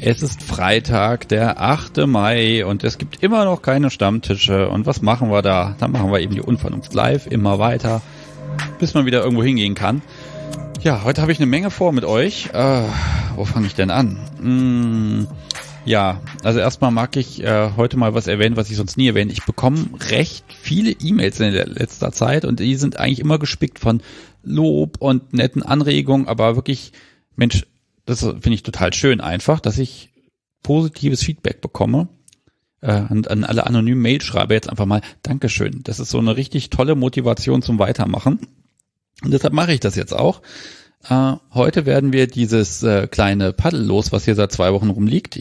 Es ist Freitag, der 8. Mai und es gibt immer noch keine Stammtische. Und was machen wir da? Dann machen wir eben die Unvernunft live immer weiter, bis man wieder irgendwo hingehen kann. Ja, heute habe ich eine Menge vor mit euch. Wo fange ich denn an? Ja, also erstmal mag ich heute mal was erwähnen, was ich sonst nie erwähne. Ich bekomme recht viele E-Mails in letzter Zeit und die sind eigentlich immer gespickt von Lob und netten Anregungen, aber wirklich, Mensch, das finde ich total schön einfach, dass ich positives Feedback bekomme und an alle anonymen Mailschreiber jetzt einfach mal Dankeschön. Das ist so eine richtig tolle Motivation zum Weitermachen und deshalb mache ich das jetzt auch. Heute werden wir dieses kleine Paddel los, was hier seit 2 Wochen rumliegt.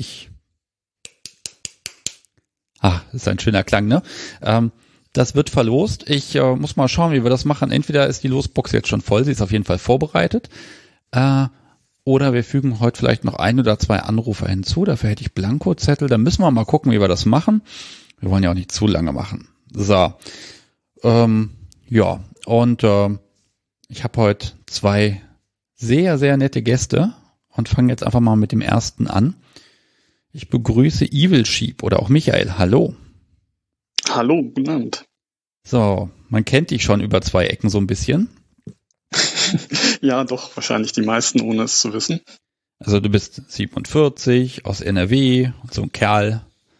Das ist ein schöner Klang, ne? Das wird verlost. Ich muss mal schauen, wie wir das machen. Entweder ist die Losbox jetzt schon voll, sie ist auf jeden Fall vorbereitet. Oder wir fügen heute vielleicht noch 1 oder 2 Anrufer hinzu. Dafür hätte ich Blankozettel. Dann müssen wir mal gucken, wie wir das machen. Wir wollen ja auch nicht zu lange machen. So. Ja, und ich habe heute 2 sehr, sehr nette Gäste und fange jetzt einfach mal mit dem ersten an. Ich begrüße Evil Sheep oder auch Michael. Hallo. Hallo, guten Abend. So, man kennt dich schon über 2 Ecken so ein bisschen. Ja, doch, wahrscheinlich die meisten, ohne es zu wissen. Also du bist 47, aus NRW, so ein Kerl.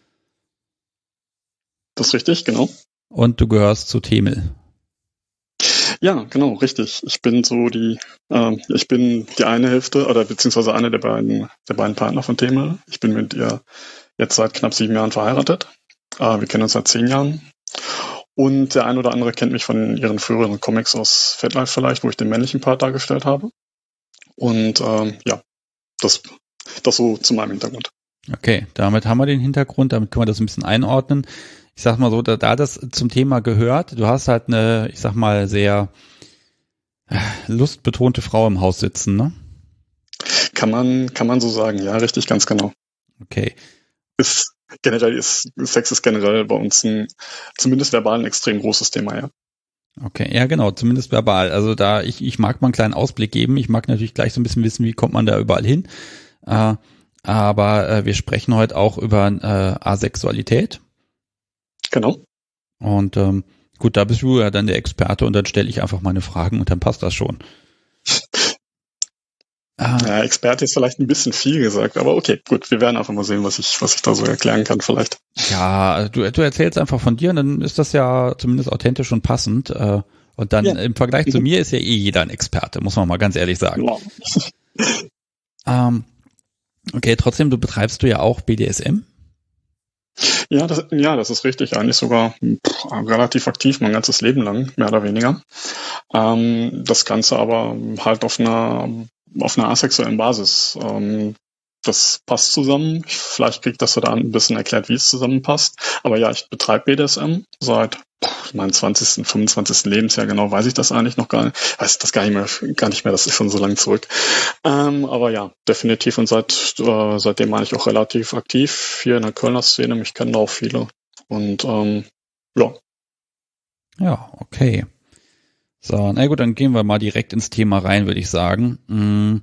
Das ist richtig, genau. Und du gehörst zu Themel. Ja, genau, richtig. Ich bin die eine Hälfte, oder beziehungsweise einer der beiden Partner von Themel. Ich bin mit ihr jetzt seit knapp 7 Jahren verheiratet. Wir kennen uns seit 10 Jahren. Und der ein oder andere kennt mich von ihren früheren Comics aus FatLife vielleicht, wo ich den männlichen Part dargestellt habe. Und das so zu meinem Hintergrund. Okay, damit haben wir den Hintergrund, damit können wir das ein bisschen einordnen. Ich sag mal so, da das zum Thema gehört, du hast halt eine, ich sag mal, sehr lustbetonte Frau im Haus sitzen, ne? Kann man so sagen, ja, richtig, ganz genau. Okay. Sex ist generell bei uns zumindest verbal ein extrem großes Thema, ja. Okay, ja genau, zumindest verbal. Also ich mag mal einen kleinen Ausblick geben. Ich mag natürlich gleich so ein bisschen wissen, wie kommt man da überall hin. Aber wir sprechen heute auch über Asexualität. Genau. Und gut, da bist du ja dann der Experte und dann stelle ich einfach meine Fragen und dann passt das schon. Ja, Experte ist vielleicht ein bisschen viel gesagt, aber okay, gut, wir werden einfach mal sehen, was ich da so erklären kann vielleicht. Ja, du erzählst einfach von dir und dann ist das ja zumindest authentisch und passend. Und dann im Vergleich zu mir ist ja jeder ein Experte, muss man mal ganz ehrlich sagen. Ja. Okay, trotzdem, betreibst du ja auch BDSM? Ja, das ist richtig. Eigentlich sogar relativ aktiv, mein ganzes Leben lang, mehr oder weniger. Das Ganze aber halt auf einer asexuellen Basis. Das passt zusammen. Vielleicht kriegt das da ein bisschen erklärt, wie es zusammenpasst. Aber ja, ich betreibe BDSM seit meinem 20., 25. Lebensjahr, genau weiß ich das eigentlich noch gar nicht. Weiß das gar nicht mehr, das ist schon so lange zurück. Aber ja, definitiv und seitdem war ich auch relativ aktiv hier in der Kölner Szene. Mich kennen da auch viele. Und ja. Ja, okay. So, na gut, dann gehen wir mal direkt ins Thema rein, würde ich sagen.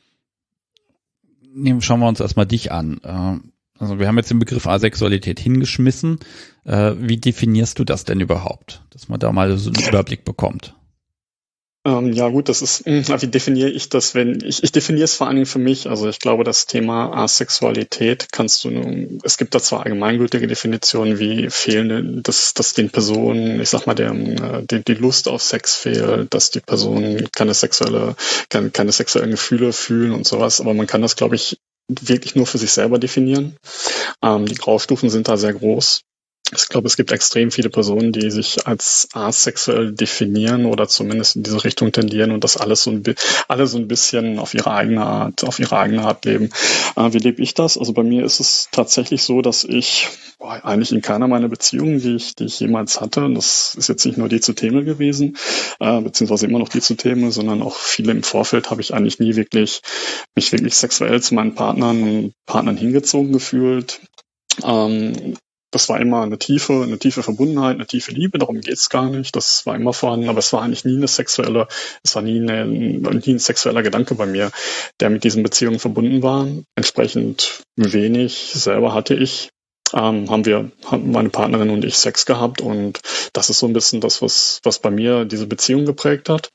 Schauen wir uns erstmal dich an. Also wir haben jetzt den Begriff Asexualität hingeschmissen. Wie definierst du das denn überhaupt? Dass man da mal so einen Überblick bekommt. Ja gut, wie definiere ich das, ich definiere es vor allen Dingen für mich, also ich glaube, das Thema Asexualität es gibt da zwar allgemeingültige Definitionen wie dass den Personen, ich sag mal, die Lust auf Sex fehlt, dass die Personen keine sexuellen Gefühle fühlen und sowas, aber man kann das, glaube ich, wirklich nur für sich selber definieren. Die Graustufen sind da sehr groß. Ich glaube, es gibt extrem viele Personen, die sich als asexuell definieren oder zumindest in diese Richtung tendieren und das alle so ein bisschen auf ihre eigene Art leben. Wie lebe ich das? Also bei mir ist es tatsächlich so, dass ich eigentlich in keiner meiner Beziehungen, die ich jemals hatte, und das ist jetzt nicht nur die zu Themel gewesen, beziehungsweise immer noch die zu Themel, sondern auch viele im Vorfeld, habe ich eigentlich nie mich wirklich sexuell zu meinen Partnern hingezogen gefühlt. das war immer eine tiefe Verbundenheit, eine tiefe Liebe, darum geht's gar nicht. Das war immer vorhanden, aber es war eigentlich nie es war nie ein sexueller Gedanke bei mir, der mit diesen Beziehungen verbunden war. Entsprechend wenig selber hatte ich. Haben meine Partnerin und ich Sex gehabt, und das ist so ein bisschen das, was bei mir diese Beziehung geprägt hat.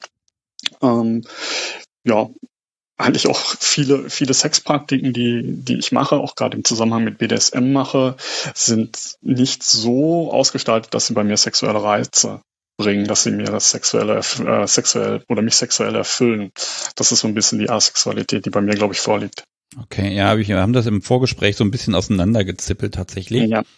Ja, eigentlich auch viele Sexpraktiken, die ich mache, auch gerade im Zusammenhang mit BDSM mache, sind nicht so ausgestaltet, dass sie bei mir sexuelle Reize bringen, dass sie mir das sexuell oder mich sexuell erfüllen. Das ist so ein bisschen die Asexualität, die bei mir, glaube ich, vorliegt. Okay, ja, wir haben das im Vorgespräch so ein bisschen auseinandergezippelt tatsächlich. Ja.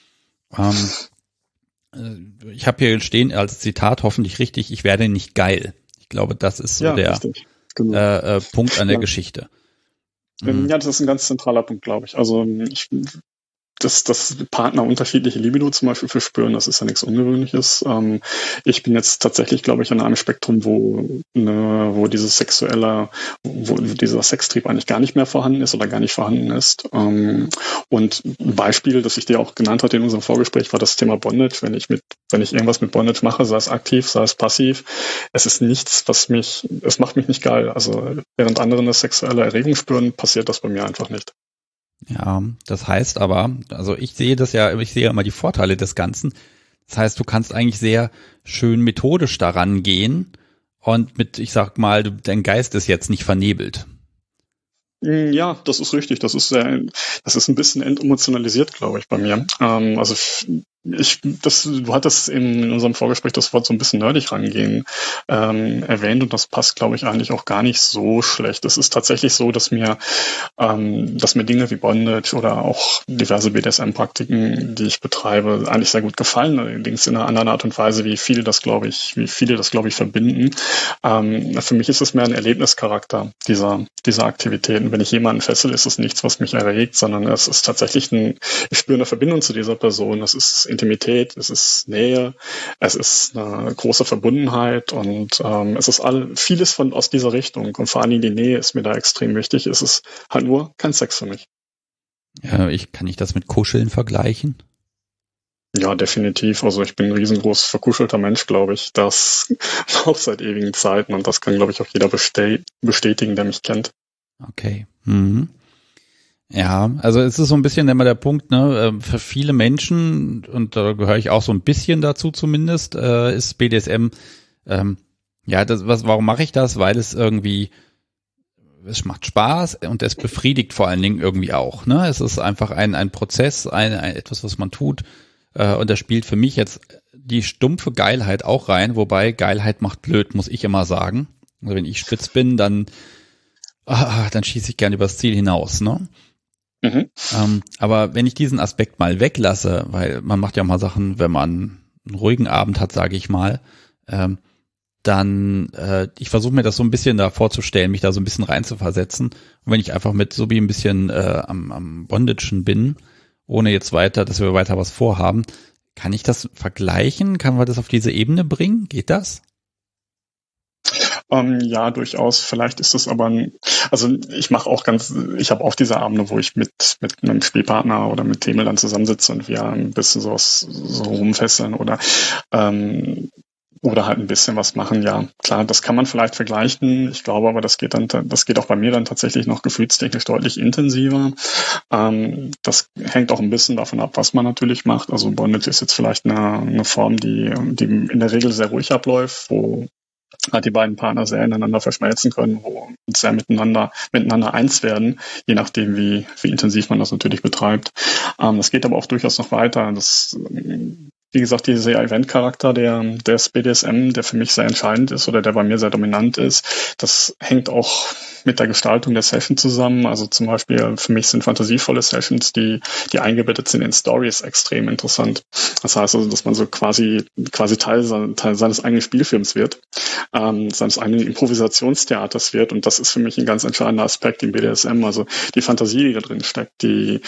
Ich habe hier stehen als Zitat, hoffentlich richtig, ich werde nicht geil. Ich glaube, das ist so der Punkt an der Geschichte. Ja, das ist ein ganz zentraler Punkt, glaube ich. Also dass Partner unterschiedliche Libido zum Beispiel verspüren, das ist ja nichts Ungewöhnliches. Ich bin jetzt tatsächlich, glaube ich, an einem Spektrum, wo dieser Sextrieb eigentlich gar nicht mehr vorhanden ist oder gar nicht vorhanden ist. Und ein Beispiel, das ich dir auch genannt hatte in unserem Vorgespräch, war das Thema Bondage. Wenn ich irgendwas mit Bondage mache, sei es aktiv, sei es passiv, es ist nichts, es macht mich nicht geil. Also während andere eine sexuelle Erregung spüren, passiert das bei mir einfach nicht. Ja, das heißt aber, also ich sehe ja immer die Vorteile des Ganzen. Das heißt, du kannst eigentlich sehr schön methodisch daran gehen und ich sag mal, dein Geist ist jetzt nicht vernebelt. Ja, das ist richtig. Das ist ein bisschen entemotionalisiert, glaube ich, bei mir. Du hattest in unserem Vorgespräch das Wort so ein bisschen nerdig rangehen erwähnt, und das passt, glaube ich, eigentlich auch gar nicht so schlecht. Es ist tatsächlich so, dass mir Dinge wie Bondage oder auch diverse BDSM-Praktiken, die ich betreibe, eigentlich sehr gut gefallen. Allerdings in einer anderen Art und Weise, wie viele das, glaube ich, verbinden. Für mich ist es mehr ein Erlebnischarakter dieser Aktivitäten. Wenn ich jemanden fessel, ist es nichts, was mich erregt, sondern es ist tatsächlich ich spüre eine Verbindung zu dieser Person. Es ist Intimität, es ist Nähe, es ist eine große Verbundenheit, und es ist vieles aus dieser Richtung, und vor allen Dingen die Nähe ist mir da extrem wichtig. Es ist halt nur kein Sex für mich. Ja, kann ich das mit Kuscheln vergleichen? Ja, definitiv. Also ich bin ein riesengroß verkuschelter Mensch, glaube ich. Das auch seit ewigen Zeiten, und das kann, glaube ich, auch jeder bestätigen, der mich kennt. Okay. Mhm. Ja, also es ist so ein bisschen immer der Punkt, ne, für viele Menschen, und da gehöre ich auch so ein bisschen dazu zumindest, ist BDSM, warum mache ich das? Weil es macht Spaß und es befriedigt vor allen Dingen irgendwie auch, ne? Es ist einfach ein Prozess, etwas, was man tut, und da spielt für mich jetzt die stumpfe Geilheit auch rein, wobei Geilheit macht blöd, muss ich immer sagen. Also wenn ich spitz bin, dann schieße ich gern übers Ziel hinaus, ne? Mhm. Aber wenn ich diesen Aspekt mal weglasse, weil man macht ja mal Sachen, wenn man einen ruhigen Abend hat, sage ich mal, ich versuche mir das so ein bisschen da vorzustellen, mich da so ein bisschen reinzuversetzen. Und wenn ich einfach mit so wie ein bisschen am Bondagen bin, ohne jetzt dass wir weiter was vorhaben, kann ich das vergleichen? Kann man das auf diese Ebene bringen? Geht das? Ja, durchaus. Vielleicht ist es aber ich habe auch diese Abende, wo ich mit einem Spielpartner oder mit Themel dann zusammensitze und wir ein bisschen so rumfesseln oder halt ein bisschen was machen. Ja, klar, das kann man vielleicht vergleichen. Ich glaube aber, das geht auch bei mir dann tatsächlich noch gefühlstechnisch deutlich intensiver. Das hängt auch ein bisschen davon ab, was man natürlich macht. Also Bondage ist jetzt vielleicht eine Form, die in der Regel sehr ruhig abläuft, wo die beiden Partner sehr ineinander verschmelzen können, wo sehr miteinander eins werden, je nachdem, wie intensiv man das natürlich betreibt. Das geht aber auch durchaus noch weiter. Wie gesagt, dieser Event-Charakter des BDSM, der für mich sehr entscheidend ist oder der bei mir sehr dominant ist, das hängt auch mit der Gestaltung der Session zusammen. Also zum Beispiel für mich sind fantasievolle Sessions, die eingebettet sind in Stories, extrem interessant. Das heißt also, dass man so quasi Teil seines eigenen Spielfilms wird, seines eigenen Improvisationstheaters wird, und das ist für mich ein ganz entscheidender Aspekt im BDSM. Also die Fantasie, die da drin steckt, die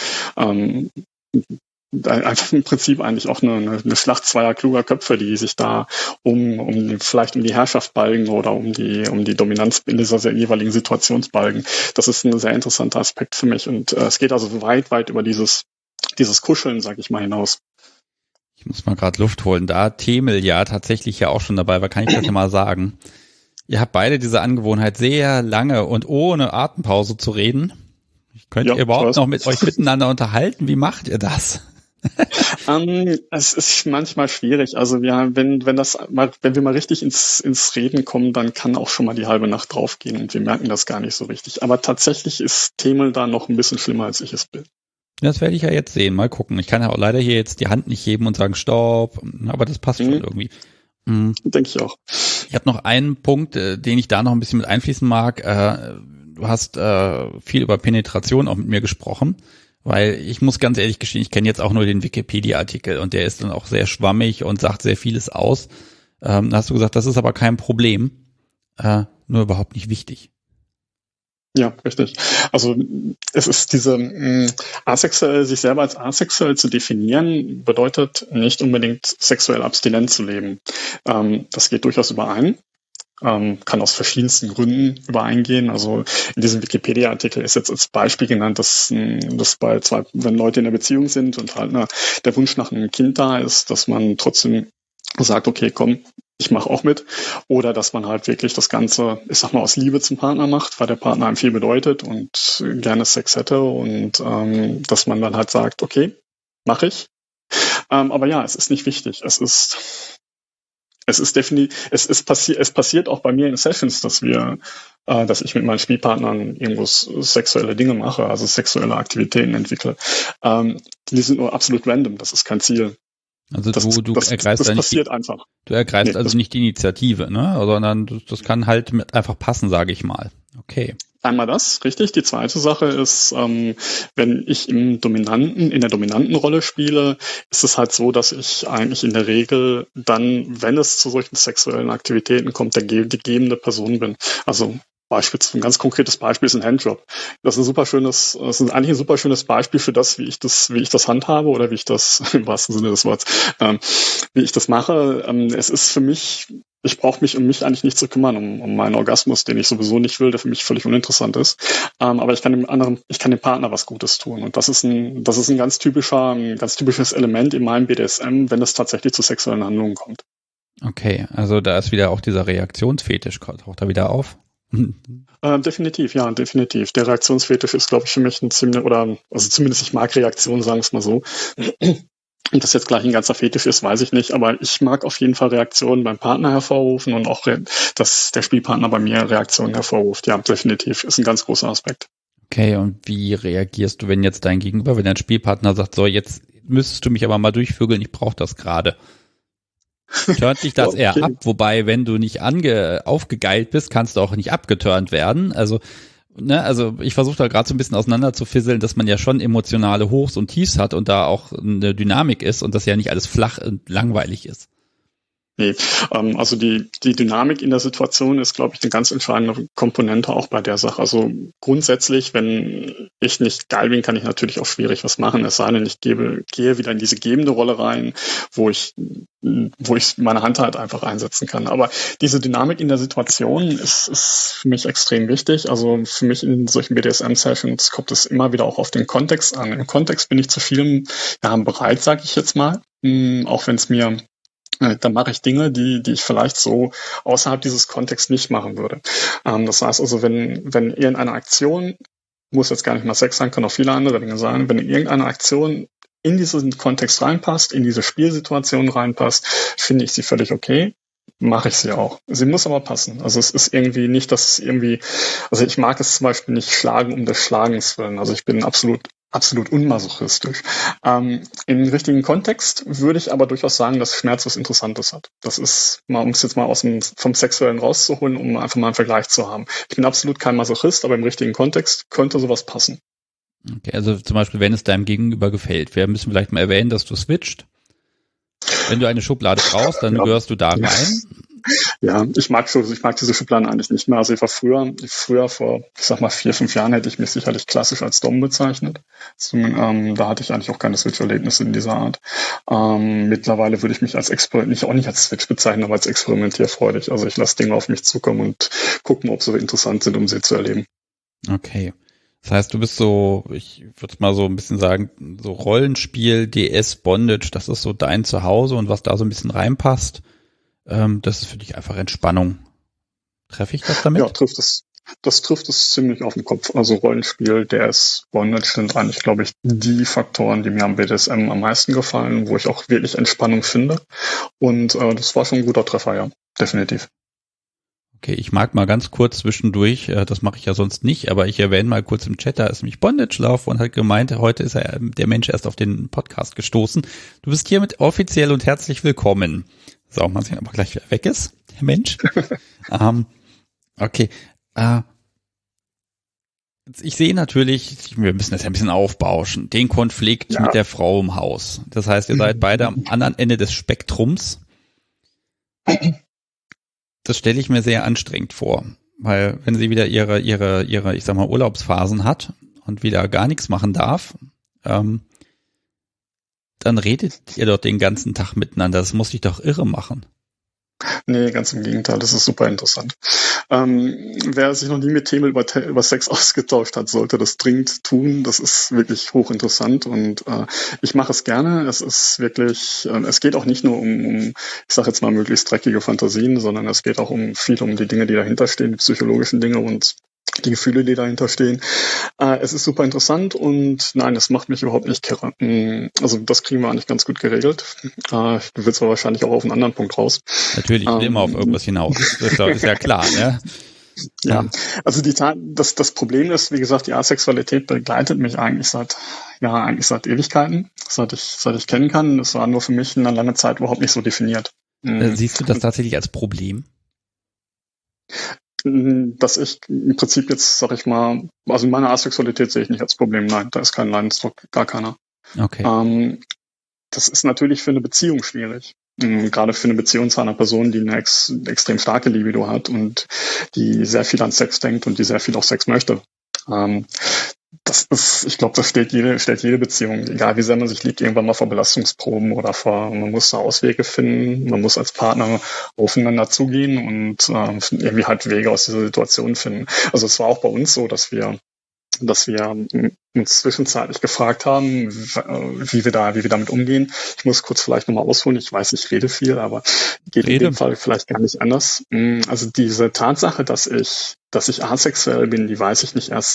einfach im Prinzip eigentlich auch eine Schlacht zweier kluger Köpfe, die sich da vielleicht um die Herrschaft balgen oder um die Dominanz in dieser jeweiligen Situationsbalgen. Das ist ein sehr interessanter Aspekt für mich, und es geht also weit über dieses Kuscheln, sag ich mal, hinaus. Ich muss mal gerade Luft holen. Da Themel ja tatsächlich ja auch schon dabei war, kann ich das ja mal sagen. Ihr habt beide diese Angewohnheit, sehr lange und ohne Atempause zu reden. Könnt ihr überhaupt noch mit euch miteinander unterhalten? Wie macht ihr das? Es ist manchmal schwierig. Also wenn wir mal richtig ins Reden kommen, dann kann auch schon mal die halbe Nacht draufgehen und wir merken das gar nicht so richtig. Aber tatsächlich ist Themel da noch ein bisschen schlimmer, als ich es bin. Das werde ich ja jetzt sehen. Mal gucken. Ich kann ja auch leider hier jetzt die Hand nicht heben und sagen Stopp, aber das passt schon irgendwie. Denke ich auch. Ich habe noch einen Punkt, den ich da noch ein bisschen mit einfließen mag. Du hast viel über Penetration auch mit mir gesprochen, weil ich muss ganz ehrlich gestehen, ich kenne jetzt auch nur den Wikipedia-Artikel und der ist dann auch sehr schwammig und sagt sehr vieles aus. Da hast du gesagt, das ist aber kein Problem, nur überhaupt nicht wichtig. Ja, richtig. Also es ist diese sich selber als asexuell zu definieren, bedeutet nicht unbedingt sexuell abstinent zu leben. Das geht durchaus überein. Kann aus verschiedensten Gründen übereingehen. Also in diesem Wikipedia-Artikel ist jetzt als Beispiel genannt, dass wenn Leute in einer Beziehung sind und halt der Wunsch nach einem Kind da ist, dass man trotzdem sagt, okay, komm, ich mache auch mit. Oder dass man halt wirklich das Ganze, ich sag mal, aus Liebe zum Partner macht, weil der Partner einem viel bedeutet und gerne Sex hätte und dass man dann halt sagt, okay, mache ich. Aber ja, es ist nicht wichtig. Es passiert auch bei mir in Sessions, dass ich mit meinen Spielpartnern irgendwo sexuelle Dinge mache, also sexuelle Aktivitäten entwickle. Die sind nur absolut random, das ist kein Ziel. Also du ergreifst also nicht die Initiative, ne? Sondern das kann halt einfach passen, sage ich mal. Okay. Einmal das, richtig. Die zweite Sache ist, wenn ich in der dominanten Rolle spiele, ist es halt so, dass ich eigentlich in der Regel dann, wenn es zu solchen sexuellen Aktivitäten kommt, die gebende Person bin. Also ein ganz konkretes Beispiel ist ein Handdrop. Das ist eigentlich ein super schönes Beispiel für das, wie ich das handhabe oder wie ich das, im wahrsten Sinne des Wortes, wie ich das mache. Es ist für mich, ich brauche mich um mich eigentlich nicht zu kümmern, um meinen Orgasmus, den ich sowieso nicht will, der für mich völlig uninteressant ist. Aber ich kann dem Partner was Gutes tun. Und das ist ein ganz typisches Element in meinem BDSM, wenn es tatsächlich zu sexuellen Handlungen kommt. Okay, also da ist wieder auch dieser Reaktionsfetisch, taucht da wieder auf? Definitiv. Der Reaktionsfetisch ist, glaube ich, für mich zumindest ich mag Reaktionen, sagen wir es mal so. Und das jetzt gleich ein ganzer Fetisch ist, weiß ich nicht, aber ich mag auf jeden Fall Reaktionen beim Partner hervorrufen und auch, dass der Spielpartner bei mir Reaktionen hervorruft. Ja, definitiv, ist ein ganz großer Aspekt. Okay, und wie reagierst du, wenn jetzt wenn dein Spielpartner sagt, so, jetzt müsstest du mich aber mal durchvögeln, ich brauche das gerade. Turnt dich das eher ab, wobei, wenn du nicht aufgegeilt bist, kannst du auch nicht abgeturnt werden. Also ich versuche da gerade so ein bisschen auseinander zu fisseln, dass man ja schon emotionale Hochs und Tiefs hat und da auch eine Dynamik ist und das ja nicht alles flach und langweilig ist. Nee, also die Dynamik in der Situation ist, glaube ich, eine ganz entscheidende Komponente auch bei der Sache. Also grundsätzlich, wenn ich nicht geil bin, kann ich natürlich auch schwierig was machen. Es sei denn, ich gehe wieder in diese gebende Rolle rein, wo ich meine Hand halt einfach einsetzen kann. Aber diese Dynamik in der Situation ist für mich extrem wichtig. Also für mich in solchen BDSM-Sessions kommt es immer wieder auch auf den Kontext an. Im Kontext bin ich zu vielem bereit, sage ich jetzt mal, auch wenn es mir dann mache ich Dinge, die ich vielleicht so außerhalb dieses Kontexts nicht machen würde. Das heißt also, wenn irgendeine Aktion, muss jetzt gar nicht mal Sex sein, kann auch viele andere Dinge sein, wenn irgendeine Aktion in diesen Kontext reinpasst, in diese Spielsituation reinpasst, finde ich sie völlig okay. Mache ich sie auch. Sie muss aber passen. Also es ist irgendwie nicht, also ich mag es zum Beispiel nicht schlagen um des Schlagens willen. Also ich bin absolut unmasochistisch. Im richtigen Kontext würde ich aber durchaus sagen, dass Schmerz was Interessantes hat. Das ist, um es jetzt mal vom Sexuellen rauszuholen, um einfach mal einen Vergleich zu haben. Ich bin absolut kein Masochist, aber im richtigen Kontext könnte sowas passen. Okay, also zum Beispiel, wenn es deinem Gegenüber gefällt. Wir müssen vielleicht mal erwähnen, dass du switcht. Wenn du eine Schublade brauchst, dann gehörst du da rein. Ja, ich mag diese Schubladen eigentlich nicht mehr. Also ich war früher vor, ich sag mal 4-5 Jahren hätte ich mich sicherlich klassisch als Dom bezeichnet. Da hatte ich eigentlich auch keine Switch-Erlebnisse in dieser Art. Mittlerweile würde ich mich als nicht als Switch bezeichnen, aber als experimentierfreudig. Also ich lasse Dinge auf mich zukommen und gucken, ob sie interessant sind, um sie zu erleben. Okay. Das heißt, du bist so, ich würde mal so ein bisschen sagen, so Rollenspiel, DS, Bondage, das ist so dein Zuhause und was da so ein bisschen reinpasst, das ist für dich einfach Entspannung. Treffe ich das damit? Ja, das trifft es ziemlich auf den Kopf. Also Rollenspiel, DS, Bondage sind eigentlich, glaube ich, die Faktoren, die mir am BDSM am meisten gefallen, wo ich auch wirklich Entspannung finde. Und das war schon ein guter Treffer, ja, definitiv. Okay, ich mag mal ganz kurz zwischendurch, das mache ich ja sonst nicht, aber ich erwähne mal kurz im Chat, da ist nämlich Bondage Love und hat gemeint, heute ist der Mensch erst auf den Podcast gestoßen. Du bist hiermit offiziell und herzlich willkommen. So, mal sehen, ob er gleich wieder weg ist, der Mensch. Okay. Ich sehe natürlich, wir müssen das ja ein bisschen aufbauschen, den Konflikt mit der Frau im Haus. Das heißt, ihr seid beide am anderen Ende des Spektrums. Das stelle ich mir sehr anstrengend vor, weil wenn sie wieder ihre, ich sag mal, Urlaubsphasen hat und wieder gar nichts machen darf, dann redet ihr dort den ganzen Tag miteinander. Das muss dich doch irre machen. Nee, ganz im Gegenteil, das ist super interessant. Wer sich noch nie mit Themen über Sex ausgetauscht hat, sollte das dringend tun. Das ist wirklich hochinteressant und ich mache es gerne. Es ist wirklich, es geht auch nicht nur um, ich sage jetzt mal, möglichst dreckige Fantasien, sondern es geht auch viel um die Dinge, die dahinter stehen, die psychologischen Dinge und die Gefühle, die dahinter stehen. Es ist super interessant und nein, das macht mich überhaupt nicht kirre. Also das kriegen wir eigentlich ganz gut geregelt. Du willst aber wahrscheinlich auch auf einen anderen Punkt raus. Natürlich, ich will immer auf irgendwas hinaus. Das ist ja klar, ne? Ja, also das Problem ist, wie gesagt, die Asexualität begleitet mich eigentlich seit Ewigkeiten, seit ich kennen kann. Es war nur für mich eine lange Zeit überhaupt nicht so definiert. Siehst du das tatsächlich als Problem? Dass ich im Prinzip jetzt, sag ich mal, also meine Asexualität sehe ich nicht als Problem. Nein, da ist kein Leidensdruck, gar keiner. Okay. Das ist natürlich für eine Beziehung schwierig. Gerade für eine Beziehung zu einer Person, die eine extrem starke Libido hat und die sehr viel an Sex denkt und die sehr viel auch Sex möchte. Ich glaube, das stellt jede Beziehung, egal wie sehr man sich liebt, irgendwann mal vor Belastungsproben oder man muss da Auswege finden, man muss als Partner aufeinander zugehen und irgendwie halt Wege aus dieser Situation finden. Also es war auch bei uns so, dass wir uns zwischenzeitlich gefragt haben, wie wir damit umgehen. Ich muss kurz vielleicht nochmal ausholen. Ich weiß, ich rede viel, aber geht in dem Fall vielleicht gar nicht anders. Also diese Tatsache, dass ich asexuell bin, die weiß ich erst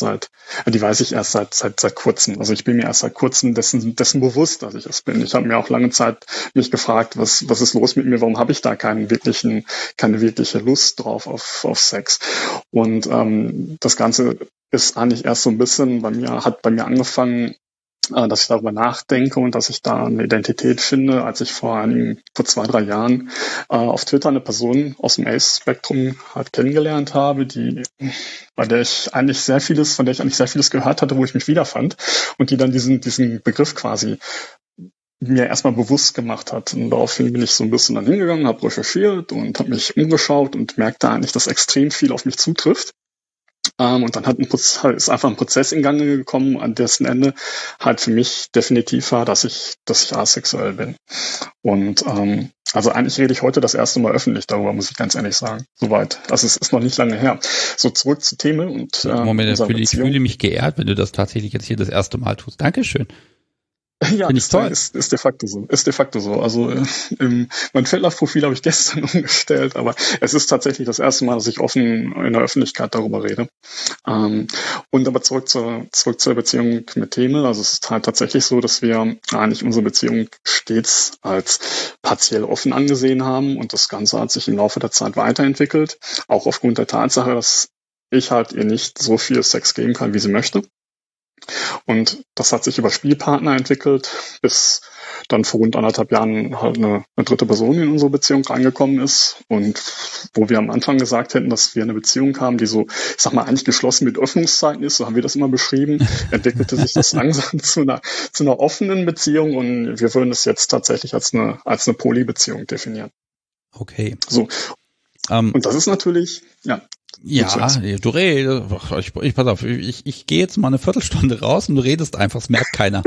seit kurzem. Also ich bin mir erst seit kurzem dessen bewusst, dass ich es bin. Ich habe mir auch lange Zeit mich gefragt, was ist los mit mir? Warum habe ich da keine wirkliche Lust drauf auf Sex? Und das Ganze ist eigentlich erst so ein bisschen hat bei mir angefangen, dass ich darüber nachdenke und dass ich da eine Identität finde, als ich vor 2-3 Jahren auf Twitter eine Person aus dem Ace-Spektrum halt kennengelernt habe, von der ich eigentlich sehr vieles gehört hatte, wo ich mich wiederfand und die dann diesen Begriff quasi mir erstmal bewusst gemacht hat. Und daraufhin bin ich so ein bisschen dann hingegangen, habe recherchiert und habe mich umgeschaut und merkte eigentlich, dass extrem viel auf mich zutrifft. Und dann ist einfach ein Prozess in Gang gekommen, an dessen Ende halt für mich definitiv war, dass ich asexuell bin. Und also eigentlich rede ich heute das erste Mal öffentlich darüber, muss ich ganz ehrlich sagen. Soweit. Also es ist noch nicht lange her. So, zurück zu Themen und Moment, ich fühle mich geehrt, wenn du das tatsächlich jetzt hier das erste Mal tust. Dankeschön. Ja, ist de facto so. Also mein Feldlauf-Profil habe ich gestern umgestellt, aber es ist tatsächlich das erste Mal, dass ich offen in der Öffentlichkeit darüber rede. Und aber zurück zur Beziehung mit Themel. Also es ist halt tatsächlich so, dass wir eigentlich unsere Beziehung stets als partiell offen angesehen haben und das Ganze hat sich im Laufe der Zeit weiterentwickelt, auch aufgrund der Tatsache, dass ich halt ihr nicht so viel Sex geben kann, wie sie möchte. Und das hat sich über Spielpartner entwickelt, bis dann vor rund 1,5 Jahren halt eine dritte Person in unsere Beziehung reingekommen ist. Und wo wir am Anfang gesagt hätten, dass wir eine Beziehung haben, die so, ich sag mal, eigentlich geschlossen mit Öffnungszeiten ist, so haben wir das immer beschrieben, entwickelte sich das langsam zu einer offenen Beziehung und wir würden es jetzt tatsächlich als eine Polybeziehung definieren. Okay. So. Und das ist natürlich, ja. Ja, du redest, ich pass auf, ich gehe jetzt mal eine Viertelstunde raus und du redest einfach, es merkt keiner.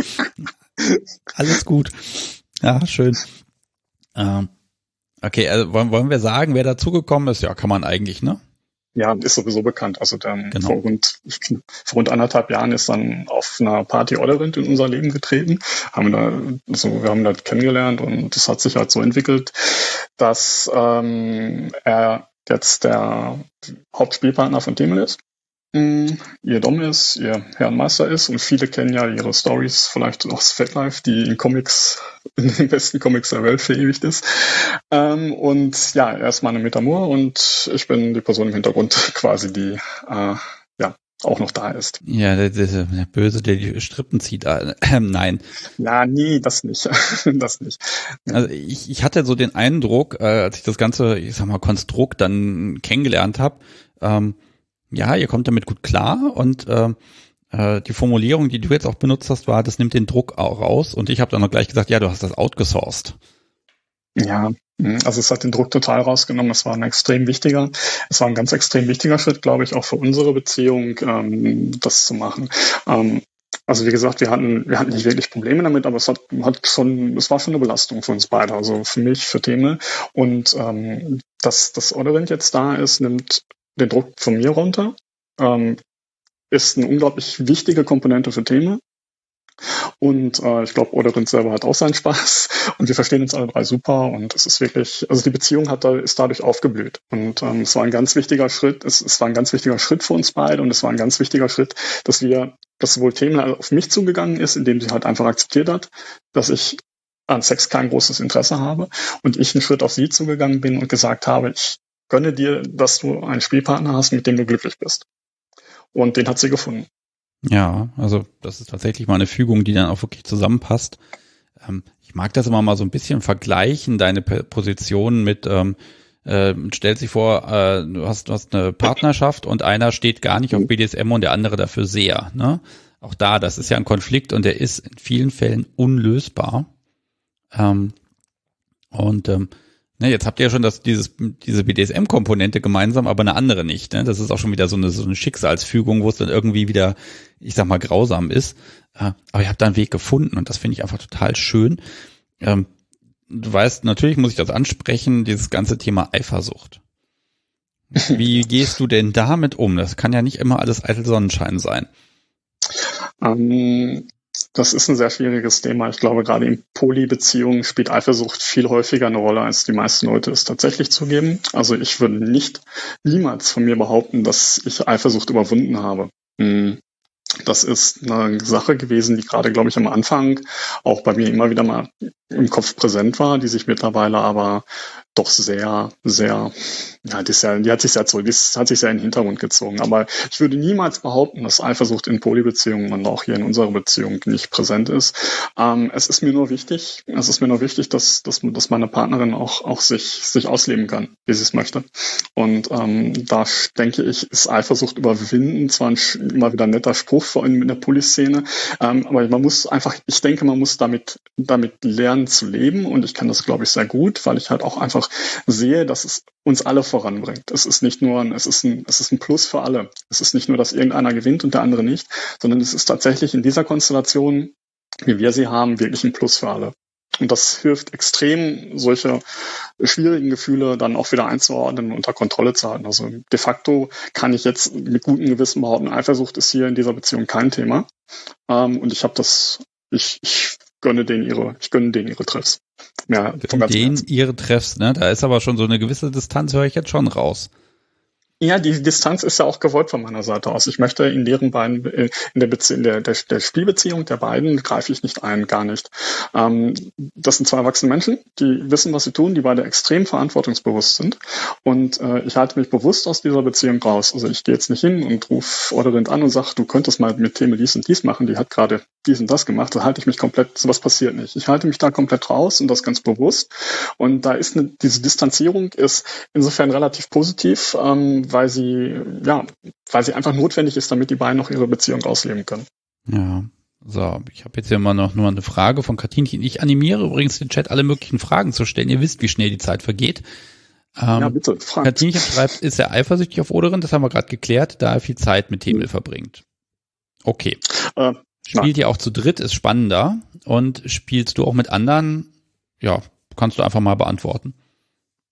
Alles gut. Ja, schön. Okay, also wollen wir sagen, wer dazugekommen ist? Ja, kann man eigentlich, ne? Ja, ist sowieso bekannt. Also Genau. vor rund 1,5 Jahren ist dann auf einer Party Odderint in unser Leben getreten. Wir haben da kennengelernt und das hat sich halt so entwickelt, dass er jetzt der Hauptspielpartner von Themel ist. Ihr Dom ist, ihr Herrenmeister ist und viele kennen ja ihre Stories vielleicht aus FatLife, die in den besten Comics der Welt verewigt ist. Und ja, er ist meine Metamor und ich bin die Person im Hintergrund quasi, die auch noch da ist. Ja, der Böse, der die Strippen zieht. Nein. Ja, nee, das nicht. Das nicht. Also ich hatte so den Eindruck, als ich das ganze, ich sag mal, Konstrukt dann kennengelernt habe, ja, ihr kommt damit gut klar und die Formulierung, die du jetzt auch benutzt hast, war, das nimmt den Druck auch raus und ich habe dann noch gleich gesagt, ja, du hast das outgesourced. Ja, also es hat den Druck total rausgenommen. Es war ein ganz extrem wichtiger Schritt, glaube ich, auch für unsere Beziehung, das zu machen. Also wie gesagt, wir hatten nicht wirklich Probleme damit, aber es war schon eine Belastung für uns beide, also für mich, für Themel. Und dass Odderint jetzt da ist, nimmt den Druck von mir runter, ist eine unglaublich wichtige Komponente für Themel. Und ich glaube, Odderint selber hat auch seinen Spaß und wir verstehen uns alle drei super und es ist wirklich, also die Beziehung ist dadurch aufgeblüht und es war ein ganz wichtiger Schritt, es war ein ganz wichtiger Schritt für uns beide und es war ein ganz wichtiger Schritt, dass sowohl Themel auf mich zugegangen ist, indem sie halt einfach akzeptiert hat, dass ich an Sex kein großes Interesse habe und ich einen Schritt auf sie zugegangen bin und gesagt habe, ich gönne dir, dass du einen Spielpartner hast, mit dem du glücklich bist. Und den hat sie gefunden. Ja, also das ist tatsächlich mal eine Fügung, die dann auch wirklich zusammenpasst. Ich mag das immer mal so ein bisschen vergleichen, deine Position mit, stell sich vor, du hast eine Partnerschaft und einer steht gar nicht auf BDSM und der andere dafür sehr. Ne? Auch das ist ja ein Konflikt und der ist in vielen Fällen unlösbar. Jetzt habt ihr ja schon diese BDSM-Komponente gemeinsam, aber eine andere nicht. Ne? Das ist auch schon wieder so eine Schicksalsfügung, wo es dann irgendwie wieder, ich sag mal, grausam ist. Aber ihr habt da einen Weg gefunden und das finde ich einfach total schön. Du weißt, natürlich muss ich das ansprechen, dieses ganze Thema Eifersucht. Wie gehst du denn damit um? Das kann ja nicht immer alles eitel Sonnenschein sein. Das ist ein sehr schwieriges Thema. Ich glaube, gerade in Polybeziehungen spielt Eifersucht viel häufiger eine Rolle, als die meisten Leute es tatsächlich zugeben. Also ich würde niemals von mir behaupten, dass ich Eifersucht überwunden habe. Das ist eine Sache gewesen, die gerade, glaube ich, am Anfang auch bei mir immer wieder mal im Kopf präsent war, die sich mittlerweile aber doch sehr, sehr, die hat sich sehr in den Hintergrund gezogen. Aber ich würde niemals behaupten, dass Eifersucht in Polybeziehungen und auch hier in unserer Beziehung nicht präsent ist. Es ist mir nur wichtig, dass meine Partnerin auch sich ausleben kann, wie sie es möchte. Und da denke ich, ist Eifersucht überwinden zwar immer wieder ein netter Spruch, vor allem in der Poly-Szene, aber man muss damit lernen zu leben und ich kann das, glaube ich, sehr gut, weil ich halt auch einfach sehe, dass es uns alle voranbringt. Es ist ein Plus für alle. Es ist nicht nur, dass irgendeiner gewinnt und der andere nicht, sondern es ist tatsächlich in dieser Konstellation, wie wir sie haben, wirklich ein Plus für alle. Und das hilft extrem, solche schwierigen Gefühle dann auch wieder einzuordnen und unter Kontrolle zu halten. Also de facto kann ich jetzt mit gutem Gewissen behaupten, Eifersucht ist hier in dieser Beziehung kein Thema. Und ich gönne denen ihre Treffs. Ja, ihre Treffs, ne? Da ist aber schon so eine gewisse Distanz, höre ich jetzt schon raus. Ja, die Distanz ist ja auch gewollt von meiner Seite aus. Ich möchte in deren beiden, in der Spielbeziehung der beiden greife ich nicht ein, gar nicht. Das sind zwei erwachsene Menschen, die wissen, was sie tun, die beide extrem verantwortungsbewusst sind. Und ich halte mich bewusst aus dieser Beziehung raus. Also ich gehe jetzt nicht hin und rufe Odderint an und sage, du könntest mal mit Themel dies und dies machen, die hat gerade dies und das gemacht. Da halte ich mich komplett, sowas passiert nicht. Ich halte mich da komplett raus und das ganz bewusst. Und da ist diese Distanzierung ist insofern relativ positiv, weil sie einfach notwendig ist, damit die beiden noch ihre Beziehung ausleben können. Ja, so, ich habe jetzt hier mal nur eine Frage von Katinchen. Ich animiere übrigens den Chat, alle möglichen Fragen zu stellen. Ihr wisst, wie schnell die Zeit vergeht. Ja, bitte, fragt. Katinchen schreibt, ist er eifersüchtig auf Odderint? Das haben wir gerade geklärt, da er viel Zeit mit Themel verbringt. Okay. Spielt ihr auch zu dritt, ist spannender. Und spielst du auch mit anderen? Ja, kannst du einfach mal beantworten.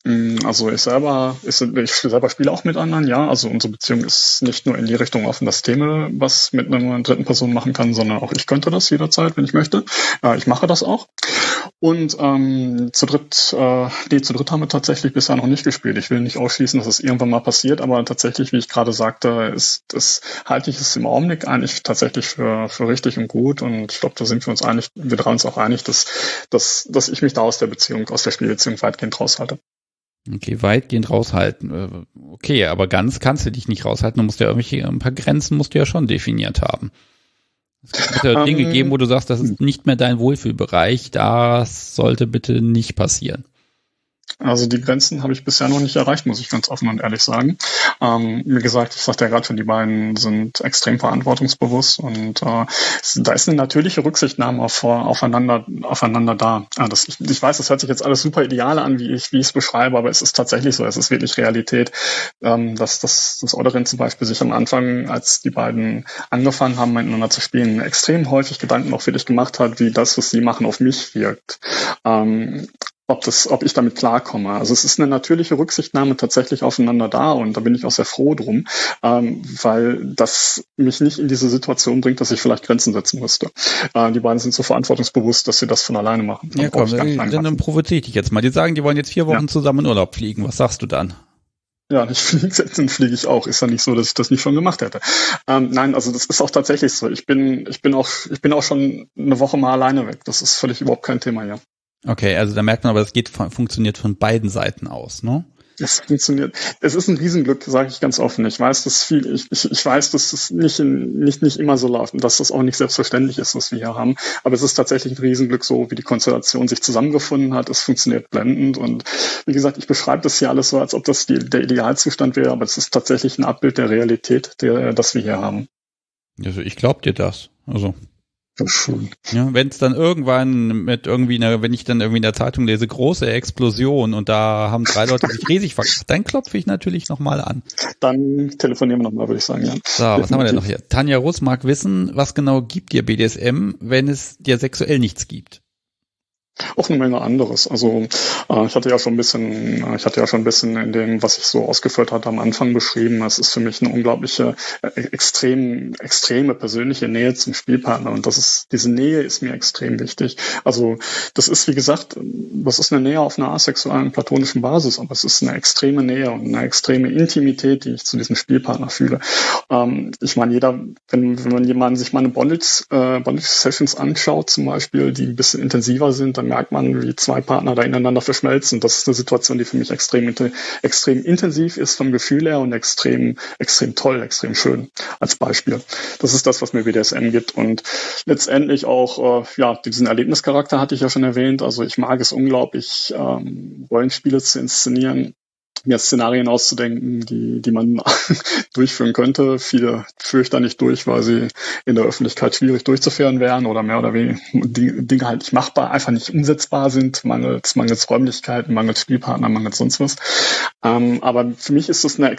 Also ich selber spiele auch mit anderen, ja. Also unsere Beziehung ist nicht nur in die Richtung offen, dass Themen was mit einer dritten Person machen kann, sondern auch ich könnte das jederzeit, wenn ich möchte. Ich mache das auch. Und zu dritt haben wir tatsächlich bisher noch nicht gespielt. Ich will nicht ausschließen, dass es irgendwann mal passiert, aber tatsächlich, wie ich gerade sagte, halte ich es im Augenblick eigentlich tatsächlich für richtig und gut. Und ich glaube, da sind wir uns einig, wir drei uns auch einig, dass ich mich da aus der Spielbeziehung weitgehend raushalte. Okay, weitgehend raushalten. Okay, aber ganz kannst du dich nicht raushalten. Du musst ja ein paar Grenzen musst du ja schon definiert haben. Es wird ja Dinge geben, wo du sagst, das ist nicht mehr dein Wohlfühlbereich. Das sollte bitte nicht passieren. Also die Grenzen habe ich bisher noch nicht erreicht, muss ich ganz offen und ehrlich sagen. Wie gesagt, ich sagte ja gerade schon, die beiden sind extrem verantwortungsbewusst und da ist eine natürliche Rücksichtnahme aufeinander da. Ich weiß, das hört sich jetzt alles super ideal an, wie ich es beschreibe, aber es ist tatsächlich so, es ist wirklich Realität, dass Oderin zum Beispiel sich am Anfang, als die beiden angefangen haben, miteinander zu spielen, extrem häufig Gedanken auch für dich gemacht hat, wie das, was sie machen, auf mich wirkt. Ob ich damit klarkomme. Also es ist eine natürliche Rücksichtnahme tatsächlich aufeinander da und da bin ich auch sehr froh drum, weil das mich nicht in diese Situation bringt, dass ich vielleicht Grenzen setzen müsste. Die beiden sind so verantwortungsbewusst, dass sie das von alleine machen. Ja, komm, dann provoziere ich dich jetzt mal. Die sagen, die wollen jetzt 4 Wochen zusammen in Urlaub fliegen. Was sagst du dann? Ja, dann fliege ich auch. Ist ja nicht so, dass ich das nicht schon gemacht hätte. Nein, also das ist auch tatsächlich so. Ich bin auch schon eine Woche mal alleine weg. Das ist völlig überhaupt kein Thema, ja. Okay, also da merkt man aber, funktioniert von beiden Seiten aus, ne? Es funktioniert. Es ist ein Riesenglück, sage ich ganz offen. Ich weiß, dass ich weiß, dass es nicht immer so läuft und dass das auch nicht selbstverständlich ist, was wir hier haben. Aber es ist tatsächlich ein Riesenglück, so wie die Konstellation sich zusammengefunden hat. Es funktioniert blendend und wie gesagt, ich beschreibe das hier alles so, als ob das der Idealzustand wäre, aber es ist tatsächlich ein Abbild der Realität, das wir hier haben. Also ich glaube dir das. Also. Schön. Ja, wenn es dann irgendwann wenn ich dann irgendwie in der Zeitung lese, große Explosion und da haben 3 Leute sich riesig verkauft, dann klopfe ich natürlich nochmal an. Dann telefonieren wir nochmal, würde ich sagen, ja. So, was haben wir denn noch hier? Tanja Russ mag wissen, was genau gibt dir BDSM, wenn es dir sexuell nichts gibt? Auch eine Menge anderes. Also ich hatte ja schon ein bisschen in dem, was ich so ausgeführt hatte, am Anfang beschrieben. Es ist für mich eine unglaubliche, extreme persönliche Nähe zum Spielpartner und diese Nähe ist mir extrem wichtig. Also das ist, wie gesagt, das ist eine Nähe auf einer asexuellen, platonischen Basis, aber es ist eine extreme Nähe und eine extreme Intimität, die ich zu diesem Spielpartner fühle. Ich meine, wenn man jemanden sich mal eine Bondage-Sessions anschaut, zum Beispiel, die ein bisschen intensiver sind, dann merkt man, wie 2 Partner da ineinander verschmelzen. Das ist eine Situation, die für mich extrem intensiv ist vom Gefühl her und extrem toll, extrem schön als Beispiel. Das ist das, was mir BDSM gibt und letztendlich auch, diesen Erlebnischarakter hatte ich ja schon erwähnt. Also ich mag es unglaublich, Rollenspiele zu inszenieren, mir Szenarien auszudenken, die man durchführen könnte. Viele führe ich da nicht durch, weil sie in der Öffentlichkeit schwierig durchzuführen wären oder mehr oder weniger Dinge halt nicht machbar, einfach nicht umsetzbar sind, mangels Räumlichkeiten, mangels Spielpartner, mangels sonst was. Aber für mich ist das eine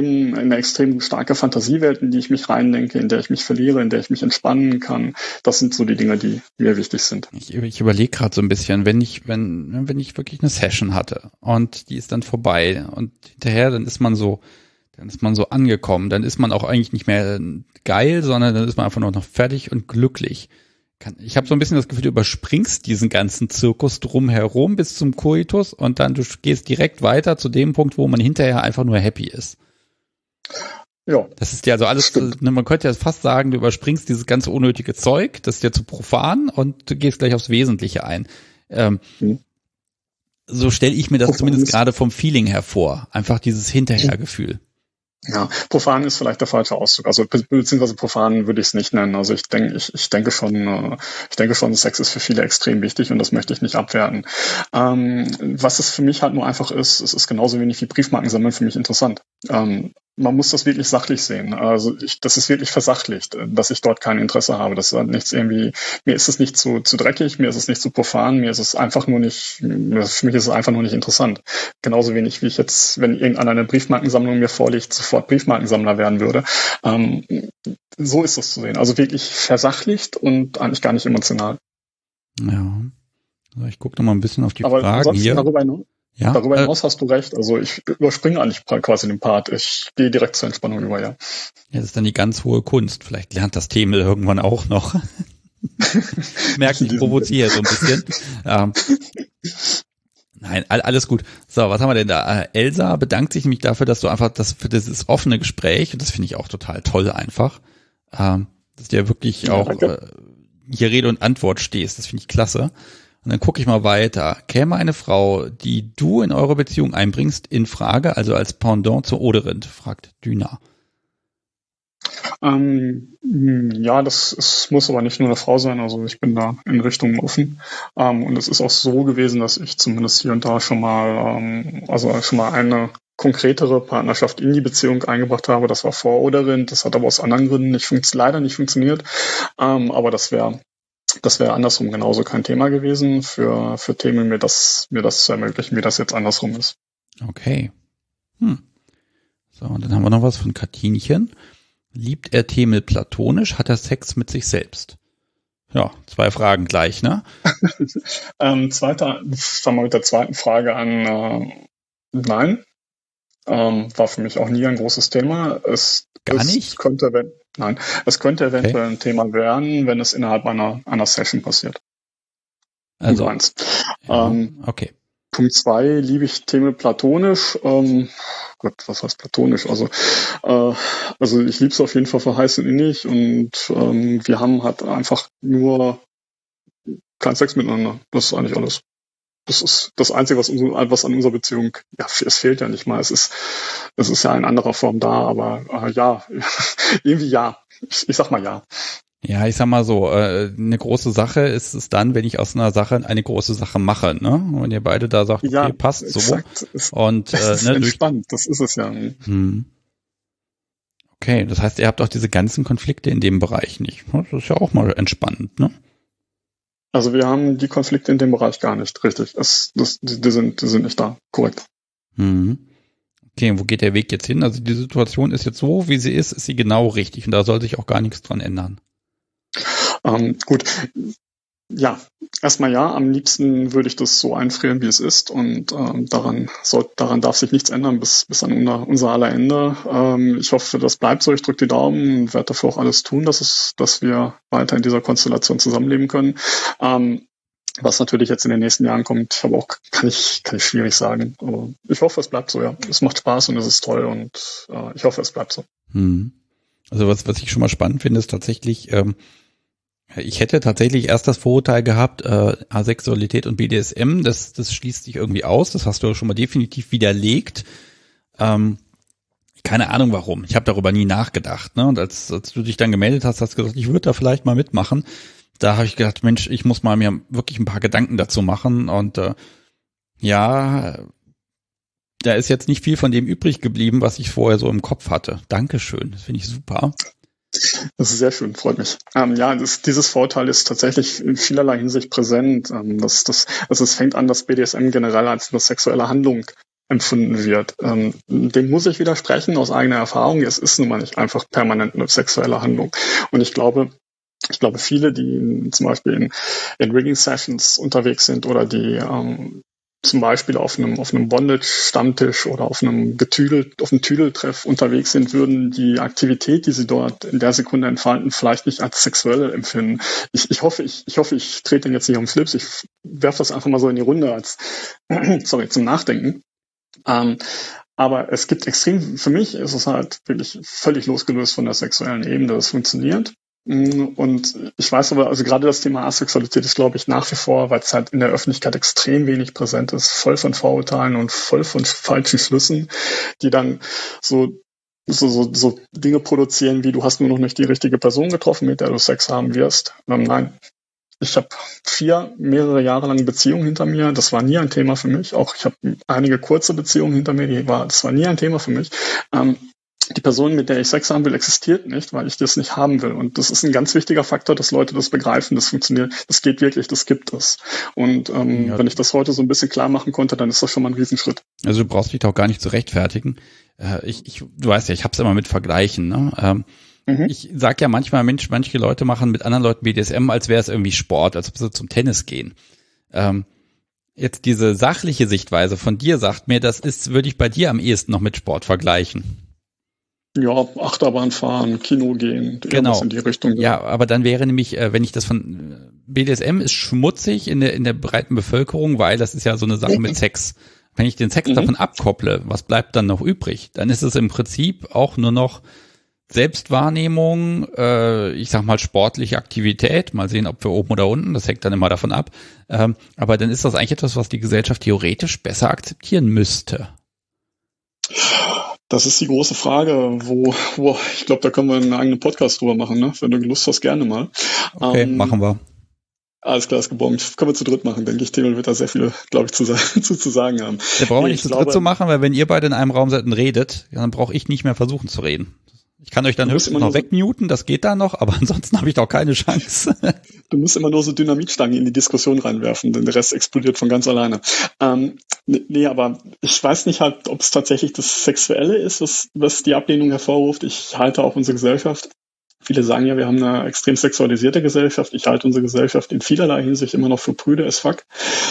extrem starke Fantasiewelt, in die ich mich reindenke, in der ich mich verliere, in der ich mich entspannen kann. Das sind so die Dinge, die mir wichtig sind. Ich überlege gerade so ein bisschen, wenn ich wirklich eine Session hatte und die ist dann vorbei und hinterher dann ist man so angekommen, dann ist man auch eigentlich nicht mehr geil, sondern dann ist man einfach nur noch fertig und glücklich. Ich habe so ein bisschen das Gefühl, du überspringst diesen ganzen Zirkus drumherum bis zum Koitus und dann du gehst direkt weiter zu dem Punkt, wo man hinterher einfach nur happy ist. Ja. Das ist ja also alles, man könnte ja fast sagen, du überspringst dieses ganze unnötige Zeug, das ist ja zu profan und du gehst gleich aufs Wesentliche ein. So stelle ich mir das zumindest gerade vom Feeling her vor. Einfach dieses Hinterhergefühl. Ja, profan ist vielleicht der falsche Ausdruck. Also beziehungsweise profan würde ich es nicht nennen. Also ich denke schon, Sex ist für viele extrem wichtig und das möchte ich nicht abwerten. Was es für mich halt nur einfach ist, es ist genauso wenig wie Briefmarken sammeln für mich interessant. Man muss das wirklich sachlich sehen. Also das ist wirklich versachlicht, dass ich dort kein Interesse habe. Das ist nichts irgendwie, mir ist es nicht zu dreckig, mir ist es nicht zu profan, für mich ist es einfach nur nicht interessant. Genauso wenig wie ich jetzt, wenn irgendeiner eine Briefmarkensammlung mir vorlegt, sofort Briefmarkensammler werden würde. So ist es zu sehen. Also wirklich versachlicht und eigentlich gar nicht emotional. Ja. Also ich gucke noch mal ein bisschen auf die Fragen hier. Ja, darüber hinaus hast du recht. Also ich überspringe eigentlich quasi den Part. Ich gehe direkt zur Entspannung über, ja. Das ist dann die ganz hohe Kunst. Vielleicht lernt das Themel irgendwann auch noch. Merkt, ich provoziere so ein bisschen. Nein, alles gut. So, was haben wir denn da? Elsa bedankt sich nämlich dafür, dass du einfach für dieses offene Gespräch, und das finde ich auch total toll einfach, dass du ja wirklich auch hier Rede und Antwort stehst. Das finde ich klasse. Und dann gucke ich mal weiter. Käme eine Frau, die du in eure Beziehung einbringst, in Frage, also als Pendant zu Oderind, fragt Düna. Ja, es muss aber nicht nur eine Frau sein, also ich bin da in Richtungen offen. Und es ist auch so gewesen, dass ich zumindest hier und da schon mal eine konkretere Partnerschaft in die Beziehung eingebracht habe. Das war vor Oderind, das hat aber aus anderen Gründen leider nicht funktioniert. Aber das wäre andersrum genauso kein Thema gewesen für Themen, mir das zu ermöglichen, wie das jetzt andersrum ist. Okay. So, und dann haben wir noch was von Katinchen. Liebt er Themel platonisch? Hat er Sex mit sich selbst? Ja, 2 Fragen gleich, ne? Fangen wir mit der zweiten Frage an. Nein. War für mich auch nie ein großes Thema. Es könnte eventuell ein Thema werden, wenn es innerhalb einer Session passiert. Also, Punkt 1. Ja, okay. Punkt 2, liebe ich Themel platonisch. Gott, was heißt platonisch? Also ich liebe es auf jeden Fall für heiß und innig und wir haben halt einfach nur keinen Sex miteinander. Das ist eigentlich alles. Das ist das Einzige, was an unserer Beziehung, ja, es fehlt ja nicht mal. Es ist ja in anderer Form da, aber ja, irgendwie ja. Ich sag mal ja. Ja, ich sag mal so, eine große Sache ist es dann, wenn ich aus einer Sache eine große Sache mache, ne? Und wenn ihr beide da sagt, okay, ja, passt exakt. so. Und das ist entspannt, das ist es ja. Okay, das heißt, ihr habt auch diese ganzen Konflikte in dem Bereich nicht. Das ist ja auch mal entspannend, ne? Also wir haben die Konflikte in dem Bereich gar nicht, richtig. Die sind nicht da, korrekt. Okay, wo geht der Weg jetzt hin? Also die Situation ist jetzt so, wie sie ist sie genau richtig und da soll sich auch gar nichts dran ändern. Gut, ja, erstmal ja, am liebsten würde ich das so einfrieren, wie es ist und daran darf sich nichts ändern bis an unser aller Ende. Ich hoffe, das bleibt so, ich drücke die Daumen und werde dafür auch alles tun, dass wir weiter in dieser Konstellation zusammenleben können. Was natürlich jetzt in den nächsten Jahren kommt, aber auch kann ich schwierig sagen. Aber ich hoffe, es bleibt so, ja. Es macht Spaß und es ist toll und ich hoffe, es bleibt so. Also was ich schon mal spannend finde, ist tatsächlich, ich hätte tatsächlich erst das Vorurteil gehabt, Asexualität und BDSM, das schließt sich irgendwie aus, das hast du schon mal definitiv widerlegt. Keine Ahnung warum, ich habe darüber nie nachgedacht, ne? Und als du dich dann gemeldet hast du gesagt, ich würde da vielleicht mal mitmachen. Da habe ich gedacht, Mensch, ich muss mal mir wirklich ein paar Gedanken dazu machen und ja, da ist jetzt nicht viel von dem übrig geblieben, was ich vorher so im Kopf hatte. Dankeschön, das finde ich super. Das ist sehr schön, freut mich. Dieses Vorurteil ist tatsächlich in vielerlei Hinsicht präsent. Es fängt an, dass BDSM generell als eine sexuelle Handlung empfunden wird. Dem muss ich widersprechen aus eigener Erfahrung. Es ist nun mal nicht einfach permanent eine sexuelle Handlung. Und ich glaube, viele, die zum Beispiel in Rigging-Sessions unterwegs sind oder die zum Beispiel auf einem Bondage-Stammtisch oder auf einem Tüdeltreff unterwegs sind, würden die Aktivität, die sie dort in der Sekunde entfalten, vielleicht nicht als sexuell empfinden. Ich hoffe, ich trete den jetzt nicht ums Lips. Ich werfe das einfach mal so in die Runde als, zum Nachdenken. Aber es gibt für mich ist es halt wirklich völlig losgelöst von der sexuellen Ebene, das funktioniert. Und ich weiß aber, also gerade das Thema Asexualität ist, glaube ich, nach wie vor, weil es halt in der Öffentlichkeit extrem wenig präsent ist, voll von Vorurteilen und voll von falschen Schlüssen, die dann so Dinge produzieren, wie du hast nur noch nicht die richtige Person getroffen, mit der du Sex haben wirst. Nein. Ich habe 4 mehrere Jahre lange Beziehungen hinter mir. Das war nie ein Thema für mich. Auch ich habe einige kurze Beziehungen hinter mir. Das war nie ein Thema für mich. Die Person, mit der ich Sex haben will, existiert nicht, weil ich das nicht haben will. Und das ist ein ganz wichtiger Faktor, dass Leute das begreifen. Das funktioniert, das geht wirklich, das gibt es. Und wenn ich das heute so ein bisschen klar machen konnte, dann ist das schon mal ein Riesenschritt. Also du brauchst dich da auch gar nicht zu rechtfertigen. Du weißt ja, ich hab's immer mit Vergleichen, ne? Ich sag ja manchmal, Mensch, manche Leute machen mit anderen Leuten BDSM, als wäre es irgendwie Sport, als ob sie zum Tennis gehen. jetzt diese sachliche Sichtweise von dir sagt mir, würde ich bei dir am ehesten noch mit Sport vergleichen. Ja, Achterbahn fahren, Kino gehen, genau in die Richtung. Ja, aber dann wäre nämlich, wenn ich das von BDSM ist schmutzig in der breiten Bevölkerung, weil das ist ja so eine Sache mit Sex. Wenn ich den Sex davon abkopple, was bleibt dann noch übrig? Dann ist es im Prinzip auch nur noch Selbstwahrnehmung, ich sag mal sportliche Aktivität, mal sehen, ob wir oben oder unten, das hängt dann immer davon ab. Aber dann ist das eigentlich etwas, was die Gesellschaft theoretisch besser akzeptieren müsste. Das ist die große Frage, wo ich glaube, da können wir einen eigenen Podcast drüber machen, ne? Wenn du Lust hast, gerne mal. Okay, machen wir. Alles klar, ist gebombt. Können wir zu dritt machen, denke ich. Theo wird da sehr viel, glaube ich, zu sagen haben. Da brauchen wir nicht zu dritt zu machen, weil wenn ihr beide in einem Raum seid und redet, dann brauche ich nicht mehr versuchen zu reden. Ich kann euch dann höchstens noch wegmuten, das geht dann noch, aber ansonsten habe ich doch keine Chance. Du musst immer nur so Dynamitstangen in die Diskussion reinwerfen, denn der Rest explodiert von ganz alleine. Nee, aber ich weiß nicht halt, ob es tatsächlich das Sexuelle ist, was die Ablehnung hervorruft. Ich halte auch unsere Gesellschaft. Viele sagen ja, wir haben eine extrem sexualisierte Gesellschaft. Ich halte unsere Gesellschaft in vielerlei Hinsicht immer noch für prüde as fuck.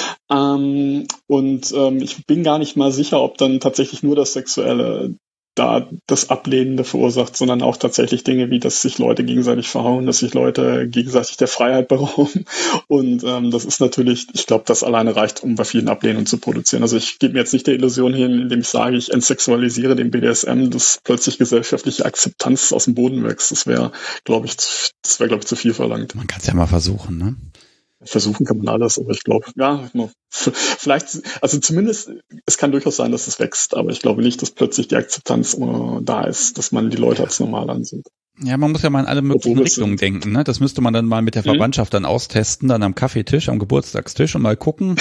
Ich bin gar nicht mal sicher, ob dann tatsächlich nur das Sexuelle da das Ablehnende verursacht, sondern auch tatsächlich Dinge wie, dass sich Leute gegenseitig verhauen, dass sich Leute gegenseitig der Freiheit berauben. Und das ist natürlich, ich glaube, das alleine reicht, um bei vielen Ablehnungen zu produzieren. Also ich gebe mir jetzt nicht der Illusion hin, indem ich sage, ich entsexualisiere den BDSM, dass plötzlich gesellschaftliche Akzeptanz aus dem Boden wächst. Das wäre, glaube ich, zu viel verlangt. Man kann es ja mal versuchen, ne? Versuchen kann man alles, aber ich glaube, ja, vielleicht, also zumindest, es kann durchaus sein, dass es wächst, aber ich glaube nicht, dass plötzlich die Akzeptanz da ist, dass man die Leute als normal ansieht. Ja, man muss ja mal in alle möglichen Richtungen denken, ne? Das müsste man dann mal mit der Verwandtschaft dann austesten, dann am Kaffeetisch, am Geburtstagstisch und mal gucken,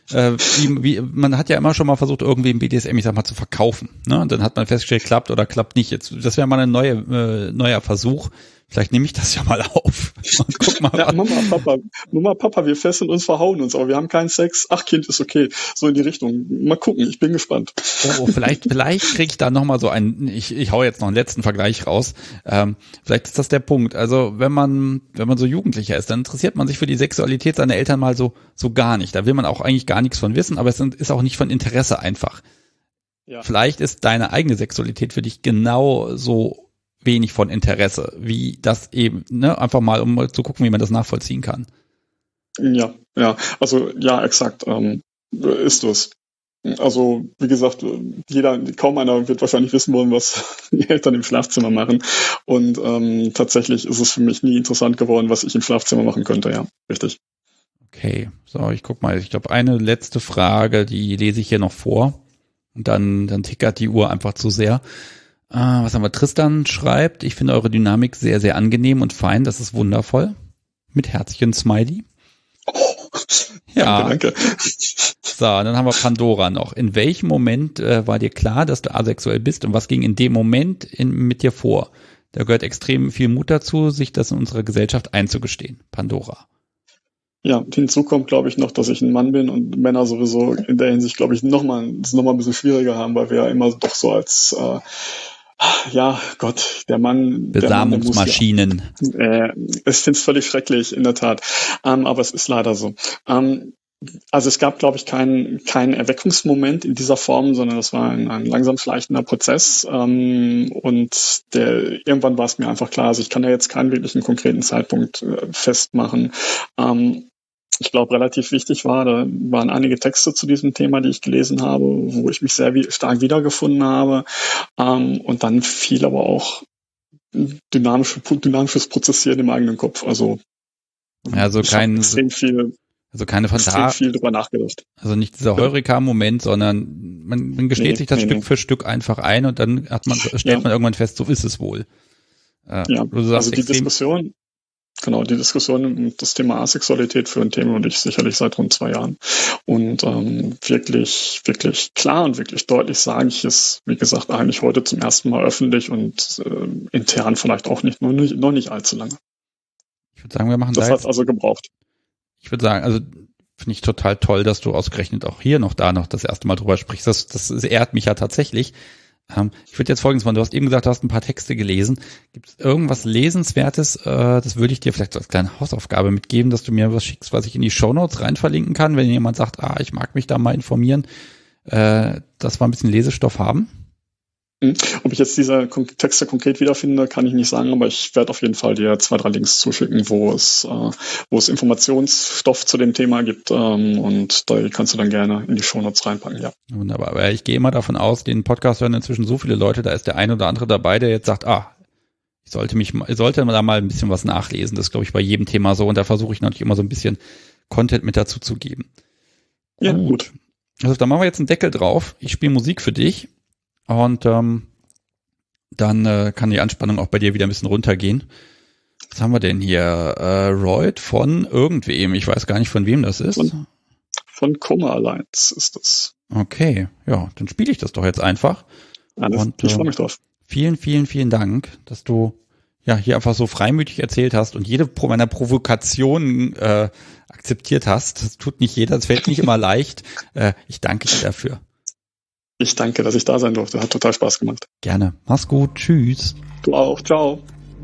man hat ja immer schon mal versucht, irgendwie im BDSM, ich sag mal, zu verkaufen, ne? Und dann hat man festgestellt, klappt oder klappt nicht. Jetzt, das wäre mal ein neuer Versuch. Vielleicht nehme ich das ja mal auf. Und guck mal. Ja, Mama, Papa, wir fesseln uns, verhauen uns, aber wir haben keinen Sex. Ach, Kind, ist okay. So in die Richtung. Mal gucken, ich bin gespannt. Oh, vielleicht kriege ich da nochmal so ich hau jetzt noch einen letzten Vergleich raus. Vielleicht ist das der Punkt. Also, wenn man so Jugendlicher ist, dann interessiert man sich für die Sexualität seiner Eltern mal so gar nicht. Da will man auch eigentlich gar nichts von wissen, aber es ist auch nicht von Interesse einfach. Ja. Vielleicht ist deine eigene Sexualität für dich genau so wenig von Interesse, wie das eben, ne, einfach mal, um mal zu gucken, wie man das nachvollziehen kann. Ja, also ja, exakt, ist es. Also, wie gesagt, kaum einer wird wahrscheinlich wissen wollen, was die Eltern im Schlafzimmer machen. Und tatsächlich ist es für mich nie interessant geworden, was ich im Schlafzimmer machen könnte, ja, richtig. Okay, so, ich guck mal, ich glaube, eine letzte Frage, die lese ich hier noch vor. Und dann tickert die Uhr einfach zu sehr. Was haben wir? Tristan schreibt, ich finde eure Dynamik sehr, sehr angenehm und fein. Das ist wundervoll. Mit Herzchen Smiley. Oh, ja. Danke. So, dann haben wir Pandora noch. In welchem Moment war dir klar, dass du asexuell bist und was ging in dem Moment mit dir vor? Da gehört extrem viel Mut dazu, sich das in unserer Gesellschaft einzugestehen. Pandora. Ja, hinzu kommt, glaube ich, noch, dass ich ein Mann bin und Männer sowieso in der Hinsicht, glaube ich, noch mal ein bisschen schwieriger haben, weil wir ja immer doch so als ja, Gott, der Mann. Besamungsmaschinen. Ich finde es völlig schrecklich, in der Tat. Aber es ist leider so. Also es gab, glaube ich, keinen Erweckungsmoment in dieser Form, sondern das war ein langsam schleichender Prozess. Und irgendwann war es mir einfach klar, also ich kann ja jetzt keinen wirklichen konkreten Zeitpunkt festmachen. Ich glaube, relativ wichtig da waren einige Texte zu diesem Thema, die ich gelesen habe, wo ich mich sehr stark wiedergefunden habe. Und dann fiel aber auch dynamisches Prozessieren im eigenen Kopf. Also keine viel drüber nachgedacht. Also nicht dieser Heureka-Moment, sondern man gesteht sich das Stück für Stück einfach ein und dann stellt man irgendwann fest, so ist es wohl. Also die Diskussion um das Thema Asexualität führen Themen und ich sicherlich seit rund 2 Jahren. Und wirklich, wirklich klar und wirklich deutlich sage ich es, wie gesagt, eigentlich heute zum ersten Mal öffentlich und intern vielleicht auch noch nicht allzu lange. Ich würde sagen, wir machen das hat also gebraucht. Ich würde sagen, also finde ich total toll, dass du ausgerechnet auch hier noch das erste Mal drüber sprichst. Das ehrt mich ja tatsächlich. Ich würde jetzt Folgendes machen. Du hast eben gesagt, du hast ein paar Texte gelesen. Gibt es irgendwas Lesenswertes? Das würde ich dir vielleicht als kleine Hausaufgabe mitgeben, dass du mir was schickst, was ich in die Shownotes rein verlinken kann, wenn jemand sagt, ich mag mich da mal informieren, dass wir ein bisschen Lesestoff haben. Ob ich jetzt diese Texte konkret wiederfinde, kann ich nicht sagen, aber ich werde auf jeden Fall dir 2, 3 Links zuschicken, wo es Informationsstoff zu dem Thema gibt, und da kannst du dann gerne in die Shownotes reinpacken, ja. Wunderbar, aber ich gehe immer davon aus, den Podcast hören inzwischen so viele Leute, da ist der ein oder andere dabei, der jetzt sagt, ich sollte da mal ein bisschen was nachlesen. Das ist, glaube ich, bei jedem Thema so, und da versuche ich natürlich immer so ein bisschen Content mit dazu zu geben. Ja, gut. Also da machen wir jetzt einen Deckel drauf. Ich spiele Musik für dich. Und dann kann die Anspannung auch bei dir wieder ein bisschen runtergehen. Was haben wir denn hier? Royd von irgendwem. Ich weiß gar nicht, von wem das ist. Von Coma Alliance ist das. Okay, ja, dann spiele ich das doch jetzt einfach. Ich freue mich drauf. Vielen, vielen, vielen Dank, dass du hier einfach so freimütig erzählt hast und jede meiner Provokationen akzeptiert hast. Das tut nicht jeder, das fällt nicht immer leicht. Ich danke dir dafür. Ich danke, dass ich da sein durfte. Hat total Spaß gemacht. Gerne. Mach's gut. Tschüss. Du auch. Ciao.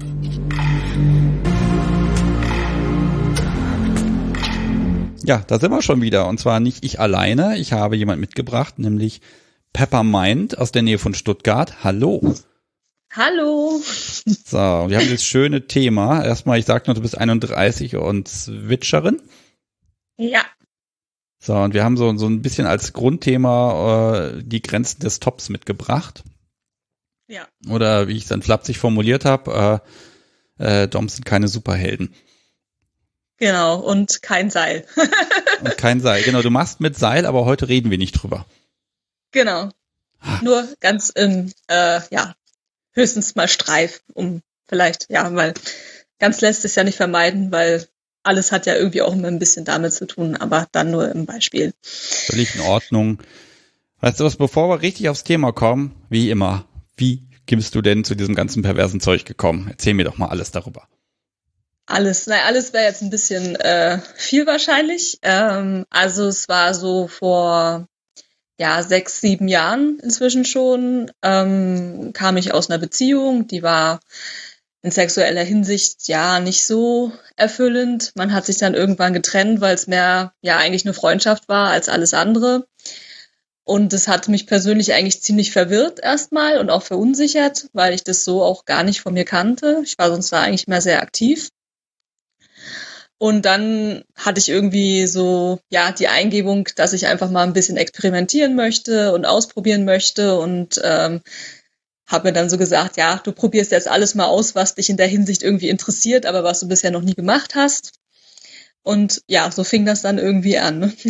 Ja, da sind wir schon wieder. Und zwar nicht ich alleine. Ich habe jemand mitgebracht, nämlich Peppermind aus der Nähe von Stuttgart. Hallo. Hallo. So, wir haben das schöne Thema. Erstmal, ich sag noch, du bist 31 und Switcherin. Ja. So, und wir haben so ein bisschen als Grundthema die Grenzen des Tops mitgebracht. Ja. Oder wie ich es dann flapsig formuliert habe, Doms sind keine Superhelden. Genau, und kein Seil. Und kein Seil, genau. Du machst mit Seil, aber heute reden wir nicht drüber. Genau. Nur ganz höchstens mal Streif, weil ganz lässt es ja nicht vermeiden, weil alles hat ja irgendwie auch immer ein bisschen damit zu tun, aber dann nur im Beispiel. Völlig in Ordnung. Weißt du was, bevor wir richtig aufs Thema kommen, wie immer, wie bist du denn zu diesem ganzen perversen Zeug gekommen? Erzähl mir doch mal alles darüber. Alles wäre jetzt ein bisschen viel wahrscheinlich. Also es war so vor 6, 7 Jahren inzwischen schon, kam ich aus einer Beziehung, die war in sexueller Hinsicht nicht so erfüllend. Man hat sich dann irgendwann getrennt, weil es mehr eigentlich eine Freundschaft war als alles andere. Und das hat mich persönlich eigentlich ziemlich verwirrt erstmal und auch verunsichert, weil ich das so auch gar nicht von mir kannte. Ich war sonst da eigentlich mehr sehr aktiv. Und dann hatte ich irgendwie so die Eingebung, dass ich einfach mal ein bisschen experimentieren möchte und ausprobieren möchte und habe mir dann so gesagt, du probierst jetzt alles mal aus, was dich in der Hinsicht irgendwie interessiert, aber was du bisher noch nie gemacht hast. Und so fing das dann irgendwie an. Ne?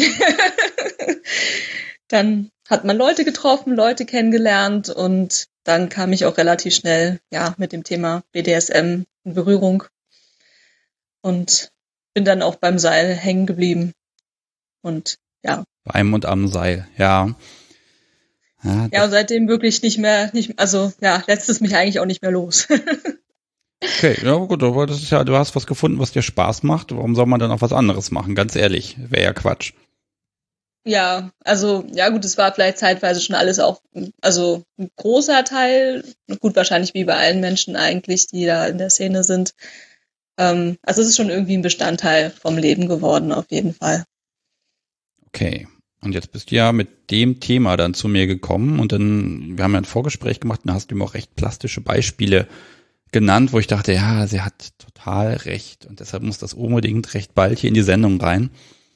Dann hat man Leute getroffen, Leute kennengelernt und dann kam ich auch relativ schnell mit dem Thema BDSM in Berührung und bin dann auch beim Seil hängen geblieben. Und Beim und am Seil, ja. Und seitdem wirklich lässt es mich eigentlich auch nicht mehr los. Okay, ja gut, aber das ist du hast was gefunden, was dir Spaß macht. Warum soll man dann auch was anderes machen? Ganz ehrlich, wäre ja Quatsch. Ja, also, gut, es war vielleicht zeitweise schon alles auch, also ein großer Teil, gut, wahrscheinlich wie bei allen Menschen eigentlich, die da in der Szene sind. Also es ist schon irgendwie ein Bestandteil vom Leben geworden, auf jeden Fall. Okay. Und jetzt bist du ja mit dem Thema dann zu mir gekommen und dann, wir haben ja ein Vorgespräch gemacht und da hast du mir auch recht plastische Beispiele genannt, wo ich dachte, sie hat total recht und deshalb muss das unbedingt recht bald hier in die Sendung rein.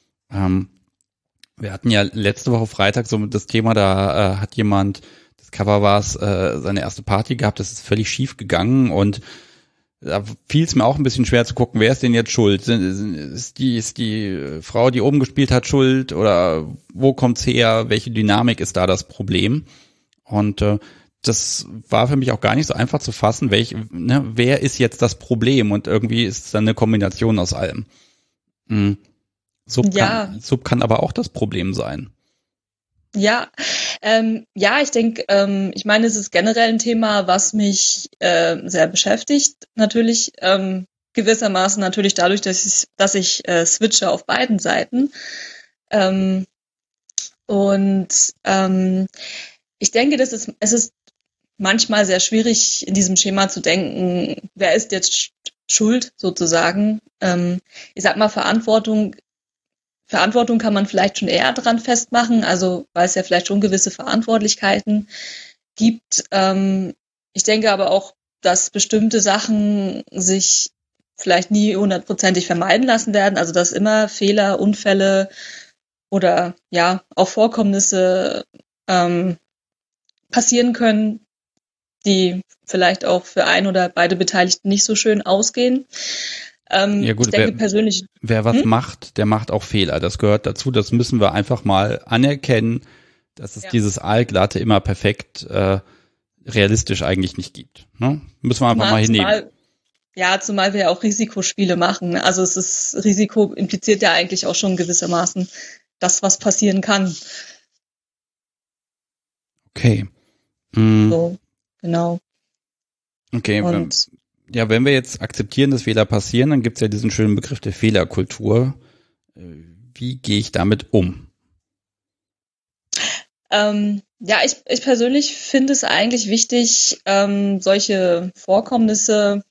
Wir hatten ja letzte Woche Freitag so das Thema, da hat jemand, das Cover war es, seine erste Party gehabt, das ist völlig schief gegangen und da fiel es mir auch ein bisschen schwer zu gucken, wer ist denn jetzt schuld? Ist die Frau, die oben gespielt hat, schuld? Oder wo kommt's her? Welche Dynamik ist da das Problem? Und das war für mich auch gar nicht so einfach zu fassen, wer ist jetzt das Problem? Und irgendwie ist es dann eine Kombination aus allem. Sub kann aber auch das Problem sein. Ja, ich denke, ich meine, es ist generell ein Thema, was mich sehr beschäftigt. Natürlich gewissermaßen natürlich dadurch, dass ich switche auf beiden Seiten. Ich denke, es ist manchmal sehr schwierig, in diesem Schema zu denken, wer ist jetzt schuld sozusagen. Ich sag mal, Verantwortung kann man vielleicht schon eher dran festmachen, also weil es ja vielleicht schon gewisse Verantwortlichkeiten gibt. Ich denke aber auch, dass bestimmte Sachen sich vielleicht nie 100%ig vermeiden lassen werden, also dass immer Fehler, Unfälle oder ja auch Vorkommnisse passieren können, die vielleicht auch für ein oder beide Beteiligten nicht so schön ausgehen. Ja gut, ich denke persönlich, wer was macht, der macht auch Fehler. Das gehört dazu. Das müssen wir einfach mal anerkennen, dass es dieses Allglatte immer perfekt realistisch eigentlich nicht gibt. Ne? Müssen wir einfach mal hinnehmen. Zumal wir ja auch Risikospiele machen. Also Risiko impliziert ja eigentlich auch schon gewissermaßen das, was passieren kann. Okay. So, genau. Okay, und wenn wir jetzt akzeptieren, dass Fehler passieren, dann gibt es ja diesen schönen Begriff der Fehlerkultur. Wie gehe ich damit um? Ich persönlich finde es eigentlich wichtig, solche Vorkommnisse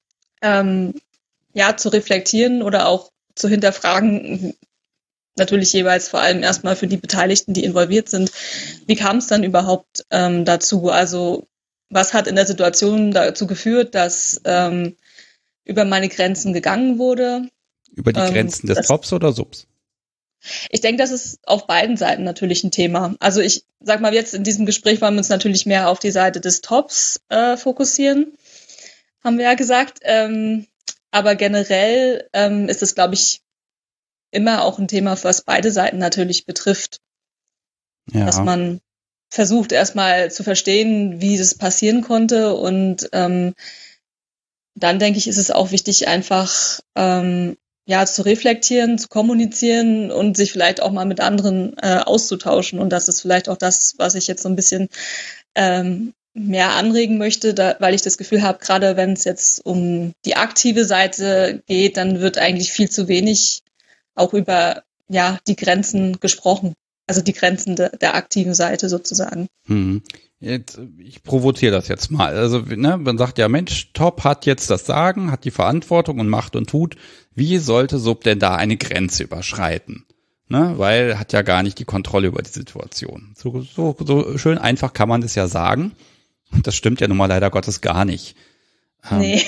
zu reflektieren oder auch zu hinterfragen, natürlich jeweils vor allem erstmal für die Beteiligten, die involviert sind. Wie kam es dann überhaupt dazu? Also was hat in der Situation dazu geführt, dass über meine Grenzen gegangen wurde? Über die Grenzen des Tops oder Subs? Ich denke, das ist auf beiden Seiten natürlich ein Thema. Also ich sag mal, jetzt in diesem Gespräch wollen wir uns natürlich mehr auf die Seite des Tops fokussieren, haben wir ja gesagt. Aber generell ist es, glaube ich, immer auch ein Thema, was beide Seiten natürlich betrifft. Ja. Dass man versucht, erstmal zu verstehen, wie das passieren konnte. Und dann, denke ich, ist es auch wichtig, einfach zu reflektieren, zu kommunizieren und sich vielleicht auch mal mit anderen auszutauschen. Und das ist vielleicht auch das, was ich jetzt so ein bisschen mehr anregen möchte, weil ich das Gefühl habe, gerade wenn es jetzt um die aktive Seite geht, dann wird eigentlich viel zu wenig auch über die Grenzen gesprochen. Also die Grenzen der aktiven Seite sozusagen. Ich provoziere das jetzt mal. Also man sagt ja, Mensch, Top hat jetzt das Sagen, hat die Verantwortung und macht und tut. Wie sollte Sub denn da eine Grenze überschreiten? Weil er hat ja gar nicht die Kontrolle über die Situation. So schön einfach kann man das ja sagen. Und das stimmt ja nun mal leider Gottes gar nicht. Nee.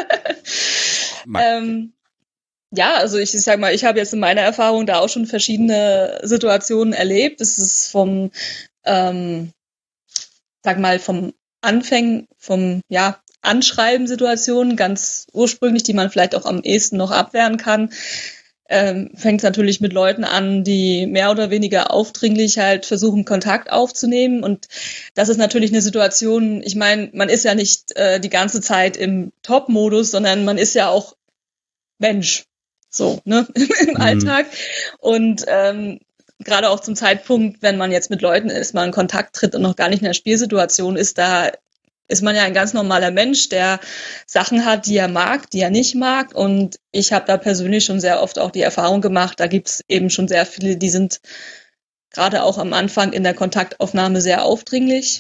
Also ich sag mal, ich habe jetzt in meiner Erfahrung da auch schon verschiedene Situationen erlebt. Es ist vom Anschreiben-Situationen, ganz ursprünglich, die man vielleicht auch am ehesten noch abwehren kann, fängt es natürlich mit Leuten an, die mehr oder weniger aufdringlich halt versuchen, Kontakt aufzunehmen. Und das ist natürlich eine Situation, ich meine, man ist ja nicht die ganze Zeit im Top-Modus, sondern man ist ja auch Mensch, so, im Alltag. Und gerade auch zum Zeitpunkt, wenn man jetzt mit Leuten erstmal in Kontakt tritt und noch gar nicht in der Spielsituation ist, da ist man ja ein ganz normaler Mensch, der Sachen hat, die er mag, die er nicht mag. Und ich habe da persönlich schon sehr oft auch die Erfahrung gemacht, da gibt es eben schon sehr viele, die sind gerade auch am Anfang in der Kontaktaufnahme sehr aufdringlich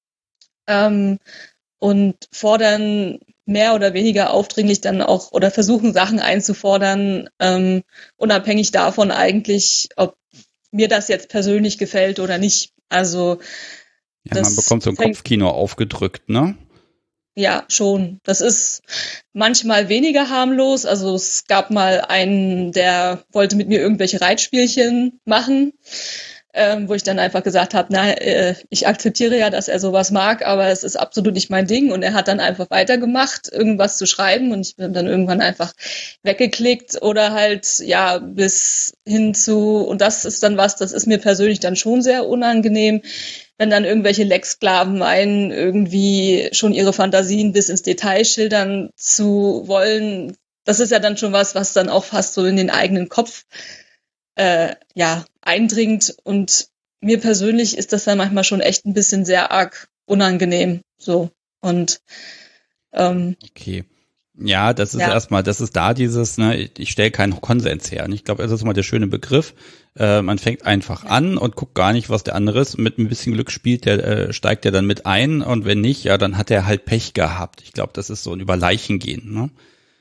und fordern mehr oder weniger aufdringlich dann auch oder versuchen Sachen einzufordern, unabhängig davon eigentlich, ob mir das jetzt persönlich gefällt oder nicht. Also man bekommt so ein Kopfkino aufgedrückt, ne? Ja, schon. Das ist manchmal weniger harmlos. Also es gab mal einen, der wollte mit mir irgendwelche Reitspielchen machen, wo ich dann einfach gesagt habe, ich akzeptiere ja, dass er sowas mag, aber es ist absolut nicht mein Ding. Und er hat dann einfach weitergemacht, irgendwas zu schreiben und ich bin dann irgendwann einfach weggeklickt oder halt, bis hin zu, und das ist dann das ist mir persönlich dann schon sehr unangenehm, wenn dann irgendwelche Lex-Sklaven meinen, irgendwie schon ihre Fantasien bis ins Detail schildern zu wollen. Das ist ja dann schon was dann auch fast so in den eigenen Kopf eindringt. Und mir persönlich ist das dann manchmal schon echt ein bisschen sehr arg unangenehm. So. Und okay. Ja, das ist erstmal, das ist da dieses, ne, ich stelle keinen Konsens her. Und ich glaube, das ist mal der schöne Begriff. Man fängt einfach an und guckt gar nicht, was der andere ist. Mit ein bisschen Glück steigt der dann mit ein, und wenn nicht, ja, dann hat er halt Pech gehabt. Ich glaube, das ist so ein über Leichen gehen, ne?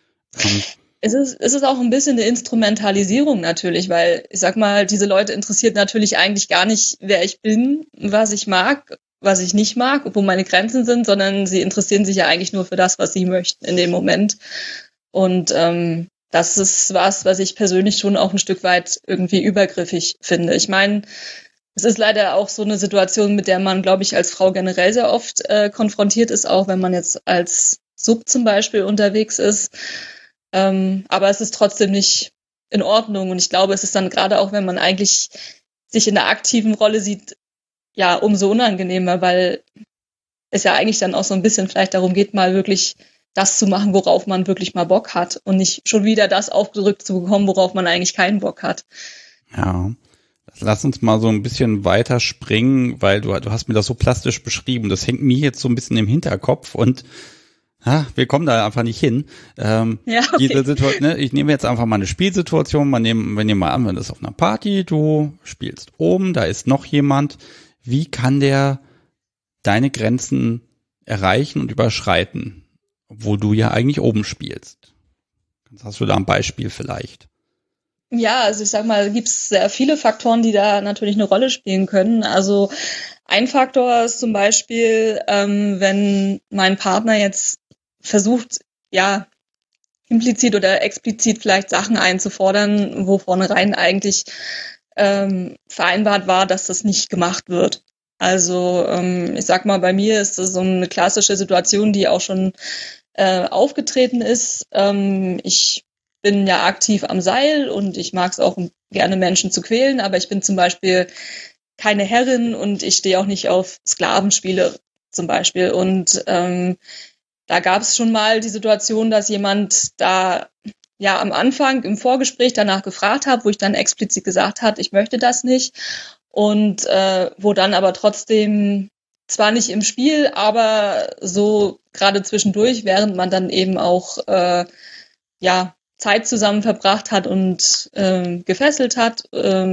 Es ist auch ein bisschen eine Instrumentalisierung natürlich, weil ich sag mal, diese Leute interessiert natürlich eigentlich gar nicht, wer ich bin, was ich mag, was ich nicht mag, wo meine Grenzen sind, sondern sie interessieren sich ja eigentlich nur für das, was sie möchten in dem Moment. Und das ist was ich persönlich schon auch ein Stück weit irgendwie übergriffig finde. Ich meine, es ist leider auch so eine Situation, mit der man, glaube ich, als Frau generell sehr oft konfrontiert ist, auch wenn man jetzt als Sub zum Beispiel unterwegs ist. Aber es ist trotzdem nicht in Ordnung. Und ich glaube, es ist dann gerade auch, wenn man eigentlich sich in der aktiven Rolle sieht, ja, umso unangenehmer, weil es ja eigentlich dann auch so ein bisschen vielleicht darum geht, mal wirklich das zu machen, worauf man wirklich mal Bock hat und nicht schon wieder das aufgedrückt zu bekommen, worauf man eigentlich keinen Bock hat. Ja, lass uns mal so ein bisschen weiter springen, weil du hast mir das so plastisch beschrieben. Das hängt mir jetzt so ein bisschen im Hinterkopf und wir kommen da einfach nicht hin. Ja, okay. Diese Situation, ne, ich nehme jetzt einfach mal eine Spielsituation. Wir nehmen mal an, wenn das auf einer Party, du spielst oben, da ist noch jemand. Wie kann der deine Grenzen erreichen und überschreiten, obwohl du ja eigentlich oben spielst? Hast du da ein Beispiel vielleicht? Ja, also ich sag mal, gibt es sehr viele Faktoren, die da natürlich eine Rolle spielen können. Also ein Faktor ist zum Beispiel, wenn mein Partner jetzt versucht, ja, implizit oder explizit vielleicht Sachen einzufordern, wo vornherein eigentlich vereinbart war, dass das nicht gemacht wird. Also ich sag mal, bei mir ist das so eine klassische Situation, die auch schon aufgetreten ist. Ich bin ja aktiv am Seil und ich mag es auch gerne, Menschen zu quälen, aber ich bin zum Beispiel keine Herrin und ich stehe auch nicht auf Sklavenspiele zum Beispiel. Und da gab es schon mal die Situation, dass jemand da ja am Anfang im Vorgespräch danach gefragt hat, wo ich dann explizit gesagt habe, ich möchte das nicht. Und wo dann aber trotzdem, zwar nicht im Spiel, aber so gerade zwischendurch, während man dann eben auch ja Zeit zusammen verbracht hat und gefesselt hat,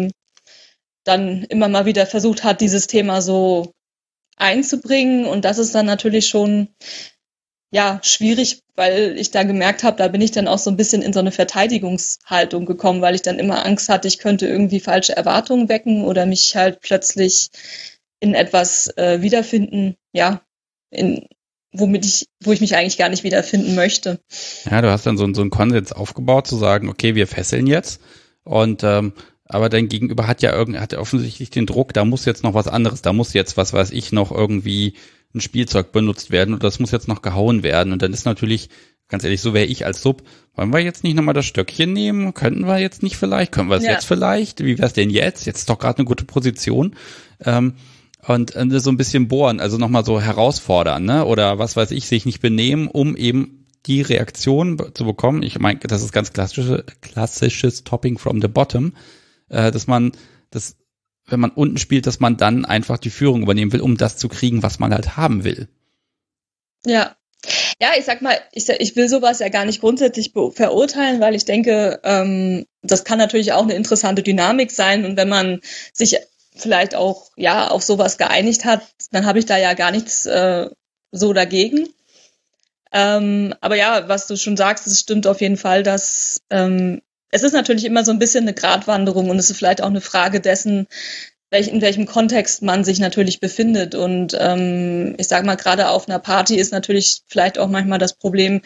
dann immer mal wieder versucht hat, dieses Thema so einzubringen. Und das ist dann natürlich schon ja schwierig, weil ich da gemerkt habe, da bin ich dann auch so ein bisschen in so eine Verteidigungshaltung gekommen, weil ich dann immer Angst hatte, ich könnte irgendwie falsche Erwartungen wecken oder mich halt plötzlich in etwas wiederfinden, ja, wo ich mich eigentlich gar nicht wiederfinden möchte. Ja, du hast dann so einen Konsens aufgebaut, zu sagen, okay, wir fesseln jetzt, und aber dein Gegenüber hat ja offensichtlich den Druck, da muss jetzt noch was anderes, da muss jetzt, was weiß ich, noch irgendwie ein Spielzeug benutzt werden und das muss jetzt noch gehauen werden. Und dann ist natürlich, ganz ehrlich, so wäre ich als Sub, wollen wir jetzt nicht nochmal das Stöckchen nehmen? Könnten wir jetzt nicht vielleicht? Können wir es jetzt vielleicht? Wie wär's denn jetzt? Jetzt ist doch gerade eine gute Position. Und so ein bisschen bohren, also nochmal so herausfordern, ne? Oder was weiß ich, sich nicht benehmen, um eben die Reaktion zu bekommen. Ich meine, das ist ganz klassisches Topping from the bottom, dass man das, wenn man unten spielt, dass man dann einfach die Führung übernehmen will, um das zu kriegen, was man halt haben will. Ja. Ja, ich sag mal, ich will sowas ja gar nicht grundsätzlich verurteilen, weil ich denke, das kann natürlich auch eine interessante Dynamik sein. Und wenn man sich vielleicht auch ja auf sowas geeinigt hat, dann habe ich da ja gar nichts so dagegen. Aber ja, was du schon sagst, es stimmt auf jeden Fall, dass es ist natürlich immer so ein bisschen eine Gratwanderung und es ist vielleicht auch eine Frage dessen, in welchem Kontext man sich natürlich befindet. Und ich sage mal, gerade auf einer Party ist natürlich vielleicht auch manchmal das Problem,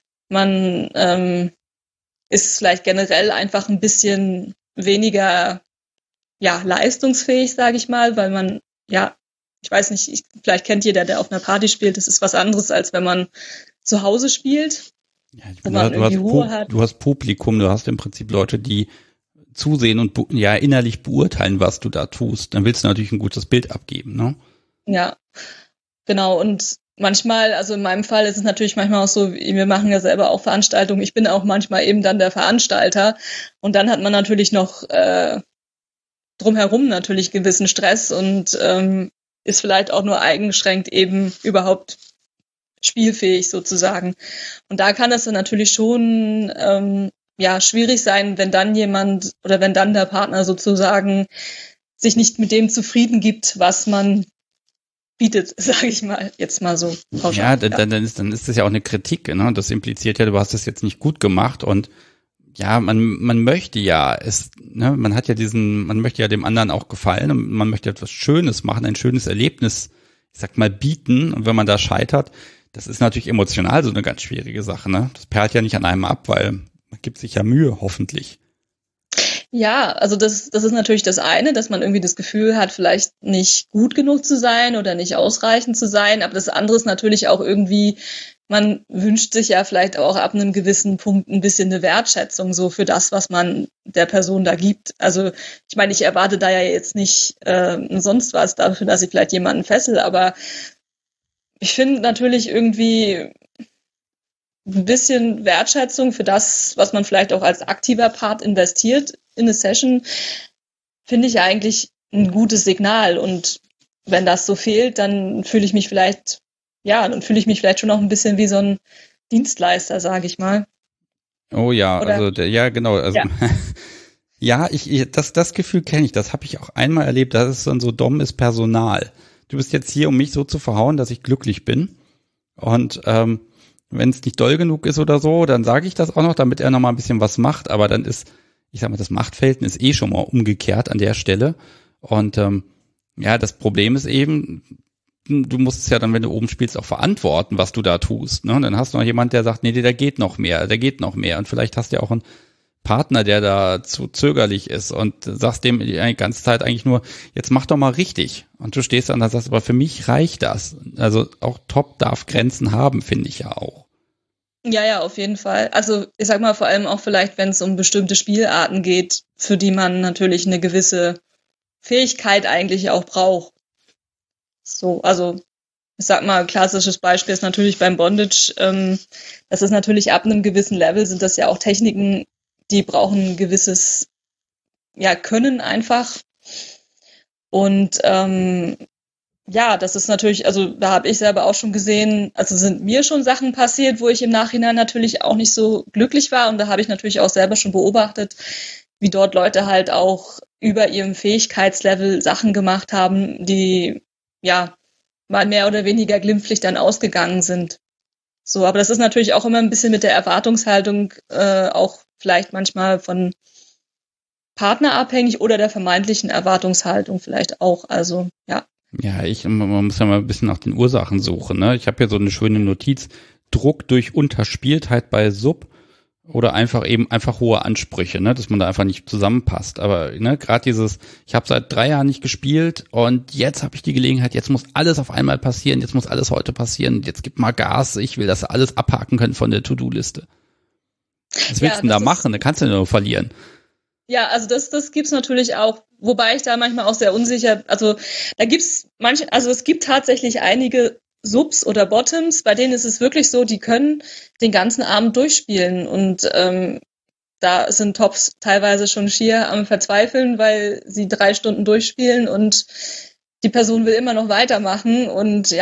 man ist vielleicht generell einfach ein bisschen weniger ja leistungsfähig, sage ich mal, weil man, ja, ich weiß nicht, vielleicht kennt jeder, der auf einer Party spielt, das ist was anderes, als wenn man zu Hause spielt. Ja, du hast Publikum, du hast im Prinzip Leute, die zusehen und ja innerlich beurteilen, was du da tust. Dann willst du natürlich ein gutes Bild abgeben, ne? Ja, genau. Und manchmal, also in meinem Fall ist es natürlich manchmal auch so, wir machen ja selber auch Veranstaltungen. Ich bin auch manchmal eben dann der Veranstalter. Und dann hat man natürlich noch drumherum natürlich gewissen Stress und ist vielleicht auch nur eingeschränkt eben überhaupt spielfähig sozusagen. Und da kann es dann natürlich schon schwierig sein, wenn dann jemand oder wenn dann der Partner sozusagen sich nicht mit dem zufrieden gibt, was man bietet, sage ich mal, jetzt mal so pauschal. Ja, dann ist das ja auch eine Kritik, ne? Das impliziert ja, du hast es jetzt nicht gut gemacht und ja, man möchte ja man möchte ja dem anderen auch gefallen und man möchte etwas Schönes machen, ein schönes Erlebnis, ich sag mal, bieten. Und wenn man da scheitert, das ist natürlich emotional so eine ganz schwierige Sache, ne? Das perlt ja nicht an einem ab, weil man gibt sich ja Mühe, hoffentlich. Ja, also das ist natürlich das eine, dass man irgendwie das Gefühl hat, vielleicht nicht gut genug zu sein oder nicht ausreichend zu sein. Aber das andere ist natürlich auch irgendwie, man wünscht sich ja vielleicht auch ab einem gewissen Punkt ein bisschen eine Wertschätzung so für das, was man der Person da gibt. Also ich meine, ich erwarte da ja jetzt nicht sonst was dafür, dass ich vielleicht jemanden fessel, aber ich finde natürlich irgendwie ein bisschen Wertschätzung für das, was man vielleicht auch als aktiver Part investiert in eine Session, finde ich eigentlich ein gutes Signal. Und wenn das so fehlt, dann fühle ich mich vielleicht schon noch ein bisschen wie so ein Dienstleister, sage ich mal. Oh ja, Oder? also ja, genau. Also ja, das Gefühl kenne ich. Das habe ich auch einmal erlebt. Das ist dann so, Dom ist Personal. Du bist jetzt hier, um mich so zu verhauen, dass ich glücklich bin. Und wenn es nicht doll genug ist oder so, dann sage ich das auch noch, damit er noch mal ein bisschen was macht. Aber dann ist, ich sag mal, das Machtverhältnis ist schon mal umgekehrt an der Stelle. Und das Problem ist eben, du musst es ja dann, wenn du oben spielst, auch verantworten, was du da tust. Ne? Und dann hast du noch jemand, der sagt, nee, da geht noch mehr. Und vielleicht hast du ja auch einen Partner, der da zu zögerlich ist und sagst dem die ganze Zeit eigentlich nur, jetzt mach doch mal richtig. Und du stehst dann und sagst, aber für mich reicht das. Also auch Top darf Grenzen haben, finde ich ja auch. Ja, auf jeden Fall. Also ich sag mal, vor allem auch vielleicht, wenn es um bestimmte Spielarten geht, für die man natürlich eine gewisse Fähigkeit eigentlich auch braucht. So, also ich sag mal, klassisches Beispiel ist natürlich beim Bondage, das ist natürlich ab einem gewissen Level, sind das ja auch Techniken, die brauchen ein gewisses Können einfach. Und das ist natürlich, also da habe ich selber auch schon gesehen, also sind mir schon Sachen passiert, wo ich im Nachhinein natürlich auch nicht so glücklich war. Und da habe ich natürlich auch selber schon beobachtet, wie dort Leute halt auch über ihrem Fähigkeitslevel Sachen gemacht haben, die mal mehr oder weniger glimpflich dann ausgegangen sind. So, aber das ist natürlich auch immer ein bisschen mit der Erwartungshaltung auch vielleicht manchmal von Partner abhängig oder der vermeintlichen Erwartungshaltung vielleicht auch. Also, ja. Ja, man muss ja mal ein bisschen nach den Ursachen suchen. Ne? Ich habe hier so eine schöne Notiz. Druck durch Unterspieltheit bei Sub oder einfach hohe Ansprüche, ne, dass man da einfach nicht zusammenpasst. Aber ne, gerade ich habe seit 3 Jahren nicht gespielt und jetzt habe ich die Gelegenheit, jetzt muss alles auf einmal passieren, jetzt muss alles heute passieren, jetzt gib mal Gas, ich will das alles abhaken können von der To-Do-Liste. Was willst du denn da machen? Da kannst du nur verlieren. Ja, also das gibt's natürlich auch, wobei ich da manchmal auch sehr unsicher, also da gibt's es gibt tatsächlich einige Subs oder Bottoms, bei denen ist es wirklich so, die können den ganzen Abend durchspielen und da sind Tops teilweise schon schier am Verzweifeln, weil sie 3 Stunden durchspielen und die Person will immer noch weitermachen und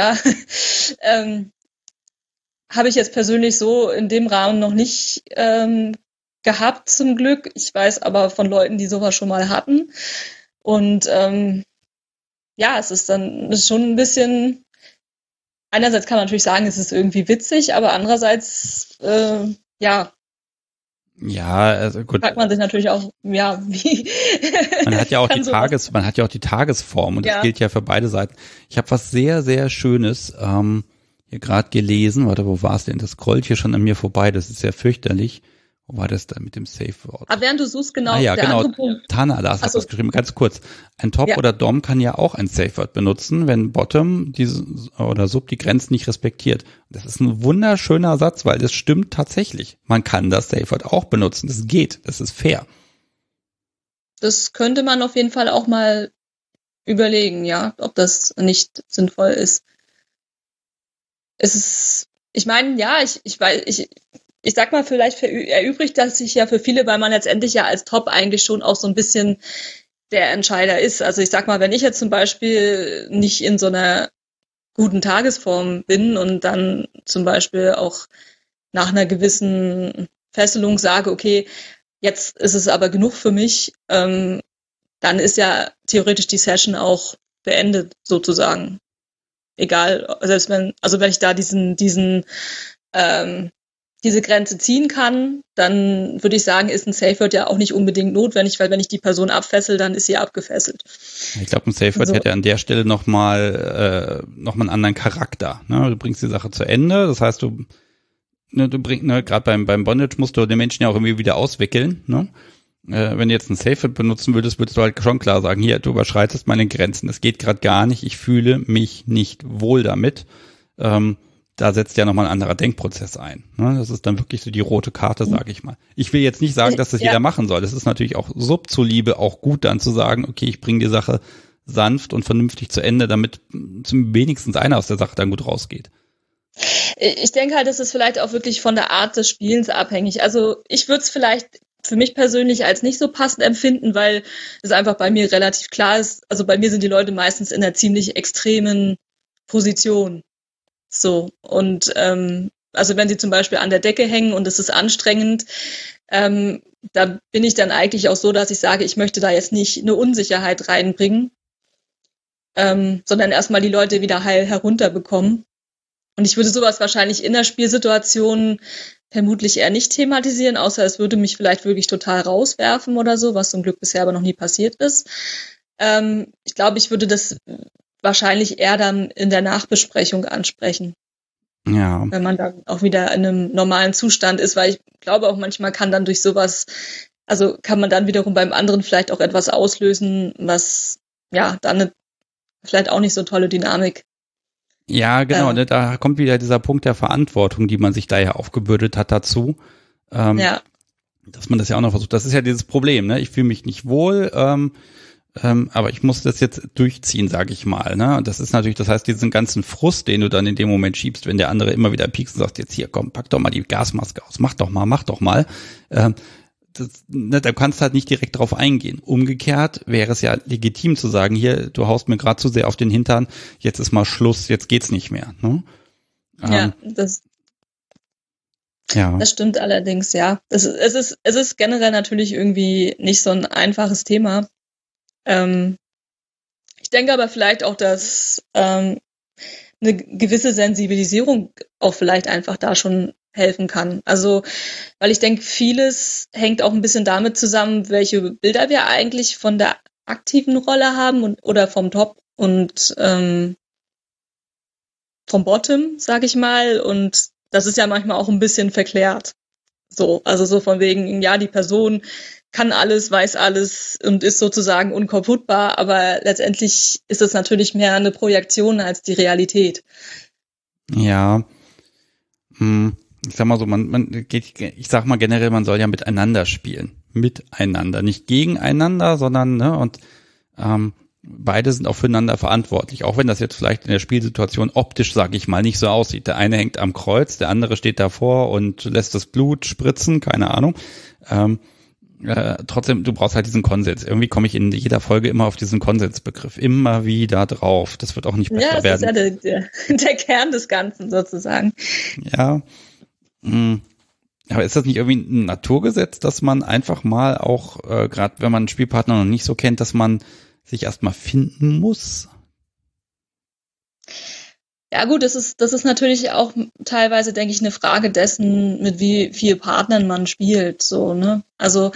habe ich jetzt persönlich so in dem Rahmen noch nicht gehabt zum Glück. Ich weiß aber von Leuten, die sowas schon mal hatten und es ist dann schon ein bisschen. Einerseits kann man natürlich sagen, es ist irgendwie witzig, aber andererseits, Ja, also gut. fragt man sich natürlich auch, wie. Man hat ja auch die Tagesform und das gilt ja für beide Seiten. Ich habe was sehr, sehr Schönes hier gerade gelesen. Warte, wo war es denn? Das scrollt hier schon an mir vorbei. Das ist sehr fürchterlich. Wo war das da mit dem Safe Word? Aber während du suchst, genau. Tanalas hat das geschrieben, ganz kurz. Ein Top oder Dom kann ja auch ein Safe Word benutzen, wenn Bottom oder Sub die Grenzen nicht respektiert. Das ist ein wunderschöner Satz, weil das stimmt tatsächlich. Man kann das Safe Word auch benutzen. Das geht. Das ist fair. Das könnte man auf jeden Fall auch mal überlegen, ob das nicht sinnvoll ist. Ich meine, ich sag mal, vielleicht erübrigt das sich ja für viele, weil man letztendlich ja als Top eigentlich schon auch so ein bisschen der Entscheider ist. Also ich sag mal, wenn ich jetzt zum Beispiel nicht in so einer guten Tagesform bin und dann zum Beispiel auch nach einer gewissen Fesselung sage, okay, jetzt ist es aber genug für mich, dann ist ja theoretisch die Session auch beendet sozusagen. Egal, selbst wenn ich da diese Grenze ziehen kann, dann würde ich sagen, ist ein Safe Word ja auch nicht unbedingt notwendig, weil wenn ich die Person abfessel, dann ist sie abgefesselt. Ich glaube, ein Safe Word hätte an der Stelle nochmal einen anderen Charakter. Ne? Du bringst die Sache zu Ende, das heißt, du bringst, gerade beim Bondage musst du den Menschen ja auch irgendwie wieder auswickeln. Ne? Wenn du jetzt ein Safe Word benutzen würdest du halt schon klar sagen, hier, du überschreitest meine Grenzen, das geht gerade gar nicht, ich fühle mich nicht wohl damit. Da setzt ja nochmal ein anderer Denkprozess ein. Ne? Das ist dann wirklich so die rote Karte, sage ich mal. Ich will jetzt nicht sagen, dass das jeder machen soll. Das ist natürlich auch zuliebe auch gut, dann zu sagen, okay, ich bringe die Sache sanft und vernünftig zu Ende, damit zum wenigstens einer aus der Sache dann gut rausgeht. Ich denke halt, das ist vielleicht auch wirklich von der Art des Spielens abhängig. Also ich würde es vielleicht für mich persönlich als nicht so passend empfinden, weil es einfach bei mir relativ klar ist. Also bei mir sind die Leute meistens in einer ziemlich extremen Position. So, und also wenn sie zum Beispiel an der Decke hängen und es ist anstrengend, da bin ich dann eigentlich auch so, dass ich sage, ich möchte da jetzt nicht eine Unsicherheit reinbringen, sondern erstmal die Leute wieder heil herunterbekommen. Und ich würde sowas wahrscheinlich in der Spielsituation vermutlich eher nicht thematisieren, außer es würde mich vielleicht wirklich total rauswerfen oder so, was zum Glück bisher aber noch nie passiert ist. Ich glaube, ich würde das wahrscheinlich eher dann in der Nachbesprechung ansprechen. Ja. Wenn man dann auch wieder in einem normalen Zustand ist, weil ich glaube auch manchmal kann dann durch sowas, also kann man dann wiederum beim anderen vielleicht auch etwas auslösen, was ja dann vielleicht auch nicht so tolle Dynamik. Ja, genau, da kommt wieder dieser Punkt der Verantwortung, die man sich da ja aufgebürdet hat dazu. Ja. Dass man das ja auch noch versucht. Das ist ja dieses Problem, ne? Ich fühle mich nicht wohl, aber ich muss das jetzt durchziehen, sage ich mal. Ne? Und das ist natürlich, das heißt, diesen ganzen Frust, den du dann in dem Moment schiebst, wenn der andere immer wieder piekst und sagt, jetzt hier, komm, pack doch mal die Gasmaske aus, mach doch mal. Da kannst du halt nicht direkt drauf eingehen. Umgekehrt wäre es ja legitim zu sagen, hier, du haust mir gerade zu sehr auf den Hintern, jetzt ist mal Schluss, jetzt geht's nicht mehr. Ne? Das stimmt allerdings, ja. Es ist generell natürlich irgendwie nicht so ein einfaches Thema. Ich denke aber vielleicht auch, dass eine gewisse Sensibilisierung auch vielleicht einfach da schon helfen kann. Also, weil ich denke, vieles hängt auch ein bisschen damit zusammen, welche Bilder wir eigentlich von der aktiven Rolle haben oder vom Top und vom Bottom, sag ich mal. Und das ist ja manchmal auch ein bisschen verklärt. So, also so von wegen, ja, die Person kann alles, weiß alles und ist sozusagen unkaputtbar, aber letztendlich ist es natürlich mehr eine Projektion als die Realität. Ja, ich sag mal so, ich sag mal generell, man soll ja miteinander spielen. Miteinander, nicht gegeneinander, sondern, ne, und beide sind auch füreinander verantwortlich, auch wenn das jetzt vielleicht in der Spielsituation optisch, sage ich mal, nicht so aussieht. Der eine hängt am Kreuz, der andere steht davor und lässt das Blut spritzen, keine Ahnung. Trotzdem, du brauchst halt diesen Konsens. Irgendwie komme ich in jeder Folge immer auf diesen Konsensbegriff. Immer wieder drauf. Das wird auch nicht besser werden. Ja, das ist ja der Kern des Ganzen sozusagen. Ja. Aber ist das nicht irgendwie ein Naturgesetz, dass man einfach mal auch, gerade wenn man einen Spielpartner noch nicht so kennt, dass man sich erstmal finden muss? Ja gut, das ist natürlich auch teilweise, denke ich, eine Frage dessen, mit wie viel Partnern man spielt, so, ne? Also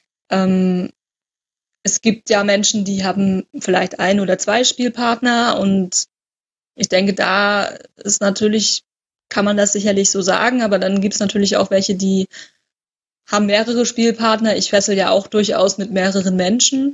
es gibt ja Menschen, die haben vielleicht 1 oder 2 Spielpartner und ich denke, da ist natürlich, kann man das sicherlich so sagen, aber dann gibt es natürlich auch welche, die haben mehrere Spielpartner. Ich fessel ja auch durchaus mit mehreren Menschen.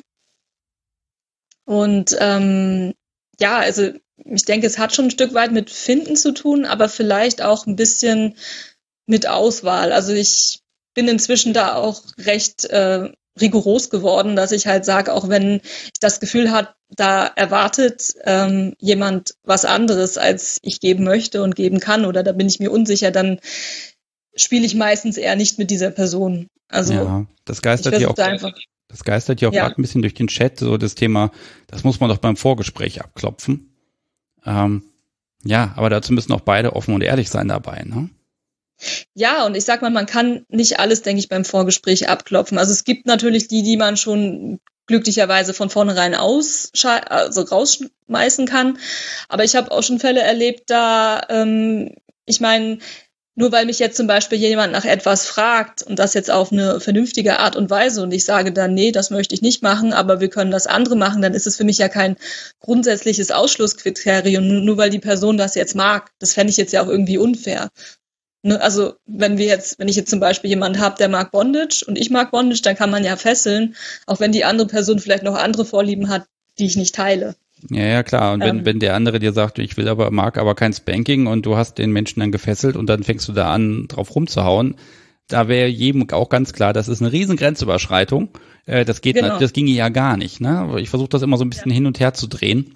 Und ja, also ich denke, es hat schon ein Stück weit mit Finden zu tun, aber vielleicht auch ein bisschen mit Auswahl. Also ich bin inzwischen da auch recht rigoros geworden, dass ich halt sage, auch wenn ich das Gefühl habe, da erwartet jemand was anderes, als ich geben möchte und geben kann, oder da bin ich mir unsicher, dann spiele ich meistens eher nicht mit dieser Person. Also ja, das geistert hier auch gerade ein bisschen durch den Chat, so das Thema, das muss man doch beim Vorgespräch abklopfen. Ja, aber dazu müssen auch beide offen und ehrlich sein dabei, ne? Ja, und ich sag mal, man kann nicht alles, denke ich, beim Vorgespräch abklopfen. Also es gibt natürlich die man schon glücklicherweise von vornherein rausschmeißen kann. Aber ich habe auch schon Fälle erlebt, da, ich meine, nur weil mich jetzt zum Beispiel jemand nach etwas fragt und das jetzt auf eine vernünftige Art und Weise und ich sage dann, nee, das möchte ich nicht machen, aber wir können das andere machen, dann ist es für mich ja kein grundsätzliches Ausschlusskriterium, nur weil die Person das jetzt mag. Das fände ich jetzt ja auch irgendwie unfair. Ne, also wenn ich jetzt zum Beispiel jemanden habe, der mag Bondage und ich mag Bondage, dann kann man ja fesseln, auch wenn die andere Person vielleicht noch andere Vorlieben hat, die ich nicht teile. Ja, klar. Und wenn der andere dir sagt, mag aber kein Spanking und du hast den Menschen dann gefesselt und dann fängst du da an, drauf rumzuhauen, da wäre jedem auch ganz klar, das ist eine riesen Grenzüberschreitung. Das ginge ja gar nicht, ne? Ich versuche das immer so ein bisschen hin und her zu drehen.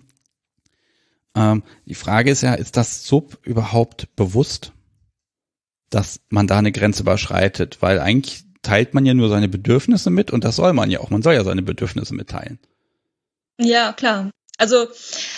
Die Frage ist ja, ist das Sub überhaupt bewusst, dass man da eine Grenze überschreitet? Weil eigentlich teilt man ja nur seine Bedürfnisse mit und das soll man ja auch. Man soll ja seine Bedürfnisse mitteilen. Ja, klar. Also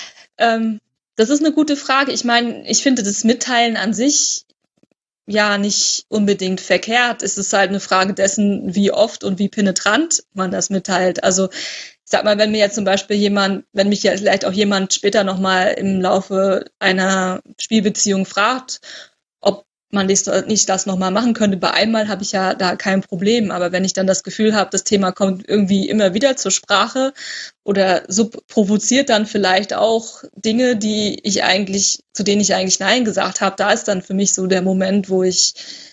das ist eine gute Frage. Ich meine, ich finde das Mitteilen an sich ja nicht unbedingt verkehrt. Es ist halt eine Frage dessen, wie oft und wie penetrant man das mitteilt. Also ich sag mal, wenn mich ja vielleicht auch jemand später nochmal im Laufe einer Spielbeziehung fragt, ob man nicht das nochmal machen könnte. Bei einmal habe ich ja da kein Problem, aber wenn ich dann das Gefühl habe, das Thema kommt irgendwie immer wieder zur Sprache oder provoziert dann vielleicht auch Dinge, zu denen ich eigentlich Nein gesagt habe, da ist dann für mich so der Moment, wo ich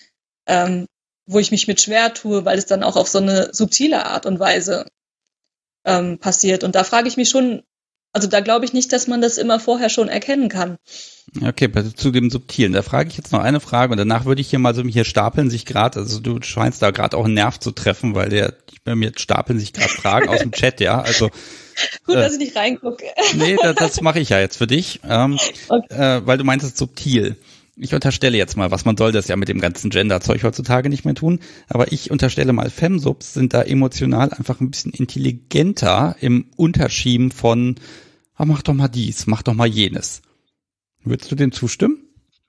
mich mit schwer tue, weil es dann auch auf so eine subtile Art und Weise passiert. Und da frage ich mich schon, also da glaube ich nicht, dass man das immer vorher schon erkennen kann. Okay, zu dem Subtilen, da frage ich jetzt noch eine Frage und danach würde ich hier stapeln sich gerade, also du scheinst da gerade auch einen Nerv zu treffen, weil bei mir stapeln sich gerade Fragen aus dem Chat, ja, also. Gut, dass ich nicht reingucke. Nee, das mache ich ja jetzt für dich, okay. Weil du meintest subtil. Ich unterstelle jetzt mal, man soll das ja mit dem ganzen Gender-Zeug heutzutage nicht mehr tun, aber ich unterstelle mal, Femsubs sind da emotional einfach ein bisschen intelligenter im Unterschieben von, mach doch mal dies, mach doch mal jenes. Würdest du dem zustimmen?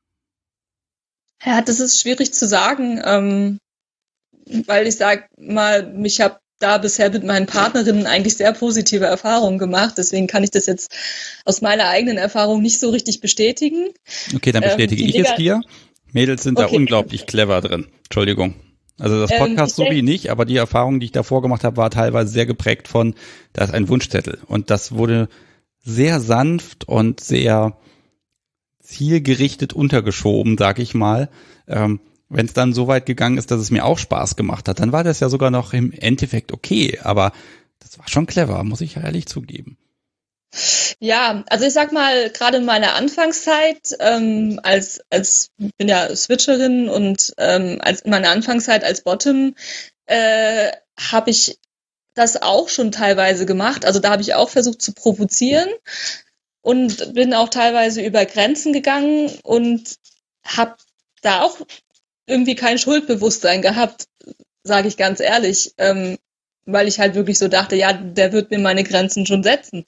Ja, das ist schwierig zu sagen, weil ich sag mal, ich habe da bisher mit meinen Partnerinnen eigentlich sehr positive Erfahrungen gemacht. Deswegen kann ich das jetzt aus meiner eigenen Erfahrung nicht so richtig bestätigen. Okay, dann bestätige ich es dir. Mädels sind da unglaublich clever drin. Entschuldigung. Also das Podcast-Subi nicht, aber die Erfahrung, die ich davor gemacht habe, war teilweise sehr geprägt von, da ist ein Wunschzettel. Und das wurde sehr sanft und sehr zielgerichtet untergeschoben, sag ich mal. Wenn es dann so weit gegangen ist, dass es mir auch Spaß gemacht hat, dann war das ja sogar noch im Endeffekt okay. Aber das war schon clever, muss ich ja ehrlich zugeben. Ja, also ich sag mal, gerade in meiner Anfangszeit, als bin ja Switcherin und in meiner Anfangszeit als Bottom habe ich das auch schon teilweise gemacht. Also da habe ich auch versucht zu provozieren und bin auch teilweise über Grenzen gegangen und habe da auch irgendwie kein Schuldbewusstsein gehabt, sage ich ganz ehrlich, weil ich halt wirklich so dachte, ja, der wird mir meine Grenzen schon setzen.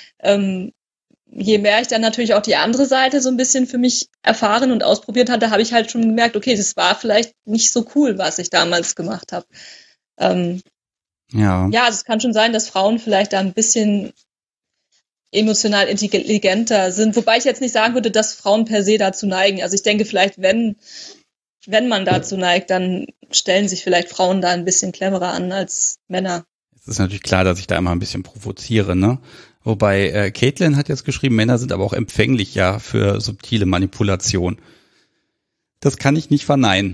Je mehr ich dann natürlich auch die andere Seite so ein bisschen für mich erfahren und ausprobiert hatte, habe ich halt schon gemerkt, okay, das war vielleicht nicht so cool, was ich damals gemacht habe. Ja, es kann schon sein, dass Frauen vielleicht da ein bisschen emotional intelligenter sind, wobei ich jetzt nicht sagen würde, dass Frauen per se dazu neigen. Also ich denke vielleicht, wenn man dazu neigt, dann stellen sich vielleicht Frauen da ein bisschen cleverer an als Männer. Es ist natürlich klar, dass ich da immer ein bisschen provoziere, ne? Wobei Caitlin hat jetzt geschrieben, Männer sind aber auch empfänglich ja für subtile Manipulation. Das kann ich nicht verneinen.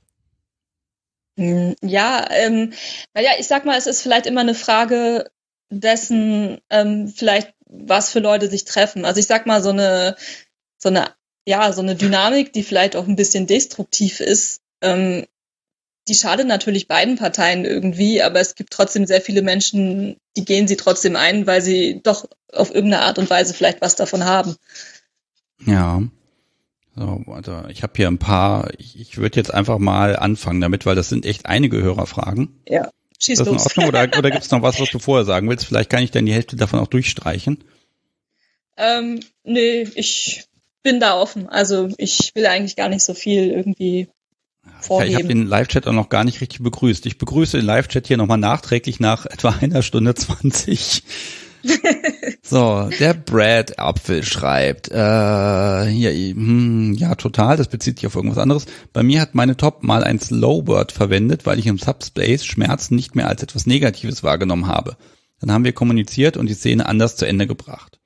Ja, ich sag mal, es ist vielleicht immer eine Frage dessen, vielleicht was für Leute sich treffen. Also ich sag mal, so eine Dynamik, die vielleicht auch ein bisschen destruktiv ist, die schadet natürlich beiden Parteien irgendwie, aber es gibt trotzdem sehr viele Menschen, die gehen sie trotzdem ein, weil sie doch auf irgendeine Art und Weise vielleicht was davon haben. Ja. So, also ich habe hier ein paar, ich würde jetzt einfach mal anfangen damit, weil das sind echt einige Hörerfragen. Ja, schieß los. Ist das in Ordnung oder gibt es noch was du vorher sagen willst? Vielleicht kann ich dann die Hälfte davon auch durchstreichen. Nee, ich bin da offen. Also ich will eigentlich gar nicht so viel irgendwie vorgeben. Ich habe den Live-Chat auch noch gar nicht richtig begrüßt. Ich begrüße den Live-Chat hier nochmal nachträglich nach etwa 1:20. So, der Brad Apfel schreibt, ja, total, das bezieht sich auf irgendwas anderes. Bei mir hat meine Top mal ein Slow Word verwendet, weil ich im Subspace Schmerzen nicht mehr als etwas Negatives wahrgenommen habe. Dann haben wir kommuniziert und die Szene anders zu Ende gebracht.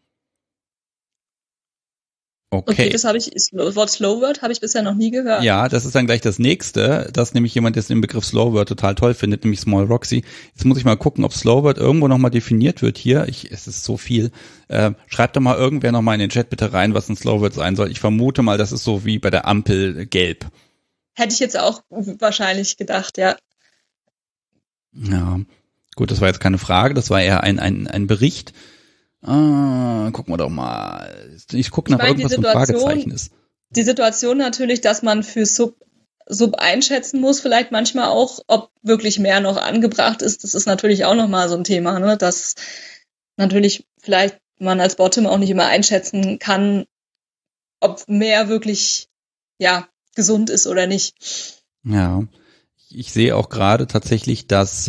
Okay, das Wort Slow Word habe ich bisher noch nie gehört. Ja, das ist dann gleich das nächste, dass nämlich jemand jetzt den Begriff Slow Word total toll findet, nämlich Small Roxy. Jetzt muss ich mal gucken, ob Slow Word irgendwo nochmal definiert wird hier. Es ist so viel. Schreibt doch mal irgendwer nochmal in den Chat bitte rein, was ein Slow Word sein soll. Ich vermute mal, das ist so wie bei der Ampel gelb. Hätte ich jetzt auch wahrscheinlich gedacht, ja. Ja, gut, das war jetzt keine Frage, das war eher ein Bericht. Gucken wir doch mal. Ich gucke nach irgendwas, ein Fragezeichen ist. Die Situation natürlich, dass man für Sub einschätzen muss, vielleicht manchmal auch, ob wirklich mehr noch angebracht ist, das ist natürlich auch nochmal so ein Thema, ne? Dass natürlich vielleicht man als Bottom auch nicht immer einschätzen kann, ob mehr wirklich, gesund ist oder nicht. Ja, ich sehe auch gerade tatsächlich, dass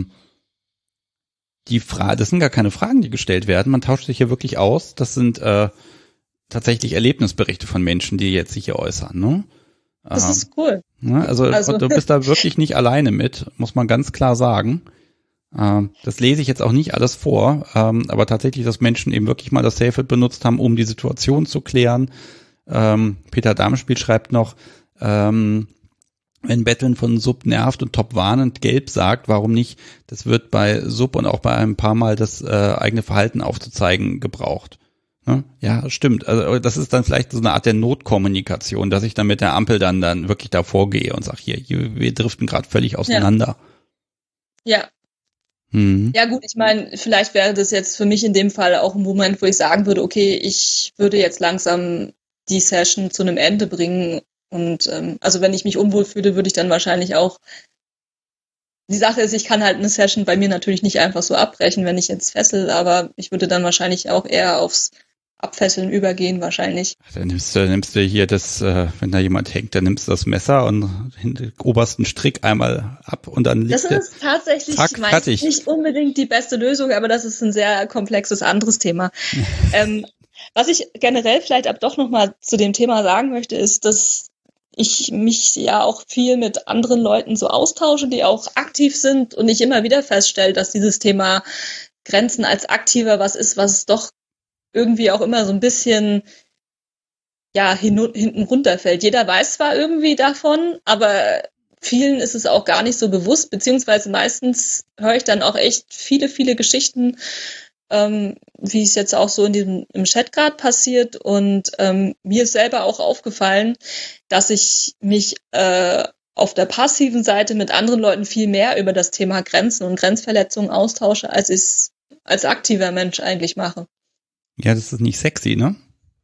das sind gar keine Fragen, die gestellt werden. Man tauscht sich hier wirklich aus. Das sind tatsächlich Erlebnisberichte von Menschen, die jetzt sich hier äußern. Ne? Das ist cool. Ne? Also du bist da wirklich nicht alleine mit, muss man ganz klar sagen. Das lese ich jetzt auch nicht alles vor, aber tatsächlich, dass Menschen eben wirklich mal das Safehold benutzt haben, um die Situation zu klären. Peter Darmspiel schreibt noch, wenn Betteln von Sub nervt und Top warnend gelb sagt, warum nicht? Das wird bei Sub und auch bei ein paar Mal das eigene Verhalten aufzuzeigen gebraucht. Ne? Ja, stimmt. Also das ist dann vielleicht so eine Art der Notkommunikation, dass ich dann mit der Ampel dann wirklich davor gehe und sage, hier, wir driften gerade völlig auseinander. Ja. Ja gut, ich meine, vielleicht wäre das jetzt für mich in dem Fall auch ein Moment, wo ich sagen würde, okay, ich würde jetzt langsam die Session zu einem Ende bringen. Und also wenn ich mich unwohl fühle, würde ich dann wahrscheinlich auch, die Sache ist, ich kann halt eine Session bei mir natürlich nicht einfach so abbrechen, wenn ich jetzt fessel, aber ich würde dann wahrscheinlich auch eher aufs Abfesseln übergehen wahrscheinlich. Dann nimmst du hier das, wenn da jemand hängt, dann nimmst du das Messer und den obersten Strick einmal ab und dann liegt das ist tatsächlich meistens nicht unbedingt die beste Lösung, aber das ist ein sehr komplexes anderes Thema. Was ich generell vielleicht doch nochmal zu dem Thema sagen möchte, ist, dass ich mich ja auch viel mit anderen Leuten so austausche, die auch aktiv sind und ich immer wieder feststelle, dass dieses Thema Grenzen als Aktiver was ist, was doch irgendwie auch immer so ein bisschen hinten runterfällt. Jeder weiß zwar irgendwie davon, aber vielen ist es auch gar nicht so bewusst, beziehungsweise meistens höre ich dann auch echt viele, viele Geschichten, wie es jetzt auch so im Chat gerade passiert. Und mir ist selber auch aufgefallen, dass ich mich auf der passiven Seite mit anderen Leuten viel mehr über das Thema Grenzen und Grenzverletzungen austausche, als ich es als aktiver Mensch eigentlich mache. Ja, das ist nicht sexy, ne?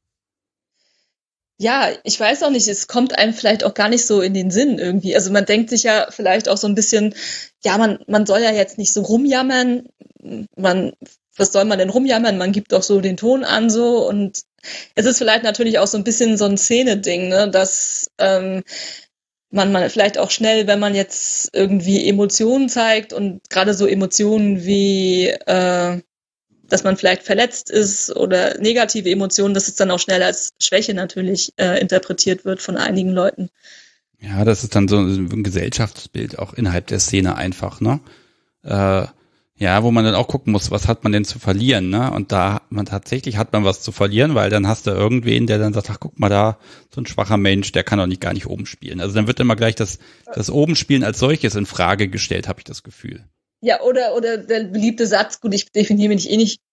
Ja, ich weiß auch nicht, es kommt einem vielleicht auch gar nicht so in den Sinn irgendwie. Also man denkt sich ja vielleicht auch so ein bisschen, man soll ja jetzt nicht so rumjammern, was soll man denn rumjammern? Man gibt doch so den Ton an so und es ist vielleicht natürlich auch so ein bisschen so ein Szene-Ding, ne, dass man vielleicht auch schnell, wenn man jetzt irgendwie Emotionen zeigt und gerade so Emotionen wie dass man vielleicht verletzt ist oder negative Emotionen, dass es dann auch schnell als Schwäche natürlich interpretiert wird von einigen Leuten. Ja, das ist dann so ein Gesellschaftsbild auch innerhalb der Szene einfach, ne? Wo man dann auch gucken muss, was hat man denn zu verlieren, ne? Und da hat man was zu verlieren, weil dann hast du irgendwen, der dann sagt, ach, guck mal da, so ein schwacher Mensch, der kann doch gar nicht oben spielen. Also dann wird immer gleich das Obenspielen als solches in Frage gestellt, habe ich das Gefühl. Ja, oder der beliebte Satz, gut, ich definiere mich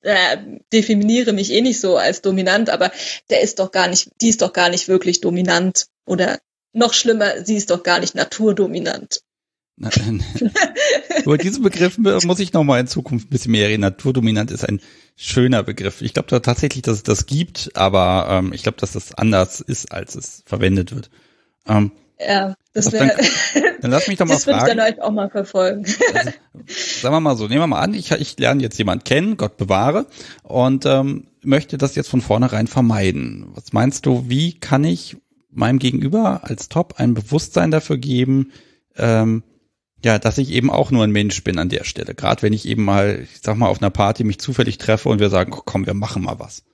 eh nicht so als dominant, aber die ist doch gar nicht wirklich dominant. Oder noch schlimmer, sie ist doch gar nicht naturdominant. Über diesen Begriff muss ich nochmal in Zukunft ein bisschen mehr reden. Naturdominant ist ein schöner Begriff. Ich glaube tatsächlich, dass es das gibt, aber ich glaube, dass das anders ist, als es verwendet wird. Ja, das wäre. Dann lass mich doch mal fragen. Das würde ich dann euch auch mal verfolgen. Also, sagen wir mal so, nehmen wir mal an, ich lerne jetzt jemand kennen, Gott bewahre, und möchte das jetzt von vornherein vermeiden. Was meinst du, wie kann ich meinem Gegenüber als Top ein Bewusstsein dafür geben, dass ich eben auch nur ein Mensch bin an der Stelle. Gerade wenn ich eben mal, ich sag mal, auf einer Party mich zufällig treffe und wir sagen, oh, komm, wir machen mal was.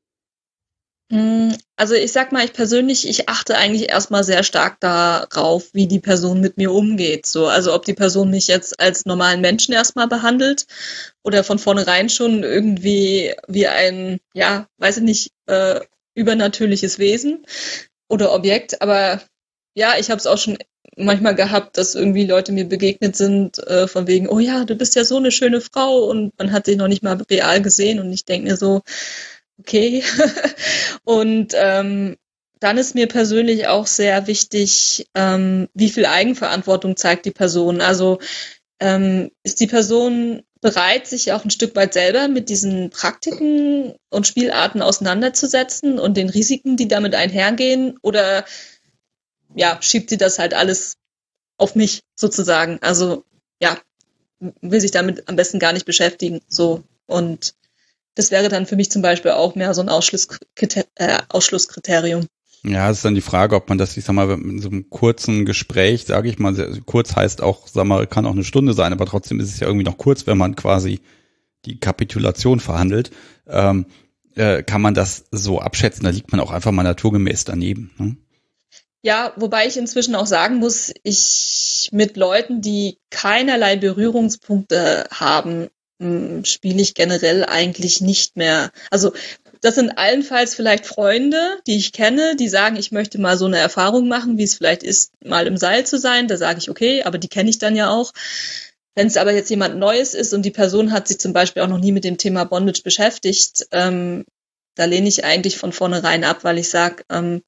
Also ich sag mal, ich achte eigentlich erstmal sehr stark darauf, wie die Person mit mir umgeht. So, also ob die Person mich jetzt als normalen Menschen erstmal behandelt oder von vornherein schon irgendwie wie ein, weiß ich nicht, übernatürliches Wesen oder Objekt. Aber ja, ich habe es auch schon manchmal gehabt, dass irgendwie Leute mir begegnet sind, von wegen, oh ja, du bist ja so eine schöne Frau und man hat dich noch nicht mal real gesehen und ich denke mir so, okay. Und dann ist mir persönlich auch sehr wichtig, wie viel Eigenverantwortung zeigt die Person. Also ist die Person bereit, sich auch ein Stück weit selber mit diesen Praktiken und Spielarten auseinanderzusetzen und den Risiken, die damit einhergehen, oder schiebt sie das halt alles auf mich sozusagen. Also will sich damit am besten gar nicht beschäftigen. So. Und das wäre dann für mich zum Beispiel auch mehr so ein Ausschlusskriterium. Ja, es ist dann die Frage, ob man das, ich sag mal, in so einem kurzen Gespräch, sage ich mal, kurz heißt auch, sag mal, kann auch eine Stunde sein, aber trotzdem ist es ja irgendwie noch kurz, wenn man quasi die Kapitulation verhandelt, kann man das so abschätzen, da liegt man auch einfach mal naturgemäß daneben. Ne? Ja, wobei ich inzwischen auch sagen muss, ich mit Leuten, die keinerlei Berührungspunkte haben, spiele ich generell eigentlich nicht mehr. Also das sind allenfalls vielleicht Freunde, die ich kenne, die sagen, ich möchte mal so eine Erfahrung machen, wie es vielleicht ist, mal im Seil zu sein. Da sage ich, okay, aber die kenne ich dann ja auch. Wenn es aber jetzt jemand Neues ist und die Person hat sich zum Beispiel auch noch nie mit dem Thema Bondage beschäftigt, da lehne ich eigentlich von vornherein ab, weil ich sage,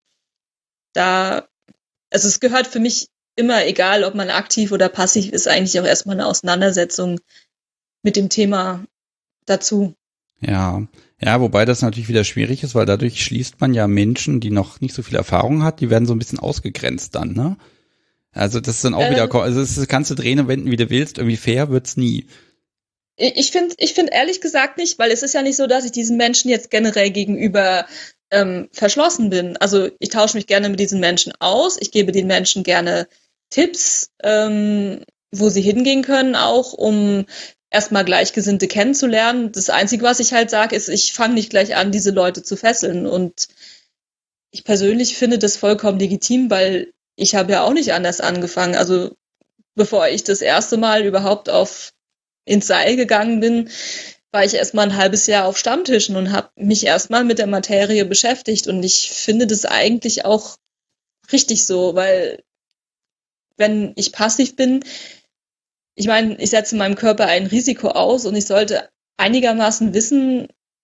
es gehört für mich immer, egal ob man aktiv oder passiv ist, eigentlich auch erstmal eine Auseinandersetzung mit dem Thema dazu. Ja, wobei das natürlich wieder schwierig ist, weil dadurch schließt man ja Menschen, die noch nicht so viel Erfahrung hat, die werden so ein bisschen ausgegrenzt dann, ne? Also das ist dann auch wieder, also das kannst du drehen und wenden, wie du willst, irgendwie fair wird's nie. Ich finde ehrlich gesagt nicht, weil es ist ja nicht so, dass ich diesen Menschen jetzt generell gegenüber verschlossen bin. Also ich tausche mich gerne mit diesen Menschen aus, ich gebe den Menschen gerne Tipps, wo sie hingehen können, auch um erstmal Gleichgesinnte kennenzulernen. Das Einzige, was ich halt sage, ist, ich fange nicht gleich an, diese Leute zu fesseln. Und ich persönlich finde das vollkommen legitim, weil ich habe ja auch nicht anders angefangen. Also bevor ich das erste Mal überhaupt ins Seil gegangen bin, war ich erstmal ein halbes Jahr auf Stammtischen und habe mich erstmal mit der Materie beschäftigt. Und ich finde das eigentlich auch richtig so, weil wenn ich passiv bin, ich meine, ich setze meinem Körper ein Risiko aus und ich sollte einigermaßen wissen,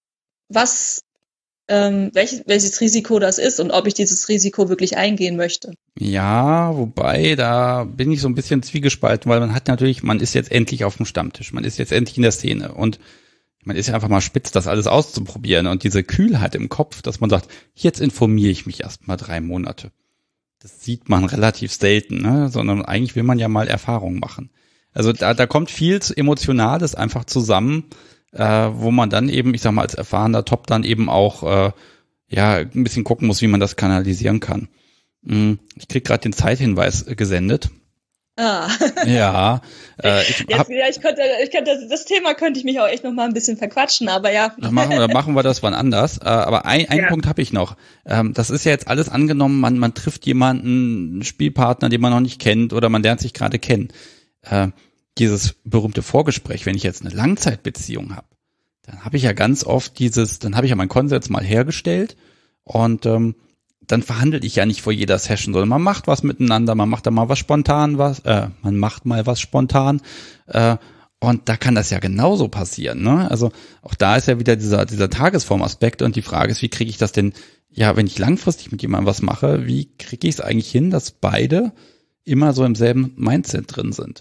welches Risiko das ist und ob ich dieses Risiko wirklich eingehen möchte. Ja, wobei, da bin ich so ein bisschen zwiegespalten, weil man ist jetzt endlich auf dem Stammtisch, man ist jetzt endlich in der Szene und man ist ja einfach mal spitz, das alles auszuprobieren und diese Kühlheit im Kopf, dass man sagt, jetzt informiere ich mich erst mal 3 Monate. Das sieht man relativ selten, ne? Sondern eigentlich will man ja mal Erfahrungen machen. Also da kommt viel Emotionales einfach zusammen, wo man dann eben, ich sag mal, als erfahrener Top dann eben auch ein bisschen gucken muss, wie man das kanalisieren kann. Ich krieg gerade den Zeithinweis gesendet. Ah. Ja. Das Thema könnte ich mich auch echt noch mal ein bisschen verquatschen, aber ja. Dann machen wir das wann anders. Aber ein Punkt habe ich noch. Das ist ja jetzt alles angenommen, man trifft jemanden, einen Spielpartner, den man noch nicht kennt oder man lernt sich gerade kennen. Dieses berühmte Vorgespräch, wenn ich jetzt eine Langzeitbeziehung habe, dann habe ich ja ganz oft dann habe ich ja meinen Konsens mal hergestellt und dann verhandle ich ja nicht vor jeder Session, sondern man macht was miteinander, man macht da mal was spontan, man macht mal was spontan und da kann das ja genauso passieren, ne? Also auch da ist ja wieder dieser Tagesformaspekt und die Frage ist, wie kriege ich das denn, wenn ich langfristig mit jemandem was mache, wie kriege ich es eigentlich hin, dass beide immer so im selben Mindset drin sind?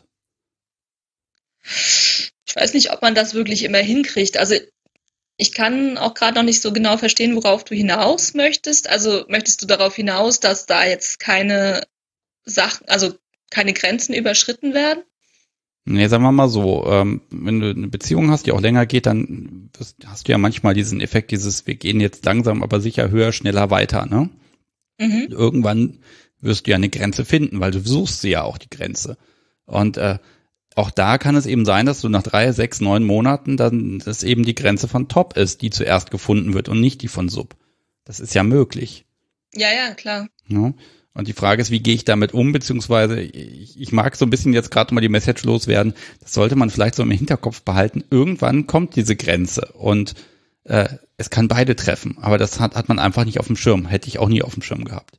Ich weiß nicht, ob man das wirklich immer hinkriegt. Also ich kann auch gerade noch nicht so genau verstehen, worauf du hinaus möchtest. Also möchtest du darauf hinaus, dass da jetzt keine Grenzen überschritten werden? Nee, sagen wir mal so, wenn du eine Beziehung hast, die auch länger geht, dann hast du ja manchmal diesen Effekt, wir gehen jetzt langsam, aber sicher höher, schneller weiter, ne? Mhm. Irgendwann wirst du ja eine Grenze finden, weil du suchst sie ja auch, die Grenze. Und auch da kann es eben sein, dass du nach 3, 6, 9 Monaten dann, dass eben die Grenze von Top ist, die zuerst gefunden wird und nicht die von Sub. Das ist ja möglich. Ja, klar. Ja? Und die Frage ist, wie gehe ich damit um, beziehungsweise ich mag so ein bisschen jetzt gerade mal die Message loswerden, das sollte man vielleicht so im Hinterkopf behalten. Irgendwann kommt diese Grenze und es kann beide treffen, aber das hat man einfach nicht auf dem Schirm, hätte ich auch nie auf dem Schirm gehabt.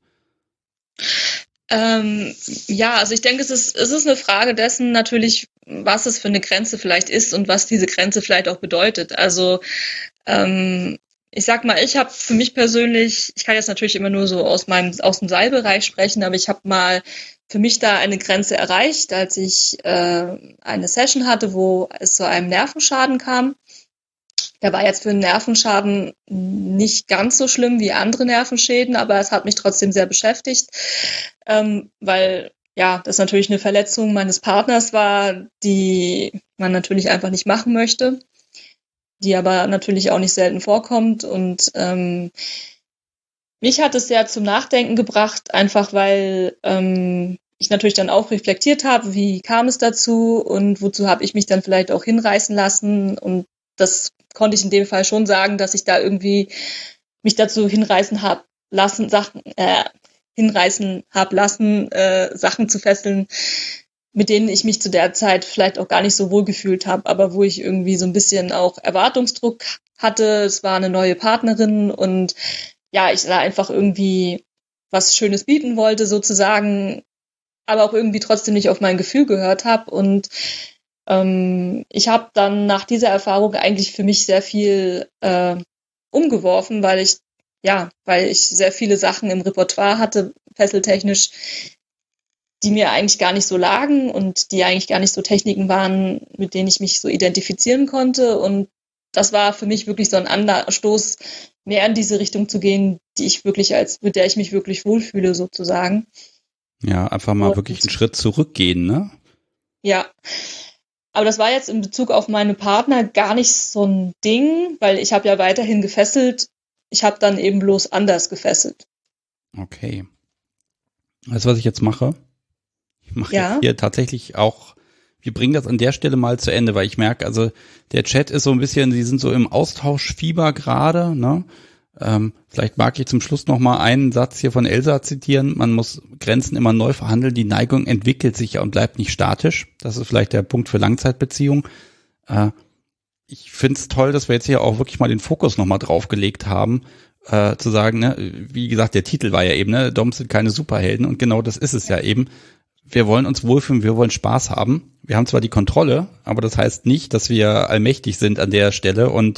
Ja, also ich denke, es ist eine Frage dessen natürlich, was es für eine Grenze vielleicht ist und was diese Grenze vielleicht auch bedeutet. Also ich sag mal, ich habe für mich persönlich, ich kann jetzt natürlich immer nur so aus dem Seilbereich sprechen, aber ich habe mal für mich da eine Grenze erreicht, als ich eine Session hatte, wo es zu einem Nervenschaden kam. Der war jetzt für einen Nervenschaden nicht ganz so schlimm wie andere Nervenschäden, aber es hat mich trotzdem sehr beschäftigt, weil ja, das natürlich eine Verletzung meines Partners war, die man natürlich einfach nicht machen möchte, die aber natürlich auch nicht selten vorkommt. Und mich hat es sehr zum Nachdenken gebracht, einfach weil ich natürlich dann auch reflektiert habe, wie kam es dazu und wozu habe ich mich dann vielleicht auch hinreißen lassen. Und das konnte ich in dem Fall schon sagen, dass ich da irgendwie mich dazu hinreißen habe lassen, Sachen zu fesseln, mit denen ich mich zu der Zeit vielleicht auch gar nicht so wohl gefühlt habe, aber wo ich irgendwie so ein bisschen auch Erwartungsdruck hatte. Es war eine neue Partnerin und ja, ich da einfach irgendwie was Schönes bieten wollte sozusagen, aber auch irgendwie trotzdem nicht auf mein Gefühl gehört habe. Und ich habe dann nach dieser Erfahrung eigentlich für mich sehr viel umgeworfen, weil ich sehr viele Sachen im Repertoire hatte, fesseltechnisch, die mir eigentlich gar nicht so lagen und die eigentlich gar nicht so Techniken waren, mit denen ich mich so identifizieren konnte. Und das war für mich wirklich so ein Anstoß, mehr in diese Richtung zu gehen, mit der ich mich wirklich wohlfühle, sozusagen. Ja, einfach mal wirklich einen Schritt zurückgehen, ne? Ja. Aber das war jetzt in Bezug auf meine Partner gar nicht so ein Ding, weil ich habe ja weiterhin gefesselt. Ich habe dann eben bloß anders gefesselt. Okay. Weißt du, was ich jetzt mache? Ich mache jetzt hier tatsächlich auch, wir bringen das an der Stelle mal zu Ende, weil ich merke, also der Chat ist so ein bisschen, die sind so im Austauschfieber gerade, ne? Vielleicht mag ich zum Schluss noch mal einen Satz hier von Elsa zitieren. Man muss Grenzen immer neu verhandeln. Die Neigung entwickelt sich ja und bleibt nicht statisch. Das ist vielleicht der Punkt für Langzeitbeziehungen. Ich finde es toll, dass wir jetzt hier auch wirklich mal den Fokus noch mal drauf gelegt haben, zu sagen, ne, wie gesagt, der Titel war ja eben, ne, Doms sind keine Superhelden und genau das ist es ja eben. Wir wollen uns wohlfühlen, wir wollen Spaß haben. Wir haben zwar die Kontrolle, aber das heißt nicht, dass wir allmächtig sind an der Stelle und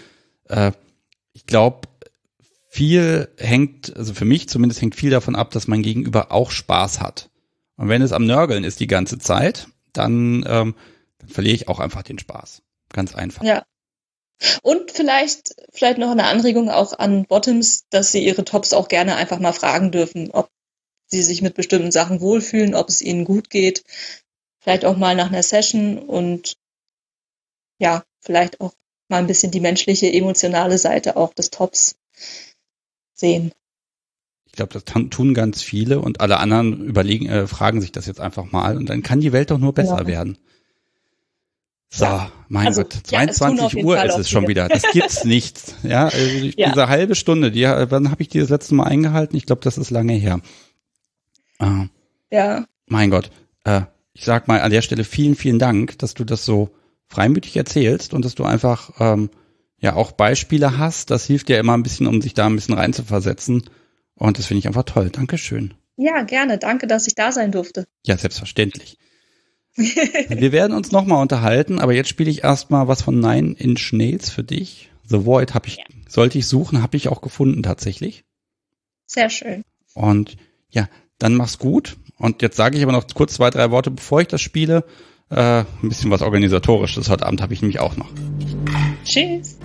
ich glaube, viel hängt, also für mich zumindest hängt viel davon ab, dass mein Gegenüber auch Spaß hat. Und wenn es am Nörgeln ist die ganze Zeit, dann verliere ich auch einfach den Spaß. Ganz einfach. Ja. Und vielleicht noch eine Anregung auch an Bottoms, dass sie ihre Tops auch gerne einfach mal fragen dürfen, ob sie sich mit bestimmten Sachen wohlfühlen, ob es ihnen gut geht. Vielleicht auch mal nach einer Session und ja, vielleicht auch mal ein bisschen die menschliche, emotionale Seite auch des Tops sehen. Ich glaube, das tun ganz viele und alle anderen fragen sich das jetzt einfach mal und dann kann die Welt doch nur besser werden. So, mein Gott, 22 Uhr ist es schon wieder. Das gibt's nicht. Ja, also diese halbe Stunde, wann habe ich die das letzte Mal eingehalten? Ich glaube, das ist lange her. Mein Gott, ich sag mal an der Stelle vielen, vielen Dank, dass du das so freimütig erzählst und dass du einfach auch Beispiele hast. Das hilft ja immer ein bisschen, um sich da ein bisschen reinzuversetzen. Und das finde ich einfach toll. Dankeschön. Ja, gerne. Danke, dass ich da sein durfte. Ja, selbstverständlich. Wir werden uns nochmal unterhalten, aber jetzt spiele ich erstmal was von Nine Inch Nails für dich. The Void sollte ich suchen, habe ich auch gefunden tatsächlich. Sehr schön. Und ja, dann mach's gut. Und jetzt sage ich aber noch kurz 2, 3 Worte, bevor ich das spiele. Ein bisschen was Organisatorisches. Heute Abend habe ich nämlich auch noch. Tschüss.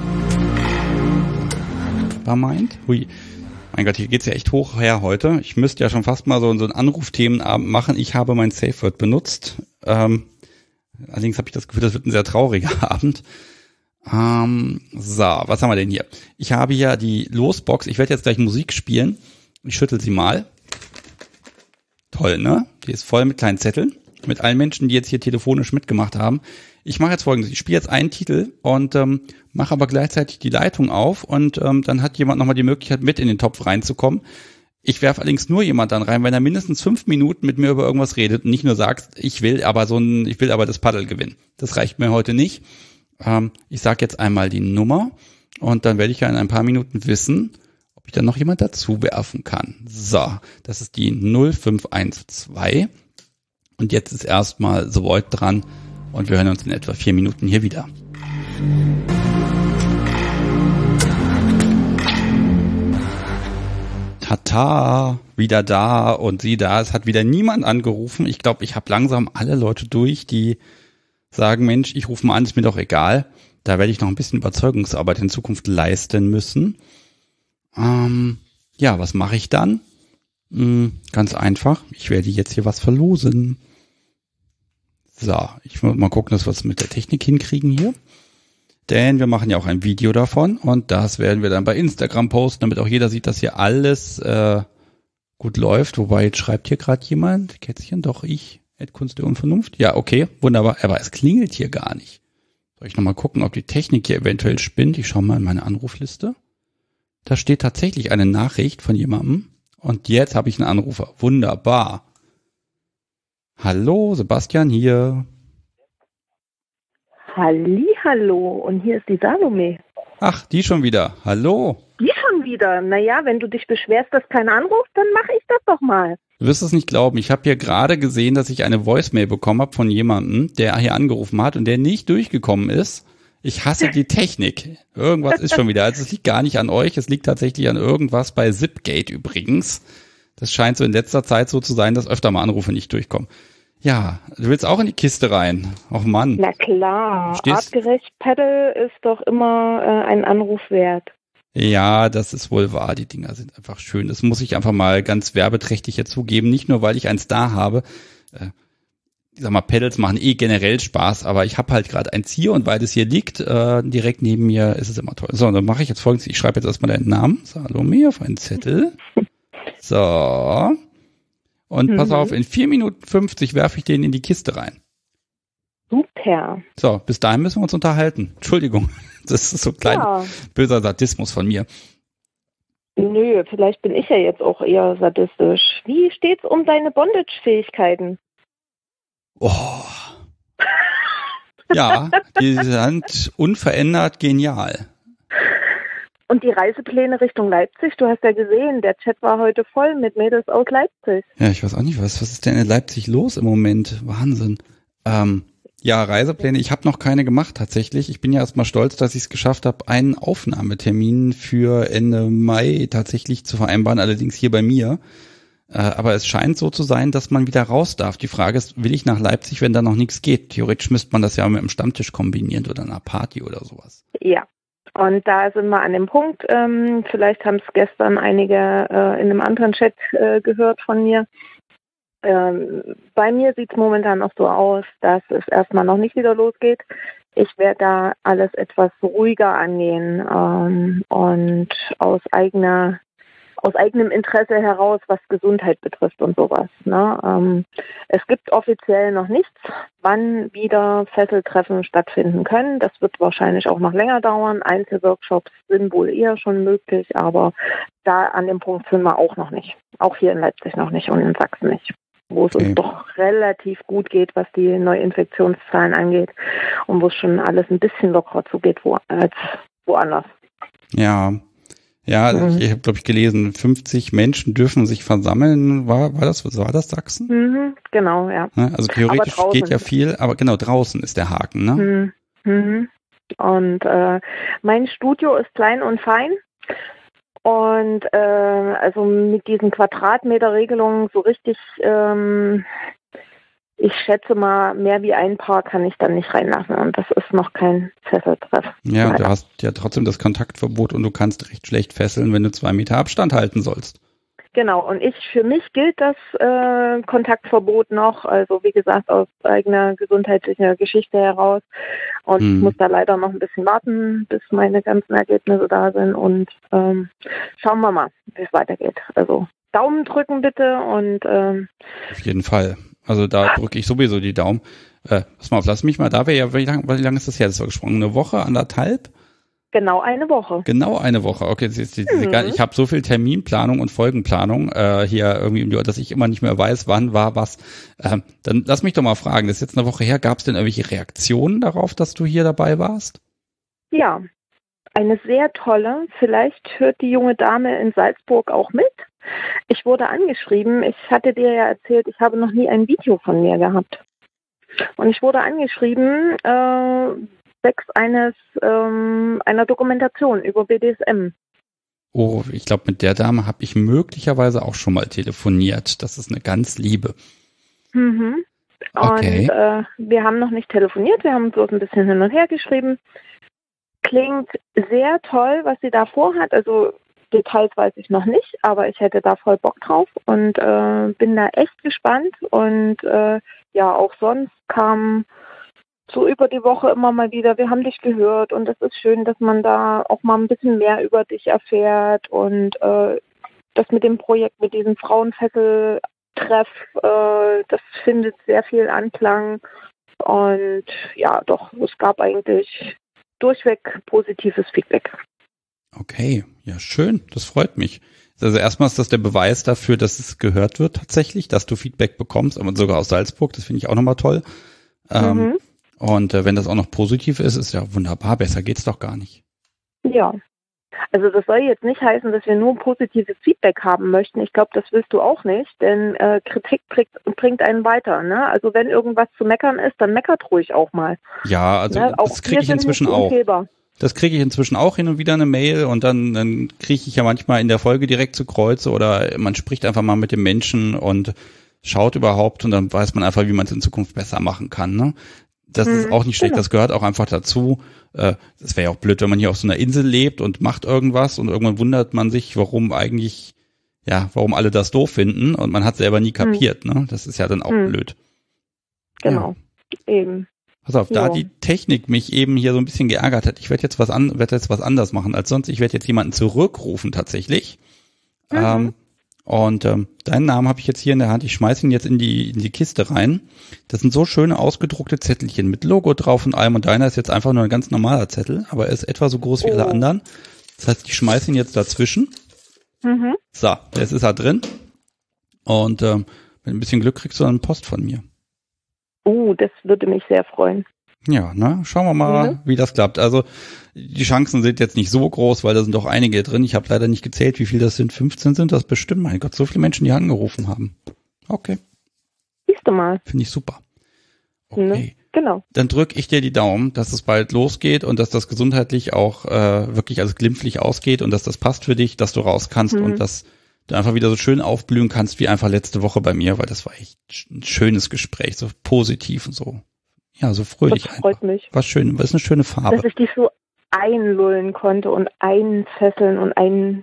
Meint? Hui. Mein Gott, hier geht's ja echt hoch her heute. Ich müsste ja schon fast mal so einen Anrufthemenabend machen. Ich habe mein Safe Word benutzt. Allerdings habe ich das Gefühl, das wird ein sehr trauriger Abend. So, was haben wir denn hier? Ich habe hier die Losbox. Ich werde jetzt gleich Musik spielen. Ich schüttel sie mal. Toll, ne? Die ist voll mit kleinen Zetteln. Mit allen Menschen, die jetzt hier telefonisch mitgemacht haben. Ich mache jetzt Folgendes. Ich spiele jetzt einen Titel und mache aber gleichzeitig die Leitung auf. Und dann hat jemand nochmal die Möglichkeit, mit in den Topf reinzukommen. Ich werfe allerdings nur jemand dann rein, wenn er mindestens 5 Minuten mit mir über irgendwas redet und nicht nur sagt, ich will aber das Paddel gewinnen. Das reicht mir heute nicht. Ich sage jetzt einmal die Nummer und dann werde ich ja in ein paar Minuten wissen, ob ich dann noch jemand dazu werfen kann. So, das ist die 0512 und jetzt ist erstmal The Void dran und wir hören uns in etwa 4 Minuten hier wieder. Tata, wieder da und sieh da, es hat wieder niemand angerufen. Ich glaube, ich habe langsam alle Leute durch, die sagen, Mensch, ich rufe mal an, ist mir doch egal. Da werde ich noch ein bisschen Überzeugungsarbeit in Zukunft leisten müssen. Ja, was mache ich dann? Ganz einfach, ich werde jetzt hier was verlosen. So, ich muss mal gucken, dass wir es mit der Technik hinkriegen hier. Denn wir machen ja auch ein Video davon und das werden wir dann bei Instagram posten, damit auch jeder sieht, dass hier alles gut läuft. Wobei, jetzt schreibt hier gerade jemand, Kätzchen, doch ich, Kunst der Unvernunft. Ja, okay, wunderbar, aber es klingelt hier gar nicht. Soll ich nochmal gucken, ob die Technik hier eventuell spinnt? Ich schaue mal in meine Anrufliste. Da steht tatsächlich eine Nachricht von jemandem und jetzt habe ich einen Anrufer. Wunderbar. Hallo, Sebastian hier. Hallihallo, und hier ist die Salome. Ach, die schon wieder. Hallo. Die schon wieder? Naja, wenn du dich beschwerst, dass keiner anruft, dann mache ich das doch mal. Du wirst es nicht glauben, ich habe hier gerade gesehen, dass ich eine Voicemail bekommen habe von jemandem, der hier angerufen hat und der nicht durchgekommen ist. Ich hasse die Technik. Irgendwas ist schon wieder. Also es liegt gar nicht an euch, es liegt tatsächlich an irgendwas bei Zipgate übrigens. Das scheint so in letzter Zeit so zu sein, dass öfter mal Anrufe nicht durchkommen. Ja, du willst auch in die Kiste rein. Och Mann. Na klar, artgerecht Paddle ist doch immer ein Anruf wert. Ja, das ist wohl wahr. Die Dinger sind einfach schön. Das muss ich einfach mal ganz werbeträchtig hier zugeben. Nicht nur, weil ich eins da habe. Ich sag mal, Pedals machen generell Spaß, aber ich habe halt gerade eins hier und weil es hier liegt, direkt neben mir, ist es immer toll. So, dann mache ich jetzt Folgendes. Ich schreibe jetzt erstmal deinen Namen, Salome, auf einen Zettel. So. Und pass auf, in 4 Minuten 50 werfe ich den in die Kiste rein. Super. So, bis dahin müssen wir uns unterhalten. Entschuldigung, das ist so klein böser Sadismus von mir. Nö, vielleicht bin ich ja jetzt auch eher sadistisch. Wie steht's um deine Bondage-Fähigkeiten? Oh. Ja, die sind unverändert genial. Und die Reisepläne Richtung Leipzig, du hast ja gesehen, der Chat war heute voll mit Mädels aus Leipzig. Ja, ich weiß auch nicht, was ist denn in Leipzig los im Moment? Wahnsinn. Ja, Reisepläne, ich habe noch keine gemacht tatsächlich. Ich bin ja erstmal stolz, dass ich es geschafft habe, einen Aufnahmetermin für Ende Mai tatsächlich zu vereinbaren, allerdings hier bei mir. Aber es scheint so zu sein, dass man wieder raus darf. Die Frage ist, will ich nach Leipzig, wenn da noch nichts geht? Theoretisch müsste man das ja mit einem Stammtisch kombinieren oder einer Party oder sowas. Ja. Und da sind wir an dem Punkt, vielleicht haben es gestern einige in einem anderen Chat gehört von mir. Bei mir sieht es momentan noch so aus, dass es erstmal noch nicht wieder losgeht. Ich werde da alles etwas ruhiger angehen und aus eigenem Interesse heraus, was Gesundheit betrifft und sowas. Ne? Es gibt offiziell noch nichts, wann wieder Fesseltreffen stattfinden können. Das wird wahrscheinlich auch noch länger dauern. Einzelworkshops sind wohl eher schon möglich, aber da an dem Punkt sind wir auch noch nicht. Auch hier in Leipzig noch nicht und in Sachsen nicht. Wo es uns doch relativ gut geht, was die Neuinfektionszahlen angeht und wo es schon alles ein bisschen lockerer zugeht als woanders. Ja. Ja, ich habe, glaube ich, gelesen, 50 Menschen dürfen sich versammeln. War das Sachsen? Mhm, genau, ja. Also theoretisch geht ja viel, aber genau, draußen ist der Haken, ne? Mhm. Und mein Studio ist klein und fein. Und also mit diesen Quadratmeter-Regelungen so richtig, ich schätze mal, mehr wie ein Paar kann ich dann nicht reinlassen. Und das ist noch kein Fesseltreff. Ja, und du hast ja trotzdem das Kontaktverbot und du kannst recht schlecht fesseln, wenn du 2 Meter Abstand halten sollst. Genau, und für mich gilt das Kontaktverbot noch, also wie gesagt, aus eigener gesundheitlicher Geschichte heraus. Und ich muss da leider noch ein bisschen warten, bis meine ganzen Ergebnisse da sind. Und schauen wir mal, wie es weitergeht. Also Daumen drücken bitte und auf jeden Fall. Also da drücke ich sowieso die Daumen. Pass mal auf, lass mich mal, da wäre ja, wie lange ist das her, das war gesprungen? Eine Woche, anderthalb? Genau eine Woche. Genau eine Woche. Okay, ich habe so viel Terminplanung und Folgenplanung hier irgendwie, dass ich immer nicht mehr weiß, wann war was. Dann lass mich doch mal fragen, das ist jetzt eine Woche her, gab es denn irgendwelche Reaktionen darauf, dass du hier dabei warst? Ja, eine sehr tolle. Vielleicht hört die junge Dame in Salzburg auch mit. Ich wurde angeschrieben. Ich hatte dir ja erzählt, ich habe noch nie ein Video von mir gehabt. Und ich wurde angeschrieben, zwecks einer Dokumentation über BDSM. Oh, ich glaube, mit der Dame habe ich möglicherweise auch schon mal telefoniert. Das ist eine ganz liebe. Mhm. Okay. Und wir haben noch nicht telefoniert, wir haben bloß ein bisschen hin und her geschrieben. Klingt sehr toll, was sie da vorhat. Also Details weiß ich noch nicht, aber ich hätte da voll Bock drauf und bin da echt gespannt. Und ja, auch sonst kam so über die Woche immer mal wieder, wir haben dich gehört und es ist schön, dass man da auch mal ein bisschen mehr über dich erfährt und das mit dem Projekt, mit diesem Frauenfessel-Treff, das findet sehr viel Anklang und ja, doch, es gab eigentlich durchweg positives Feedback. Okay, ja schön, das freut mich. Also erstmal ist das der Beweis dafür, dass es gehört wird tatsächlich, dass du Feedback bekommst, aber sogar aus Salzburg, das finde ich auch nochmal toll. Und wenn das auch noch positiv ist, ist ja wunderbar, besser geht's doch gar nicht. Ja, also das soll jetzt nicht heißen, dass wir nur positives Feedback haben möchten. Ich glaube, das willst du auch nicht, denn Kritik bringt einen weiter. Ne? Also wenn irgendwas zu meckern ist, dann meckert ruhig auch mal. Ja, also ne? das kriege ich inzwischen auch. Das kriege ich inzwischen auch hin und wieder eine Mail und dann kriege ich ja manchmal in der Folge direkt zu Kreuze oder man spricht einfach mal mit dem Menschen und schaut überhaupt und dann weiß man einfach, wie man es in Zukunft besser machen kann. Ne? Das ist auch nicht schlecht, das gehört auch einfach dazu. Das wäre ja auch blöd, wenn man hier auf so einer Insel lebt und macht irgendwas und irgendwann wundert man sich, warum alle das doof finden und man hat selber nie kapiert. Ne? Das ist ja dann auch blöd. Genau, eben. Pass auf, da die Technik mich eben hier so ein bisschen geärgert hat, ich werde jetzt was anders machen als sonst. Ich werde jetzt jemanden zurückrufen tatsächlich. Deinen Namen habe ich jetzt hier in der Hand. Ich schmeiße ihn jetzt in die Kiste rein. Das sind so schöne ausgedruckte Zettelchen mit Logo drauf und allem. Und deiner ist jetzt einfach nur ein ganz normaler Zettel, aber er ist etwa so groß wie alle anderen. Das heißt, ich schmeiße ihn jetzt dazwischen. So, jetzt ist er drin. Und mit ein bisschen Glück kriegst du dann Post von mir. Das würde mich sehr freuen. Ja, ne? Schauen wir mal, wie das klappt. Also die Chancen sind jetzt nicht so groß, weil da sind doch einige drin. Ich habe leider nicht gezählt, wie viel das sind. 15 sind das bestimmt. Mein Gott, so viele Menschen, die angerufen haben. Okay. Siehst du mal. Finde ich super. Okay. Ne? Genau. Dann drücke ich dir die Daumen, dass es bald losgeht und dass das gesundheitlich auch wirklich also glimpflich ausgeht und dass das passt für dich, dass du raus kannst und dass du einfach wieder so schön aufblühen kannst wie einfach letzte Woche bei mir, weil das war echt ein schönes Gespräch, so positiv und so. Ja, so fröhlich. Das freut mich. Was schön, was ist eine schöne Farbe. Dass ich dich so einlullen konnte und einfesseln und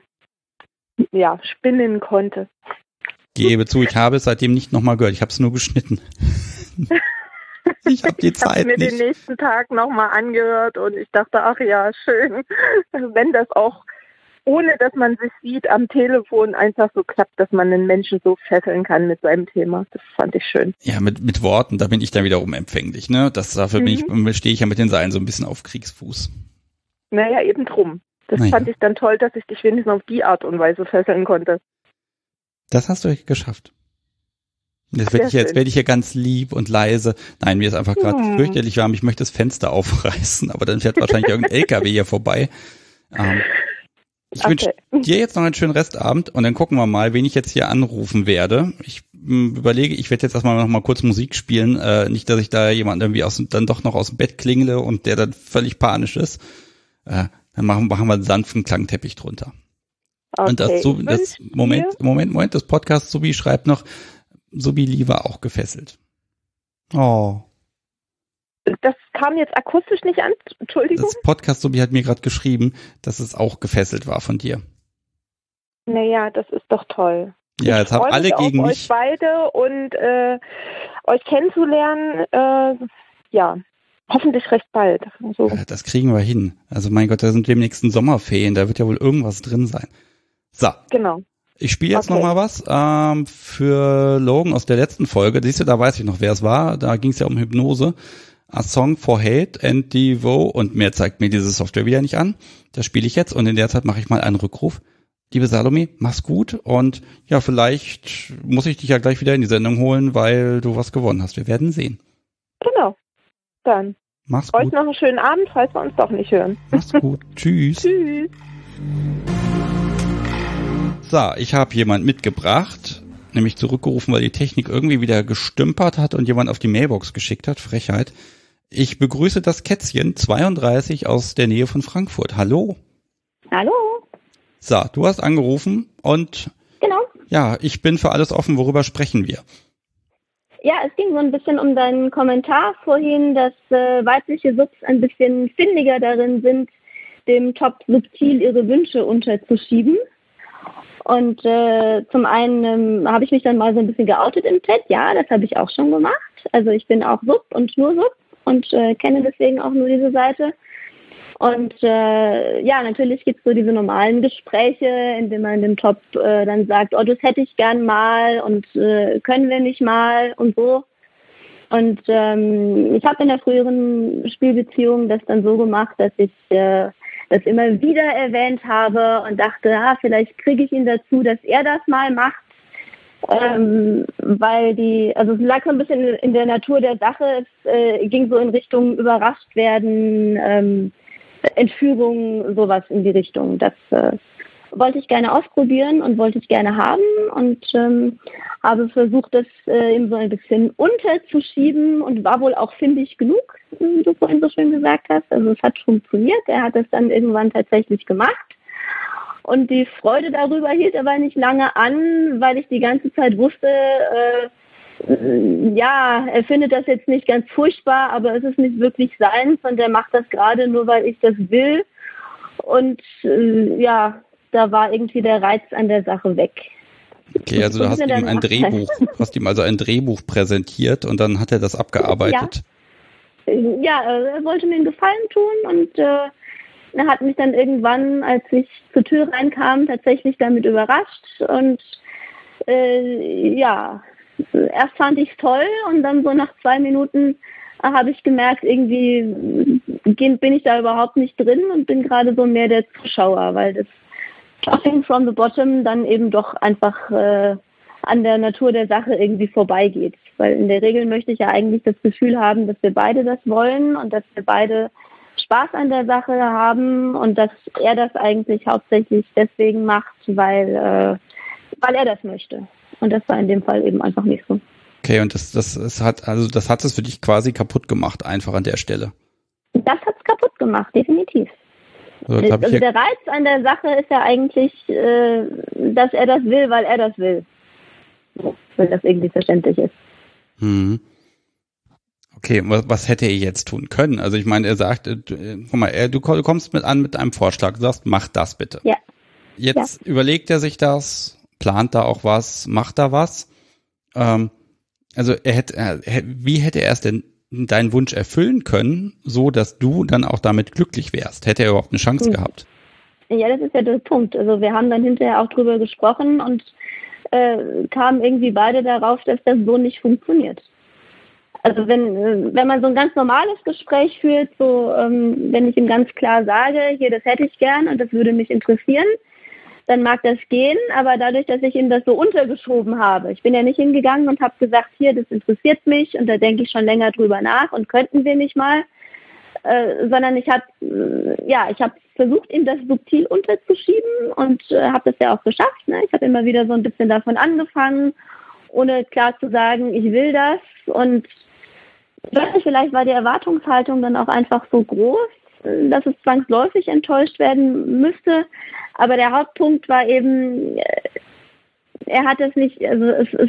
spinnen konnte. Gebe zu, ich habe es seitdem nicht nochmal gehört. Ich habe es nur geschnitten. Ich habe die Zeit nicht. Ich habe mir nicht. den nächsten Tag nochmal angehört und ich dachte, ach ja, schön, wenn das auch, ohne dass man sich sieht, am Telefon einfach so klappt, dass man einen Menschen so fesseln kann mit seinem Thema. Das fand ich schön. Ja, mit Worten, da bin ich dann wiederum empfänglich, ne? Dafür stehe ich ja mit den Seilen so ein bisschen auf Kriegsfuß. Naja, eben drum. Das fand ich dann toll, dass ich dich wenigstens auf die Art und Weise fesseln konnte. Das hast du geschafft. Jetzt werde ich hier ganz lieb und leise. Nein, mir ist einfach gerade fürchterlich warm. Ich möchte das Fenster aufreißen, aber dann fährt wahrscheinlich irgendein LKW hier vorbei. Ich wünsche dir jetzt noch einen schönen Restabend und dann gucken wir mal, wen ich jetzt hier anrufen werde. Ich überlege, ich werde jetzt erstmal noch mal kurz Musik spielen. Nicht, dass ich da jemanden irgendwie dann doch noch aus dem Bett klingle und der dann völlig panisch ist. Dann machen wir einen sanften Klangteppich drunter. Okay. Und das Podcast Subi schreibt noch, Subi lieber auch gefesselt. Oh. Das kam jetzt akustisch nicht an, Entschuldigung. Das Podcast Subi hat mir gerade geschrieben, dass es auch gefesselt war von dir. Naja, das ist doch toll. Ja, jetzt haben alle gegen mich. Euch beide und euch kennenzulernen, ja, hoffentlich recht bald. So. Ja, das kriegen wir hin. Also mein Gott, da sind demnächst Sommerferien, da wird ja wohl irgendwas drin sein. So. Genau. Ich spiele jetzt noch mal was für Logan aus der letzten Folge. Siehst du, da weiß ich noch, wer es war. Da ging es ja um Hypnose. A Song for Hate and Devo. Und mehr zeigt mir diese Software wieder nicht an. Das spiele ich jetzt und in der Zeit mache ich mal einen Rückruf. Liebe Salome, mach's gut und ja, vielleicht muss ich dich ja gleich wieder in die Sendung holen, weil du was gewonnen hast. Wir werden sehen. Genau. Dann. Mach's gut. Euch noch einen schönen Abend, falls wir uns doch nicht hören. Mach's gut. Tschüss. Tschüss. So, ich habe jemand mitgebracht, nämlich zurückgerufen, weil die Technik irgendwie wieder gestümpert hat und jemand auf die Mailbox geschickt hat. Frechheit. Ich begrüße das Kätzchen 32 aus der Nähe von Frankfurt. Hallo. Hallo. So, du hast angerufen und Genau. ja, ich bin für alles offen. Worüber sprechen wir? Ja, es ging so ein bisschen um deinen Kommentar vorhin, dass weibliche Subs ein bisschen findiger darin sind, dem Top subtil ihre Wünsche unterzuschieben. Und zum einen habe ich mich dann mal so ein bisschen geoutet im Chat. Ja, das habe ich auch schon gemacht. Also ich bin auch Sub und nur Sub und kenne deswegen auch nur diese Seite. Und ja, natürlich gibt es so diese normalen Gespräche, in denen man dem Top dann sagt, oh, das hätte ich gern mal und können wir nicht mal und so. Und ich habe in der früheren Spielbeziehung das dann so gemacht, dass ich das immer wieder erwähnt habe und dachte, vielleicht kriege ich ihn dazu, dass er das mal macht. Weil also es lag so ein bisschen in der Natur der Sache, es ging so in Richtung überrascht werden, Entführung, sowas in die Richtung. Das wollte ich gerne ausprobieren und wollte ich gerne haben und habe versucht, das ihm so ein bisschen unterzuschieben und war wohl auch findig genug, wie du vorhin so schön gesagt hast. Also es hat funktioniert. Er hat es dann irgendwann tatsächlich gemacht. Und die Freude darüber hielt aber nicht lange an, weil ich die ganze Zeit wusste, ja, er findet das jetzt nicht ganz furchtbar, aber es ist nicht wirklich seins und er macht das gerade nur, weil ich das will. Und ja, da war irgendwie der Reiz an der Sache weg. Okay, also du hast ihm ein Drehbuch präsentiert und dann hat er das abgearbeitet. Ja, er wollte mir einen Gefallen tun und er hat mich dann irgendwann, als ich zur Tür reinkam, tatsächlich damit überrascht und ja, erst fand ich es toll und dann so nach 2 Minuten habe ich gemerkt, irgendwie bin ich da überhaupt nicht drin und bin gerade so mehr der Zuschauer, weil das Starting from the Bottom dann eben doch einfach an der Natur der Sache irgendwie vorbeigeht. Weil in der Regel möchte ich ja eigentlich das Gefühl haben, dass wir beide das wollen und dass wir beide Spaß an der Sache haben und dass er das eigentlich hauptsächlich deswegen macht, weil er das möchte. Und das war in dem Fall eben einfach nicht so. Okay, und das hat es für dich quasi kaputt gemacht, einfach an der Stelle. Das hat es kaputt gemacht, definitiv. Also der Reiz an der Sache ist ja eigentlich, dass er das will, weil er das will. Wenn das irgendwie verständlich ist. Hm. Okay, was hätte er jetzt tun können? Also ich meine, er sagt, guck mal, du kommst mit einem Vorschlag, du sagst, mach das bitte. Ja. Jetzt überlegt er sich das, plant da auch was, macht da was. Also wie hätte er es denn deinen Wunsch erfüllen können, so dass du dann auch damit glücklich wärst? Hätte er überhaupt eine Chance gehabt? Ja, das ist ja der Punkt. Also wir haben dann hinterher auch drüber gesprochen und kamen irgendwie beide darauf, dass das so nicht funktioniert. Also wenn man so ein ganz normales Gespräch führt, so wenn ich ihm ganz klar sage, hier, das hätte ich gern und das würde mich interessieren, dann mag das gehen, aber dadurch, dass ich ihm das so untergeschoben habe, ich bin ja nicht hingegangen und habe gesagt, hier, das interessiert mich und da denke ich schon länger drüber nach und könnten wir nicht mal, sondern ich habe versucht, ihm das subtil unterzuschieben und habe das ja auch geschafft. Ne? Ich habe immer wieder so ein bisschen davon angefangen, ohne klar zu sagen, ich will das und ich weiß nicht, vielleicht war die Erwartungshaltung dann auch einfach so groß, dass es zwangsläufig enttäuscht werden müsste. Aber der Hauptpunkt war eben, er hat es nicht, also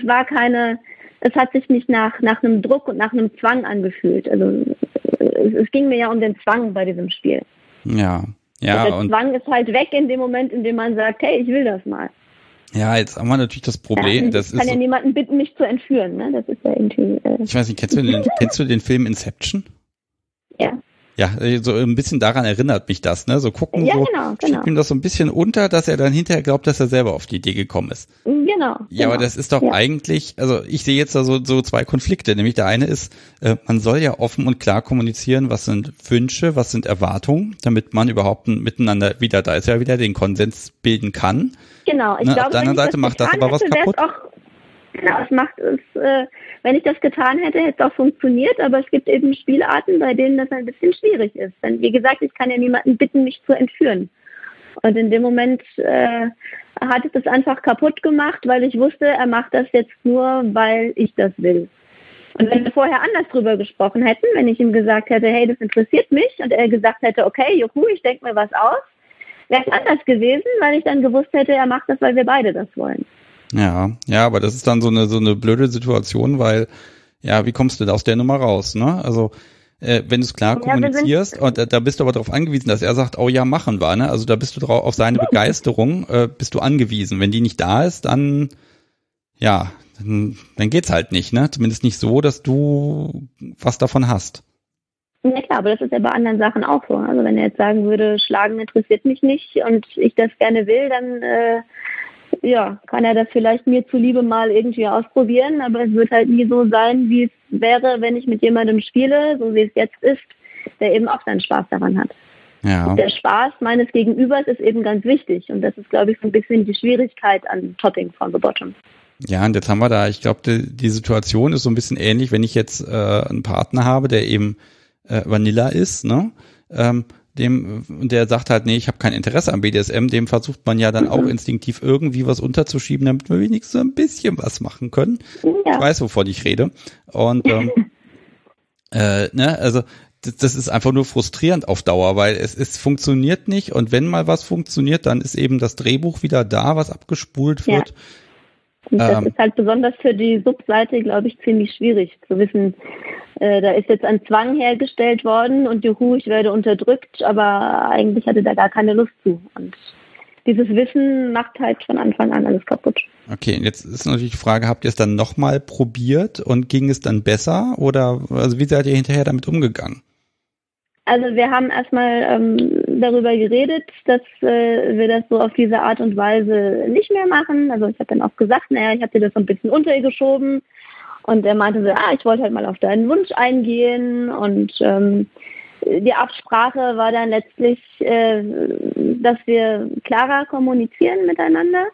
es hat sich nicht nach einem Druck und nach einem Zwang angefühlt. Also es ging mir ja um den Zwang bei diesem Spiel. Ja. Und der Zwang ist halt weg in dem Moment, in dem man sagt, hey, ich will das mal. Ja, jetzt haben wir natürlich das Problem. Ich kann ja niemanden bitten, mich zu entführen. Ne? Das ist ja irgendwie... Ich weiß nicht, kennst du den Film Inception? Ja. Ja, so ein bisschen daran erinnert mich das, ne? So gucken, ja, so genau. schiebt ihm das so ein bisschen unter, dass er dann hinterher glaubt, dass er selber auf die Idee gekommen ist. Genau. Ja, aber das ist doch eigentlich, also ich sehe jetzt da so zwei Konflikte, nämlich der eine ist, man soll ja offen und klar kommunizieren, was sind Wünsche, was sind Erwartungen, damit man überhaupt miteinander wieder, da ist ja wieder, den Konsens bilden kann. Genau, ich glaube, auf der anderen Seite macht das aber was kaputt. Genau, es macht es, wenn ich das getan hätte, hätte es auch funktioniert, aber es gibt eben Spielarten, bei denen das ein bisschen schwierig ist. Denn wie gesagt, ich kann ja niemanden bitten, mich zu entführen. Und in dem Moment hat es das einfach kaputt gemacht, weil ich wusste, er macht das jetzt nur, weil ich das will. Und wenn wir vorher anders drüber gesprochen hätten, wenn ich ihm gesagt hätte, hey, das interessiert mich, und er gesagt hätte, okay, juhu, ich denke mir was aus, wäre es anders gewesen, weil ich dann gewusst hätte, er macht das, weil wir beide das wollen. Ja, aber das ist dann so eine blöde Situation, weil, ja, wie kommst du da aus der Nummer raus, ne? Also, wenn du es klar kommunizierst, und da bist du aber darauf angewiesen, dass er sagt, oh ja, machen wir, ne? Also da bist du drauf, auf seine Begeisterung bist du angewiesen. Wenn die nicht da ist, dann, ja, dann geht's halt nicht, ne? Zumindest nicht so, dass du was davon hast. Ja klar, aber das ist ja bei anderen Sachen auch so. Also wenn er jetzt sagen würde, Schlagen interessiert mich nicht und ich das gerne will, dann kann er das vielleicht mir zuliebe mal irgendwie ausprobieren, aber es wird halt nie so sein, wie es wäre, wenn ich mit jemandem spiele, so wie es jetzt ist, der eben auch seinen Spaß daran hat. Ja. Und der Spaß meines Gegenübers ist eben ganz wichtig und das ist, glaube ich, so ein bisschen die Schwierigkeit an Topping von The Bottom. Ja, und jetzt haben wir da, ich glaube, die Situation ist so ein bisschen ähnlich, wenn ich jetzt einen Partner habe, der eben Vanilla ist, ne? Der sagt halt, nee, ich habe kein Interesse am BDSM, dem versucht man ja dann auch instinktiv irgendwie was unterzuschieben, damit wir wenigstens so ein bisschen was machen können. Ja. Ich weiß, wovon ich rede. Und also das ist einfach nur frustrierend auf Dauer, weil es funktioniert nicht und wenn mal was funktioniert, dann ist eben das Drehbuch wieder da, was abgespult wird. Ja. Und das ist halt besonders für die Subseite, glaube ich, ziemlich schwierig zu wissen, da ist jetzt ein Zwang hergestellt worden und juhu, ich werde unterdrückt, aber eigentlich hatte da gar keine Lust zu. Und dieses Wissen macht halt von Anfang an alles kaputt. Okay, jetzt ist natürlich die Frage, habt ihr es dann nochmal probiert und ging es dann besser? Oder also wie seid ihr hinterher damit umgegangen? Also wir haben erstmal darüber geredet, dass wir das so auf diese Art und Weise nicht mehr machen. Also ich habe dann auch gesagt, ich habe dir das so ein bisschen untergeschoben. Und er meinte so, ich wollte halt mal auf deinen Wunsch eingehen. Und die Absprache war dann letztlich, dass wir klarer kommunizieren miteinander,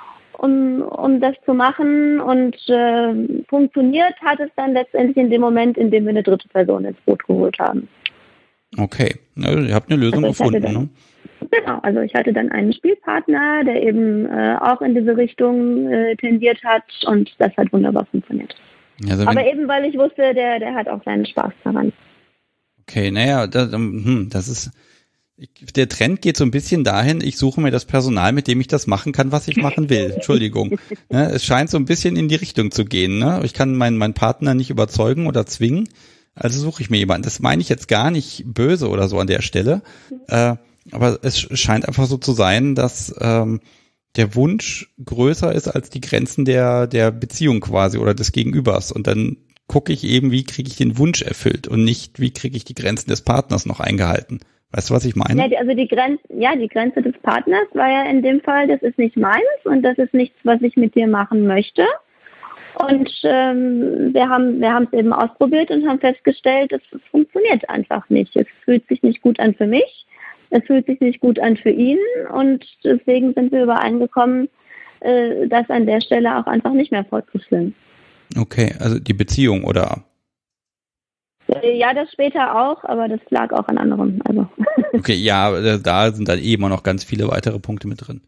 um das zu machen. Und funktioniert hat es dann letztendlich in dem Moment, in dem wir eine dritte Person ins Boot geholt haben. Okay, ihr habt eine Lösung gefunden, ne? Genau, also ich hatte dann einen Spielpartner, der eben auch in diese Richtung tendiert hat und das hat wunderbar funktioniert. Also aber eben, weil ich wusste, der hat auch seinen Spaß daran. Okay, das ist, der Trend geht so ein bisschen dahin, ich suche mir das Personal, mit dem ich das machen kann, was ich machen will. Entschuldigung. Ja, es scheint so ein bisschen in die Richtung zu gehen, ne? Ich kann meinen Partner nicht überzeugen oder zwingen, also suche ich mir jemanden. Das meine ich jetzt gar nicht böse oder so an der Stelle, aber es scheint einfach so zu sein, dass der Wunsch größer ist als die Grenzen der Beziehung quasi oder des Gegenübers. Und dann gucke ich eben, wie kriege ich den Wunsch erfüllt und nicht, wie kriege ich die Grenzen des Partners noch eingehalten. Weißt du, was ich meine? Ja, also die Grenze des Partners war ja in dem Fall, das ist nicht meins und das ist nichts, was ich mit dir machen möchte. Und wir haben es eben ausprobiert und haben festgestellt, es funktioniert einfach nicht. Es fühlt sich nicht gut an für mich. Es fühlt sich nicht gut an für ihn und deswegen sind wir übereingekommen, das an der Stelle auch einfach nicht mehr fortzuführen. Okay, also die Beziehung, oder? Ja, das später auch, aber das lag auch an anderem. Also. Okay, ja, da sind dann immer noch ganz viele weitere Punkte mit drin.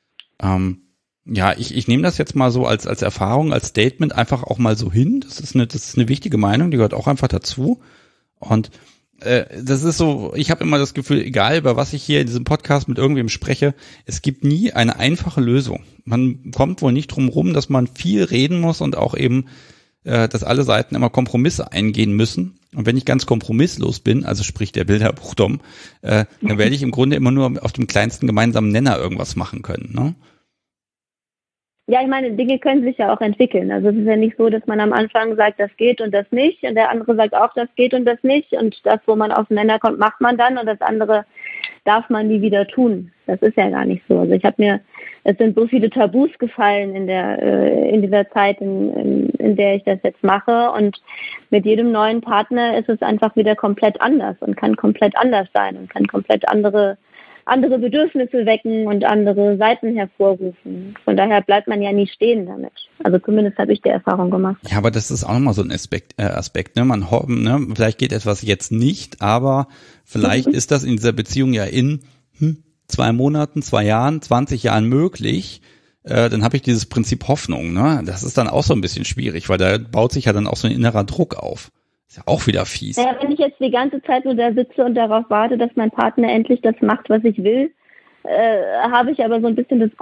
Ja, ich nehme das jetzt mal so als Erfahrung, als Statement einfach auch mal so hin. Das ist eine wichtige Meinung, die gehört auch einfach dazu. Und das ist so, ich habe immer das Gefühl, egal über was ich hier in diesem Podcast mit irgendwem spreche, es gibt nie eine einfache Lösung. Man kommt wohl nicht drum rum, dass man viel reden muss und auch eben, dass alle Seiten immer Kompromisse eingehen müssen. Und wenn ich ganz kompromisslos bin, also sprich der Bilderbuch-Dom, dann werde ich im Grunde immer nur auf dem kleinsten gemeinsamen Nenner irgendwas machen können, ne? Ja, ich meine, Dinge können sich ja auch entwickeln. Also es ist ja nicht so, dass man am Anfang sagt, das geht und das nicht und der andere sagt auch, das geht und das nicht und das, wo man aufeinander kommt, macht man dann und das andere darf man nie wieder tun. Das ist ja gar nicht so. Also es sind so viele Tabus gefallen in dieser Zeit, in der ich das jetzt mache und mit jedem neuen Partner ist es einfach wieder komplett anders und kann komplett anders sein und kann komplett andere Bedürfnisse wecken und andere Seiten hervorrufen. Von daher bleibt man ja nie stehen damit. Also zumindest habe ich die Erfahrung gemacht. Ja, aber das ist auch nochmal so ein Aspekt, ne? Vielleicht geht etwas jetzt nicht, aber vielleicht ist das in dieser Beziehung ja in 2 Monaten, 2 Jahren, 20 Jahren möglich. Dann habe ich dieses Prinzip Hoffnung, ne? Das ist dann auch so ein bisschen schwierig, weil da baut sich ja dann auch so ein innerer Druck auf. Ist ja auch wieder fies. Naja, wenn ich jetzt die ganze Zeit nur da sitze und darauf warte, dass mein Partner endlich das macht, was ich will, habe ich aber so ein bisschen das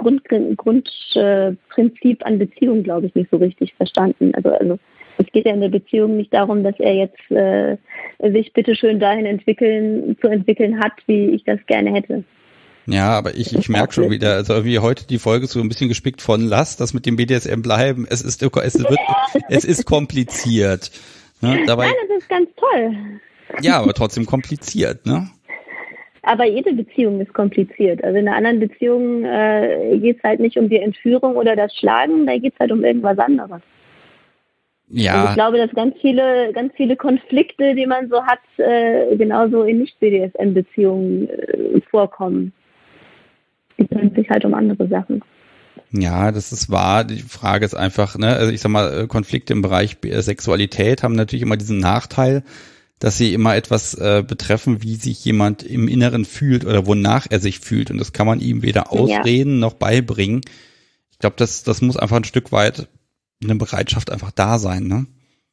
Grundprinzip an Beziehung, glaube ich, nicht so richtig verstanden. Also es geht ja in der Beziehung nicht darum, dass er jetzt sich bitteschön dahin entwickeln hat, wie ich das gerne hätte. Ja, aber ich merke schon wieder, also irgendwie heute die Folge so ein bisschen gespickt von lass das mit dem BDSM bleiben. Es ist kompliziert. Ne, dabei, nein, das ist ganz toll. Ja, aber trotzdem kompliziert, ne? Aber jede Beziehung ist kompliziert. Also in einer anderen Beziehung geht es halt nicht um die Entführung oder das Schlagen, da geht es halt um irgendwas anderes. Ja. Also ich glaube, dass ganz viele Konflikte, die man so hat, genauso in Nicht-BDSM-Beziehungen vorkommen. Die kümmern sich halt um andere Sachen. Ja, das ist wahr. Die Frage ist einfach, ne, also ich sag mal, Konflikte im Bereich Sexualität haben natürlich immer diesen Nachteil, dass sie immer etwas betreffen, wie sich jemand im Inneren fühlt oder wonach er sich fühlt. Und das kann man ihm weder ausreden noch beibringen. Ich glaube, das muss einfach ein Stück weit eine Bereitschaft einfach da sein, ne?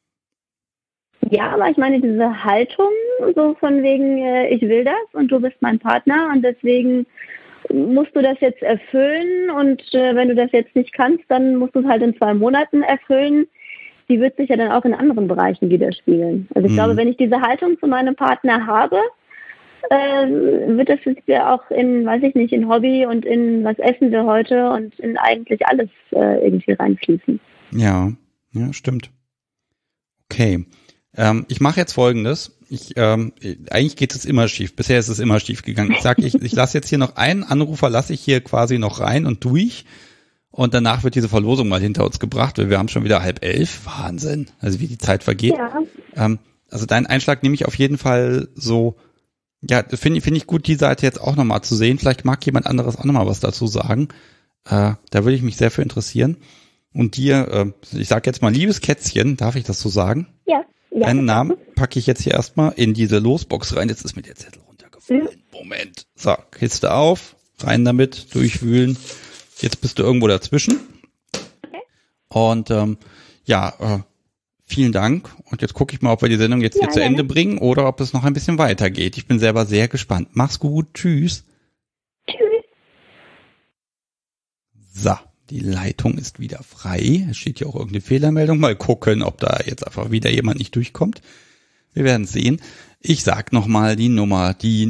Ja, aber ich meine, diese Haltung, so von wegen, ich will das und du bist mein Partner und deswegen musst du das jetzt erfüllen und wenn du das jetzt nicht kannst, dann musst du es halt in 2 Monaten erfüllen. Die wird sich ja dann auch in anderen Bereichen widerspiegeln. Also ich glaube, wenn ich diese Haltung zu meinem Partner habe, wird das ja auch in, weiß ich nicht, in Hobby und in was essen wir heute und in eigentlich alles irgendwie reinfließen. Ja, stimmt. Okay. Ich mache jetzt Folgendes. Eigentlich geht es immer schief. Bisher ist es immer schief gegangen. Ich sage, ich lasse jetzt hier noch einen Anrufer, lasse ich hier quasi noch rein und durch. Und danach wird diese Verlosung mal hinter uns gebracht, weil wir haben schon wieder 10:30. Wahnsinn. Also wie die Zeit vergeht. Ja. Also deinen Einschlag nehme ich auf jeden Fall so, ja, finde ich gut, die Seite jetzt auch nochmal zu sehen. Vielleicht mag jemand anderes auch nochmal was dazu sagen. Da würde ich mich sehr für interessieren. Und dir, ich sage jetzt mal, liebes Kätzchen, darf ich das so sagen? Ja. Deinen Namen packe ich jetzt hier erstmal in diese Losbox rein. Jetzt ist mir der Zettel runtergefallen. Moment. So, Kiste auf, rein damit, durchwühlen. Jetzt bist du irgendwo dazwischen. Okay. Und vielen Dank. Und jetzt gucke ich mal, ob wir die Sendung jetzt hier zu Ende bringen oder ob es noch ein bisschen weitergeht. Ich bin selber sehr gespannt. Mach's gut. Tschüss. Tschüss. So. Die Leitung ist wieder frei. Es steht hier auch irgendeine Fehlermeldung. Mal gucken, ob da jetzt einfach wieder jemand nicht durchkommt. Wir werden sehen. Ich sag nochmal die Nummer, die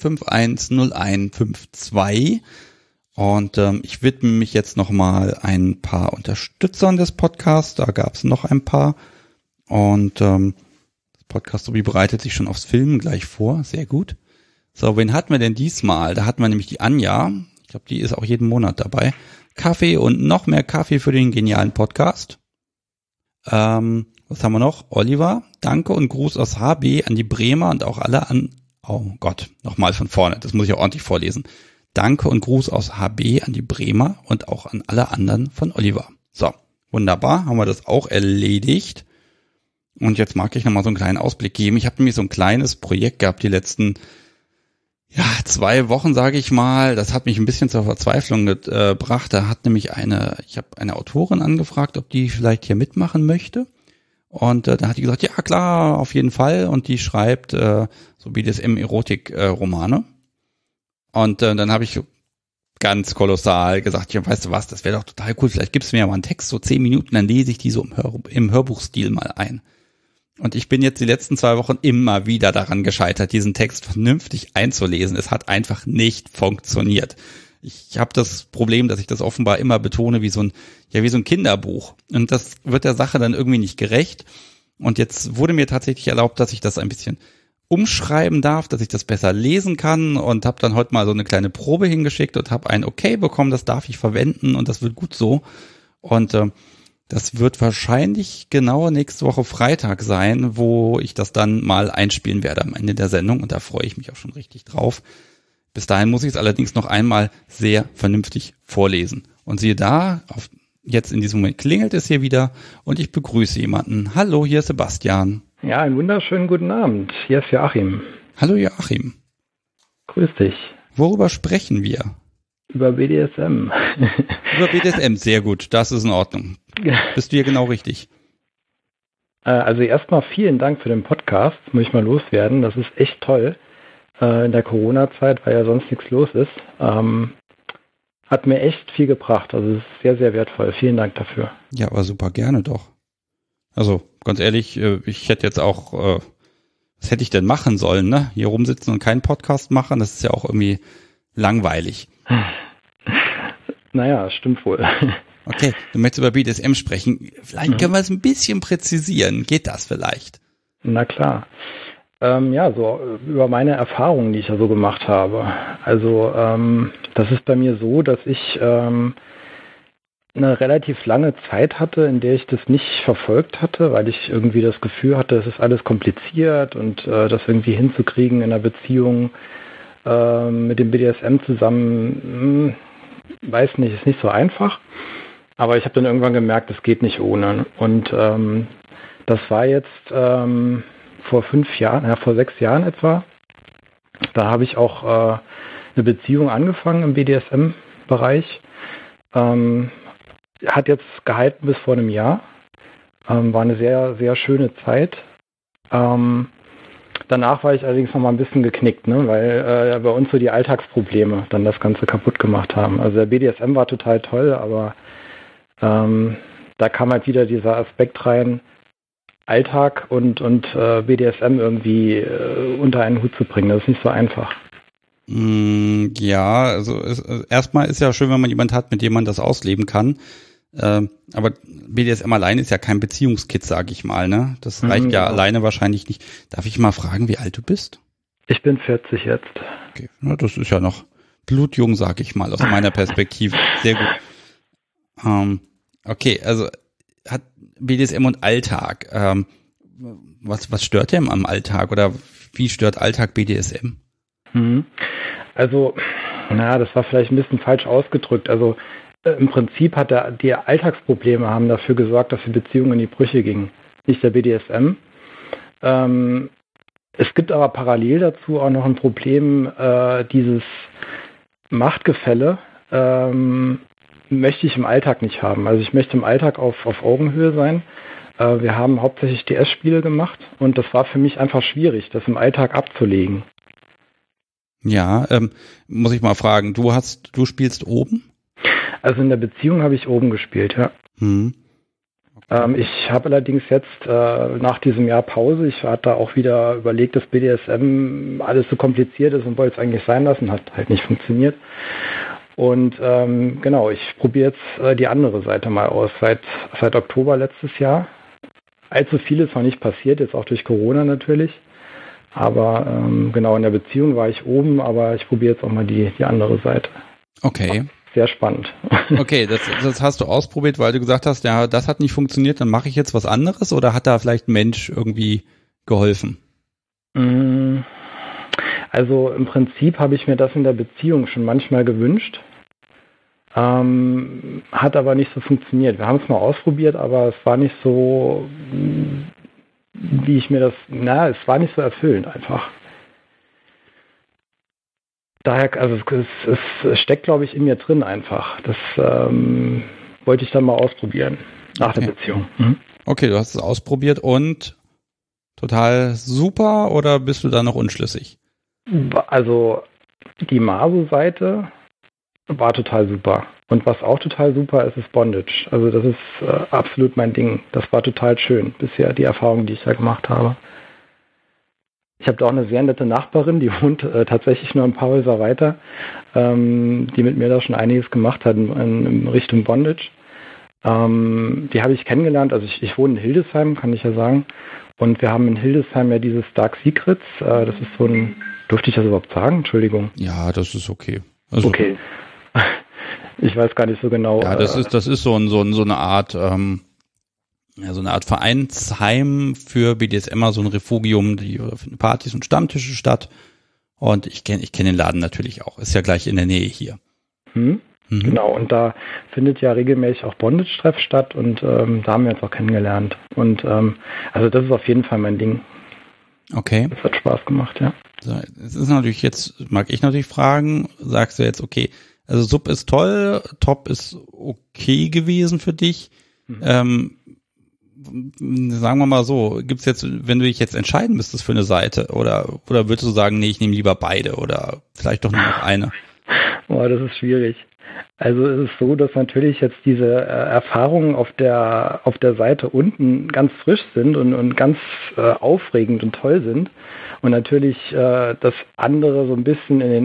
0510152. Und ich widme mich jetzt nochmal ein paar Unterstützern des Podcasts. Da gab es noch ein paar. Und das Podcast bereitet sich schon aufs Filmen gleich vor. Sehr gut. So, wen hatten wir denn diesmal? Da hatten wir nämlich die Anja. Ich glaube, die ist auch jeden Monat dabei. Kaffee und noch mehr Kaffee für den genialen Podcast. Was haben wir noch? Oliver, danke und Gruß aus HB an die Bremer und auch alle an, oh Gott, nochmal von vorne, das muss ich auch ordentlich vorlesen. Danke und Gruß aus HB an die Bremer und auch an alle anderen von Oliver. So, wunderbar, haben wir das auch erledigt. Und jetzt mag ich nochmal so einen kleinen Ausblick geben. Ich habe nämlich so ein kleines Projekt gehabt, die letzten 2 Wochen, sage ich mal. Das hat mich ein bisschen zur Verzweiflung gebracht. Da hat nämlich ich habe eine Autorin angefragt, ob die vielleicht hier mitmachen möchte. Und da hat die gesagt, ja klar, auf jeden Fall. Und die schreibt so BDSM-Erotik-Romane. Und dann habe ich ganz kolossal gesagt, ja, weißt du was, das wäre doch total cool. Vielleicht gibst du mir ja mal einen Text, so 10 Minuten, dann lese ich die so im Hörbuchstil mal ein. Und ich bin jetzt die letzten 2 Wochen immer wieder daran gescheitert, diesen Text vernünftig einzulesen. Es hat einfach nicht funktioniert. ich habe das Problem, dass ich das offenbar immer betone wie so ein Kinderbuch. Und das wird der Sache dann irgendwie nicht gerecht. Und jetzt wurde mir tatsächlich erlaubt, dass ich das ein bisschen umschreiben darf, dass ich das besser lesen kann und habe dann heute mal so eine kleine Probe hingeschickt und habe ein Okay bekommen, das darf ich verwenden und das wird gut so. Und das wird wahrscheinlich genau nächste Woche Freitag sein, wo ich das dann mal einspielen werde am Ende der Sendung und da freue ich mich auch schon richtig drauf. Bis dahin muss ich es allerdings noch einmal sehr vernünftig vorlesen. Und siehe da, jetzt in diesem Moment klingelt es hier wieder und ich begrüße jemanden. Hallo, hier ist Sebastian. Ja, einen wunderschönen guten Abend. Hier ist Joachim. Hallo Joachim. Grüß dich. Worüber sprechen wir? Über BDSM. Über BDSM, sehr gut. Das ist in Ordnung. Bist du hier genau richtig? Also erstmal vielen Dank für den Podcast. Muss ich mal loswerden. Das ist echt toll. In der Corona-Zeit, weil ja sonst nichts los ist. Hat mir echt viel gebracht. Also es ist sehr, sehr wertvoll. Vielen Dank dafür. Ja, aber super gerne doch. Also ganz ehrlich, ich hätte jetzt auch, was hätte ich denn machen sollen, ne? Hier rumsitzen und keinen Podcast machen, das ist ja auch irgendwie langweilig. Naja, stimmt wohl. Okay, du möchtest über BDSM sprechen. Vielleicht können wir es ein bisschen präzisieren. Geht das vielleicht? Na klar. Ja, so über meine Erfahrungen, die ich ja so gemacht habe. Also das ist bei mir so, dass ich eine relativ lange Zeit hatte, in der ich das nicht verfolgt hatte, weil ich irgendwie das Gefühl hatte, es ist alles kompliziert und das irgendwie hinzukriegen in einer Beziehung mit dem BDSM zusammen, weiß nicht, ist nicht so einfach. Aber ich habe dann irgendwann gemerkt, es geht nicht ohne. Und das war jetzt vor 6 Jahren etwa. Da habe ich auch eine Beziehung angefangen im BDSM-Bereich. Hat jetzt gehalten bis vor einem Jahr. War eine sehr, sehr schöne Zeit. Danach war ich allerdings noch mal ein bisschen geknickt, ne, weil bei uns so die Alltagsprobleme dann das Ganze kaputt gemacht haben. Also der BDSM war total toll, aber da kam halt wieder dieser Aspekt rein, Alltag und BDSM irgendwie unter einen Hut zu bringen. Das ist nicht so einfach. Ja, also erstmal ist ja schön, wenn man jemanden hat, mit dem man das ausleben kann. Aber BDSM alleine ist ja kein Beziehungskit, sag ich mal, ne? Das reicht ja alleine wahrscheinlich nicht. Darf ich mal fragen, wie alt du bist? Ich bin 40 jetzt. Okay, na, das ist ja noch blutjung, sag ich mal, aus meiner Perspektive. Sehr gut. Okay, also hat BDSM und Alltag. Was stört denn am Alltag oder wie stört Alltag BDSM? Also, das war vielleicht ein bisschen falsch ausgedrückt. Also im Prinzip die Alltagsprobleme haben dafür gesorgt, dass die Beziehung in die Brüche ging. Nicht der BDSM. Es gibt aber parallel dazu auch noch ein Problem, dieses Machtgefälle möchte ich im Alltag nicht haben. Also ich möchte im Alltag auf Augenhöhe sein. Wir haben hauptsächlich DS-Spiele gemacht und das war für mich einfach schwierig, das im Alltag abzulegen. Ja, muss ich mal fragen, du spielst oben? Also in der Beziehung habe ich oben gespielt, ja. Okay. Ich habe allerdings jetzt nach diesem Jahr Pause, ich hatte auch wieder überlegt, dass BDSM alles so kompliziert ist und wollte es eigentlich sein lassen, hat halt nicht funktioniert. Und genau, ich probiere jetzt die andere Seite mal aus, seit Oktober letztes Jahr. Allzu viel ist noch nicht passiert, jetzt auch durch Corona natürlich. Aber genau, in der Beziehung war ich oben, aber ich probiere jetzt auch mal die andere Seite. Okay. Sehr spannend. Okay, das hast du ausprobiert, weil du gesagt hast, ja, das hat nicht funktioniert, dann mache ich jetzt was anderes, oder hat da vielleicht ein Mensch irgendwie geholfen? Also im Prinzip habe ich mir das in der Beziehung schon manchmal gewünscht. Hat aber nicht so funktioniert. Wir haben es mal ausprobiert, aber es war nicht so, wie ich mir das, es war nicht so erfüllend einfach. Daher, also es steckt, glaube ich, in mir drin einfach. Das wollte ich dann mal ausprobieren nach der Beziehung. Okay, du hast es ausprobiert und total super, oder bist du da noch unschlüssig? Also die Maso-Seite war total super. Und was auch total super ist, ist Bondage. Also das ist absolut mein Ding. Das war total schön bisher, die Erfahrung, die ich da gemacht habe. Ich habe da auch eine sehr nette Nachbarin, die wohnt tatsächlich nur ein paar Häuser weiter, die mit mir da schon einiges gemacht hat in Richtung Bondage. Die habe ich kennengelernt, also ich wohne in Hildesheim, kann ich ja sagen. Und wir haben in Hildesheim ja dieses Dark Secrets, das ist so ein, durfte ich das überhaupt sagen? Entschuldigung. Ja, das ist okay. Also, okay. Ich weiß gar nicht so genau. Ja, das ist so eine Art, so eine Art Vereinsheim für BDSMer, so ein Refugium, die finden Partys und Stammtische statt. Und ich kenne den Laden natürlich auch. Ist ja gleich in der Nähe hier. Genau, und da findet ja regelmäßig auch Bondage-Treff statt und da haben wir uns auch kennengelernt. Und also das ist auf jeden Fall mein Ding. Okay. Das hat Spaß gemacht, ja. So, es ist natürlich jetzt, mag ich natürlich fragen, sagst du jetzt, okay, also Sub ist toll, Top ist okay gewesen für dich. Sagen wir mal so, gibt's jetzt, wenn du dich jetzt entscheiden müsstest für eine Seite, oder würdest du sagen, nee, ich nehme lieber beide oder vielleicht doch nur noch eine? Boah, das ist schwierig. Also es ist so, dass natürlich jetzt diese Erfahrungen auf der Seite unten ganz frisch sind und ganz aufregend und toll sind und natürlich das andere so ein bisschen in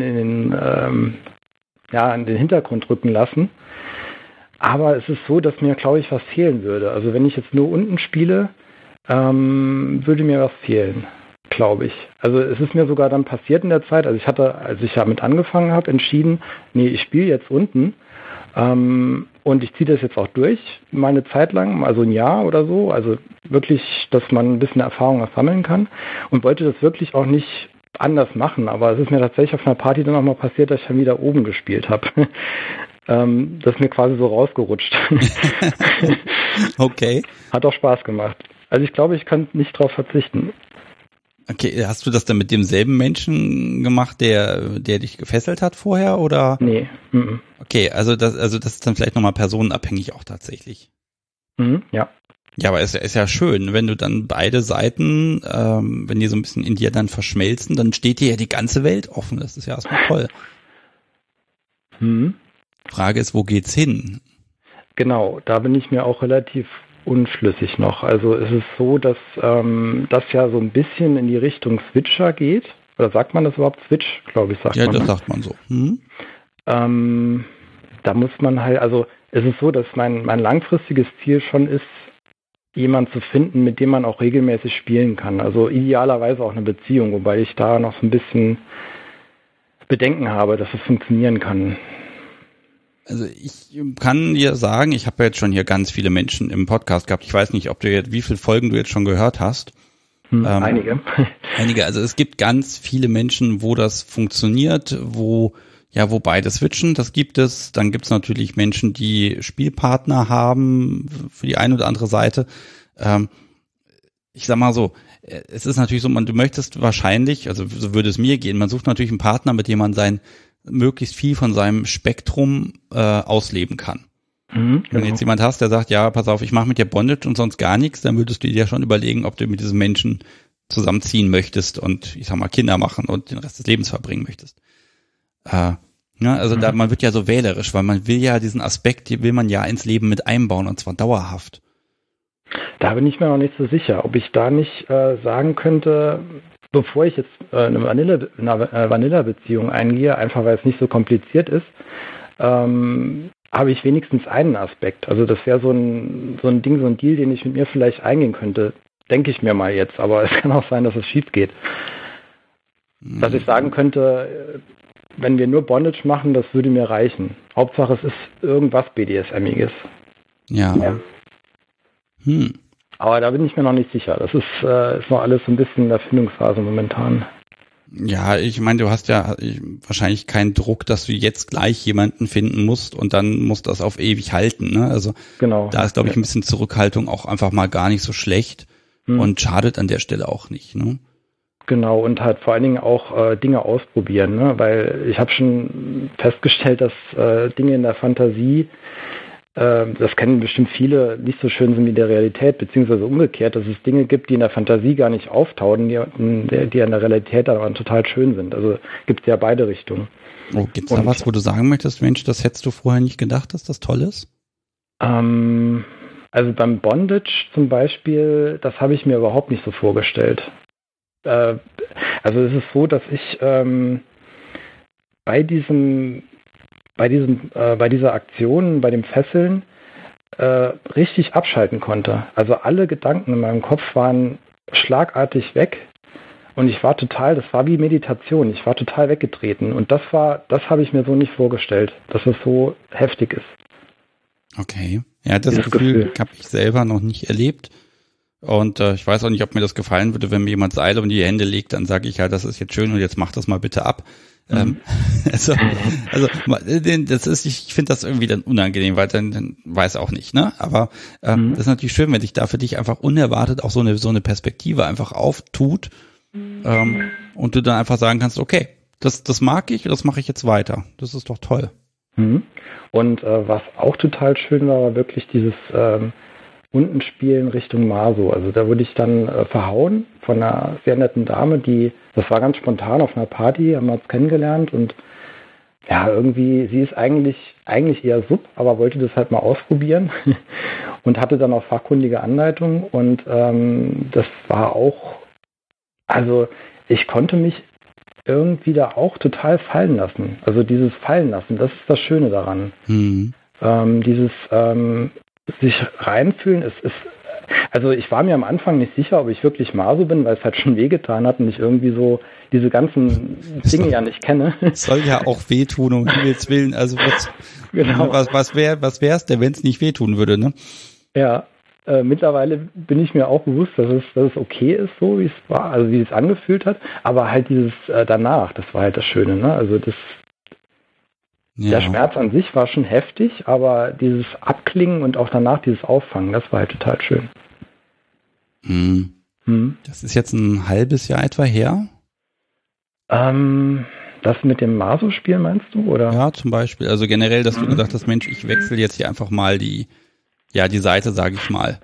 den Hintergrund rücken lassen. Aber es ist so, dass mir, glaube ich, was fehlen würde. Also wenn ich jetzt nur unten spiele, würde mir was fehlen, glaube ich. Also es ist mir sogar dann passiert in der Zeit, also ich hatte, als ich damit angefangen habe, entschieden, nee, ich spiele jetzt unten und ich ziehe das jetzt auch durch, mal eine Zeit lang, also ein Jahr oder so, also wirklich, dass man ein bisschen Erfahrung sammeln kann und wollte das wirklich auch nicht anders machen, aber es ist mir tatsächlich auf einer Party dann auch mal passiert, dass ich dann wieder oben gespielt habe. Das ist mir quasi so rausgerutscht. Okay. Hat auch Spaß gemacht. Also ich glaube, ich kann nicht drauf verzichten. Okay, hast du das dann mit demselben Menschen gemacht, der dich gefesselt hat vorher, oder? Nee. Okay, also das ist dann vielleicht nochmal personenabhängig auch tatsächlich. Ja. Ja, aber es ist ja schön, wenn du dann beide Seiten, wenn die so ein bisschen in dir dann verschmelzen, dann steht dir ja die ganze Welt offen. Das ist ja erstmal toll. Frage ist, wo geht's hin? Genau, da bin ich mir auch relativ unschlüssig noch. Also es ist so, dass das ja so ein bisschen in die Richtung Switcher geht. Oder sagt man das überhaupt? Switch, glaube ich, sagt man. Ja, das sagt man so. Da muss man halt, also es ist so, dass mein langfristiges Ziel schon ist, jemanden zu finden, mit dem man auch regelmäßig spielen kann. Also idealerweise auch eine Beziehung, wobei ich da noch so ein bisschen Bedenken habe, dass es funktionieren kann. Also ich kann dir sagen, ich habe ja jetzt schon hier ganz viele Menschen im Podcast gehabt. Ich weiß nicht, wie viele Folgen du jetzt schon gehört hast. Einige. Einige. Also es gibt ganz viele Menschen, wo das funktioniert, wo beide switchen. Das gibt es. Dann gibt es natürlich Menschen, die Spielpartner haben für die eine oder andere Seite. Ich sag mal so, es ist natürlich so, du möchtest wahrscheinlich, also so würde es mir gehen, man sucht natürlich einen Partner, mit dem man möglichst viel von seinem Spektrum ausleben kann. Wenn du jetzt jemand hast, der sagt, ja, pass auf, ich mache mit dir Bondage und sonst gar nichts, dann würdest du dir ja schon überlegen, ob du mit diesem Menschen zusammenziehen möchtest und, ich sag mal, Kinder machen und den Rest des Lebens verbringen möchtest. Man wird ja so wählerisch, weil man will ja diesen Aspekt, den will man ja ins Leben mit einbauen und zwar dauerhaft. Da bin ich mir noch nicht so sicher, ob ich da nicht sagen könnte, bevor ich jetzt eine Vanilla-Beziehung eingehe, einfach weil es nicht so kompliziert ist, habe ich wenigstens einen Aspekt. Also das wäre so ein Ding, so ein Deal, den ich mit mir vielleicht eingehen könnte. Denke ich mir mal jetzt, aber es kann auch sein, dass es schief geht. Dass ich sagen könnte, wenn wir nur Bondage machen, das würde mir reichen. Hauptsache es ist irgendwas BDSM-iges. Ja. Aber da bin ich mir noch nicht sicher. Das ist noch alles so ein bisschen in der Findungsphase momentan. Ja, ich meine, du hast ja wahrscheinlich keinen Druck, dass du jetzt gleich jemanden finden musst und dann musst du das auf ewig halten. Ne? Also genau. Da ist, glaube ich, ein bisschen Zurückhaltung auch einfach mal gar nicht so schlecht und schadet an der Stelle auch nicht. Ne? Genau, und halt vor allen Dingen auch Dinge ausprobieren, ne? Weil ich habe schon festgestellt, dass Dinge in der Fantasie, das kennen bestimmt viele, nicht so schön sind wie in der Realität, beziehungsweise umgekehrt, dass es Dinge gibt, die in der Fantasie gar nicht auftauchen, die in der Realität aber total schön sind. Also gibt es ja beide Richtungen. Oh, gibt es da was, wo du sagen möchtest, Mensch, das hättest du vorher nicht gedacht, dass das toll ist? Also beim Bondage zum Beispiel, das habe ich mir überhaupt nicht so vorgestellt. also es ist so, dass ich bei dieser Aktion, bei dem Fesseln, richtig abschalten konnte. Also alle Gedanken in meinem Kopf waren schlagartig weg und das war wie Meditation. Ich war total weggetreten und das habe ich mir so nicht vorgestellt, dass es so heftig ist. Okay. Ja, das Gefühl habe ich selber noch nicht erlebt. Und ich weiß auch nicht, ob mir das gefallen würde, wenn mir jemand Seile um die Hände legt, dann sage ich ja, das ist jetzt schön und jetzt mach das mal bitte ab. Also das ist, ich finde das irgendwie dann unangenehm, weil dann weiß auch nicht, ne? Aber das ist natürlich schön, wenn sich da für dich einfach unerwartet auch so eine Perspektive einfach auftut und du dann einfach sagen kannst, okay, das mag ich und das mache ich jetzt weiter. Das ist doch toll. Und was auch total schön war wirklich dieses unten spielen Richtung Maso. Also da wurde ich dann verhauen von einer sehr netten Dame, das war ganz spontan auf einer Party, haben wir uns kennengelernt und ja, irgendwie, sie ist eigentlich eher Sub, aber wollte das halt mal ausprobieren und hatte dann auch fachkundige Anleitungen und das war auch, also ich konnte mich irgendwie da auch total fallen lassen. Also dieses Fallen lassen, das ist das Schöne daran. Sich reinfühlen, also ich war mir am Anfang nicht sicher, ob ich wirklich Maso bin, weil es halt schon wehgetan hat und ich irgendwie so diese ganzen Dinge ja nicht kenne. Soll ja auch wehtun, um Himmels Willen. Also was wär's denn, wenn es nicht wehtun würde, ne? Ja, mittlerweile bin ich mir auch bewusst, dass es okay ist, so wie es war, also wie es angefühlt hat, aber halt dieses danach, das war halt das Schöne, ne? Also der Schmerz an sich war schon heftig, aber dieses Abklingen und auch danach dieses Auffangen, das war halt total schön. Das ist jetzt ein halbes Jahr etwa her? Das mit dem Maso-Spiel meinst du, oder? Ja, zum Beispiel. Also generell, dass du gesagt hast, Mensch, ich wechsle jetzt hier einfach mal die Seite, sage ich mal.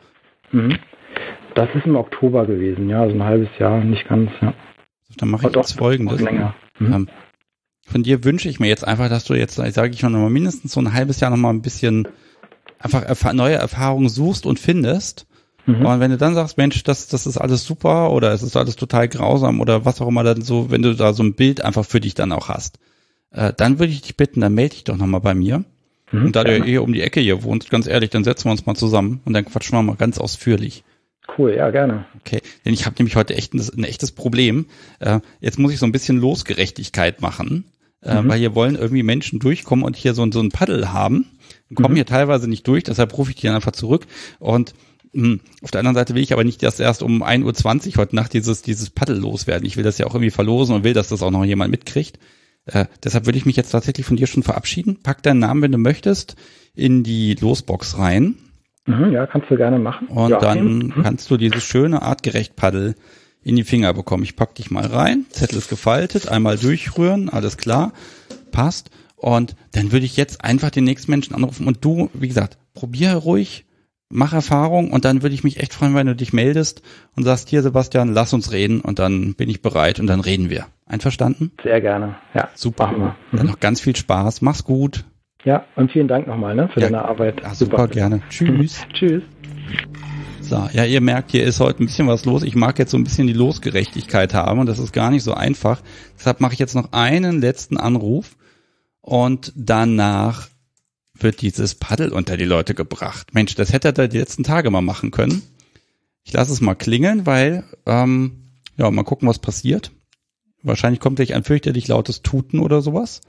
Das ist im Oktober gewesen, ja, also ein halbes Jahr, nicht ganz, ja. Dann mache ich jetzt Folgendes. Länger. Von dir wünsche ich mir jetzt einfach, dass du jetzt, sage ich schon, noch mal mindestens so ein halbes Jahr noch mal ein bisschen einfach neue Erfahrungen suchst und findest. Und wenn du dann sagst, Mensch, das ist alles super oder es ist alles total grausam oder was auch immer dann so, wenn du da so ein Bild einfach für dich dann auch hast, dann würde ich dich bitten, dann melde dich doch noch mal bei mir. Und da du ja um die Ecke hier wohnst, ganz ehrlich, dann setzen wir uns mal zusammen und dann quatschen wir mal ganz ausführlich. Cool, ja, gerne. Okay, denn ich habe nämlich heute ein echtes Problem. Jetzt muss ich so ein bisschen Losgerechtigkeit machen, weil hier wollen irgendwie Menschen durchkommen und hier so ein Paddel haben. Kommen hier teilweise nicht durch, deshalb rufe ich die dann einfach zurück. Und auf der anderen Seite will ich aber nicht erst um 1:20 Uhr heute Nacht dieses Paddel loswerden. Ich will das ja auch irgendwie verlosen und will, dass das auch noch jemand mitkriegt. Deshalb würde ich mich jetzt tatsächlich von dir schon verabschieden. Pack deinen Namen, wenn du möchtest, in die Losbox rein. Ja, kannst du gerne machen. Und dann kannst du dieses schöne Artgerecht-Paddel in die Finger bekommen. Ich pack dich mal rein, Zettel ist gefaltet, einmal durchrühren, alles klar, passt. Und dann würde ich jetzt einfach den nächsten Menschen anrufen und du, wie gesagt, probier ruhig, mach Erfahrung und dann würde ich mich echt freuen, wenn du dich meldest und sagst, hier Sebastian, lass uns reden und dann bin ich bereit und dann reden wir. Einverstanden? Sehr gerne, ja. Super. Machen wir. Dann noch ganz viel Spaß, mach's gut. Ja, und vielen Dank nochmal für deine Arbeit. Ja, super, gerne. Tschüss. Tschüss. So, ja, ihr merkt, hier ist heute ein bisschen was los. Ich mag jetzt so ein bisschen die Losgerechtigkeit haben und das ist gar nicht so einfach. Deshalb mache ich jetzt noch einen letzten Anruf und danach wird dieses Paddel unter die Leute gebracht. Mensch, das hätte er die letzten Tage mal machen können. Ich lasse es mal klingeln, weil, mal gucken, was passiert. Wahrscheinlich kommt gleich ein fürchterlich lautes Tuten oder sowas.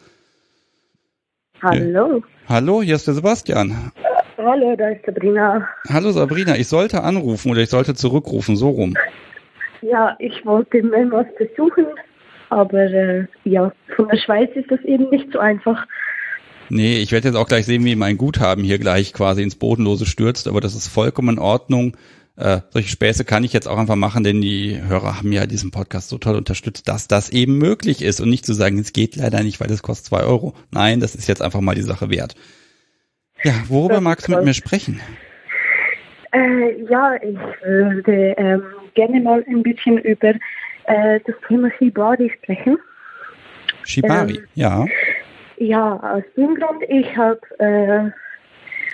Hallo. Hallo, hier ist der Sebastian. Hallo, da ist Sabrina. Hallo Sabrina, ich sollte anrufen oder ich sollte zurückrufen, so rum. Ja, ich wollte mehrmals versuchen, aber von der Schweiz ist das eben nicht so einfach. Nee, ich werde jetzt auch gleich sehen, wie mein Guthaben hier gleich quasi ins Bodenlose stürzt, aber das ist vollkommen in Ordnung. Solche Späße kann ich jetzt auch einfach machen, denn die Hörer haben ja diesen Podcast so toll unterstützt, dass das eben möglich ist und nicht zu sagen, es geht leider nicht, weil das kostet 2 Euro. Nein, das ist jetzt einfach mal die Sache wert. Ja, worüber magst du mit mir sprechen? Ich würde gerne mal ein bisschen über das Thema Shibari sprechen. Shibari, ja. Ja, aus dem Grund, ich habe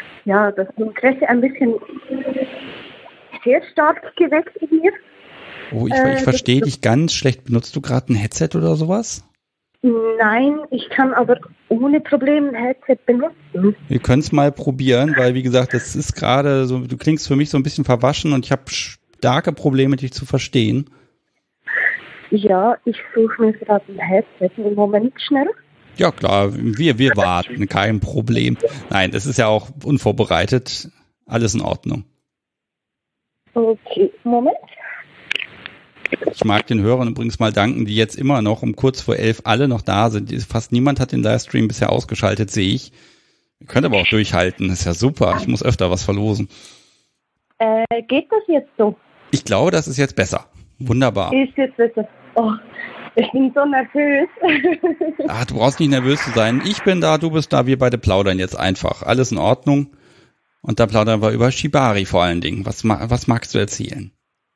das Interesse ein bisschen sehr stark geweckt in mir. Oh, ich verstehe dich ganz schlecht. Benutzt du gerade ein Headset oder sowas? Nein, ich kann aber ohne Probleme ein Headset benutzen. Wir können es mal probieren, weil wie gesagt, das ist gerade so, du klingst für mich so ein bisschen verwaschen und ich habe starke Probleme, dich zu verstehen. Ja, ich suche mir gerade ein Headset. Im Moment schnell. Ja klar, wir warten, kein Problem. Nein, das ist ja auch unvorbereitet. Alles in Ordnung. Okay, Moment. Ich mag den Hörern übrigens mal danken, die jetzt immer noch um kurz vor 11 alle noch da sind. Fast niemand hat den Livestream bisher ausgeschaltet, sehe ich. Ihr könnt aber auch durchhalten, das ist ja super. Ich muss öfter was verlosen. Geht das jetzt so? Ich glaube, das ist jetzt besser. Wunderbar. Ist jetzt besser. Oh, ich bin so nervös. Ach, du brauchst nicht nervös zu sein. Ich bin da, du bist da, wir beide plaudern jetzt einfach. Alles in Ordnung. Und da plaudern wir über Shibari vor allen Dingen. Was magst du erzählen?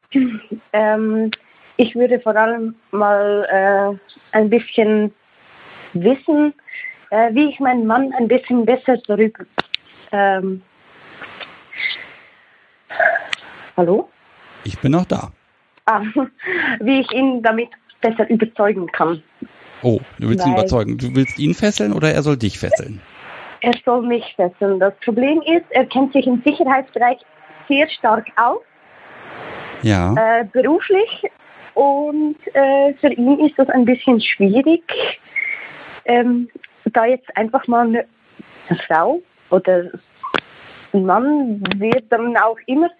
Ich würde vor allem mal ein bisschen wissen, wie ich meinen Mann ein bisschen besser zurück... Hallo? Ich bin noch da. Wie ich ihn damit besser überzeugen kann. Oh, du willst ihn überzeugen. Du willst ihn fesseln oder er soll dich fesseln? Er soll mich fesseln. Das Problem ist, er kennt sich im Sicherheitsbereich sehr stark aus. Ja. Beruflich. Und für ihn ist das ein bisschen schwierig, da jetzt einfach mal eine Frau oder ein Mann wird dann auch immer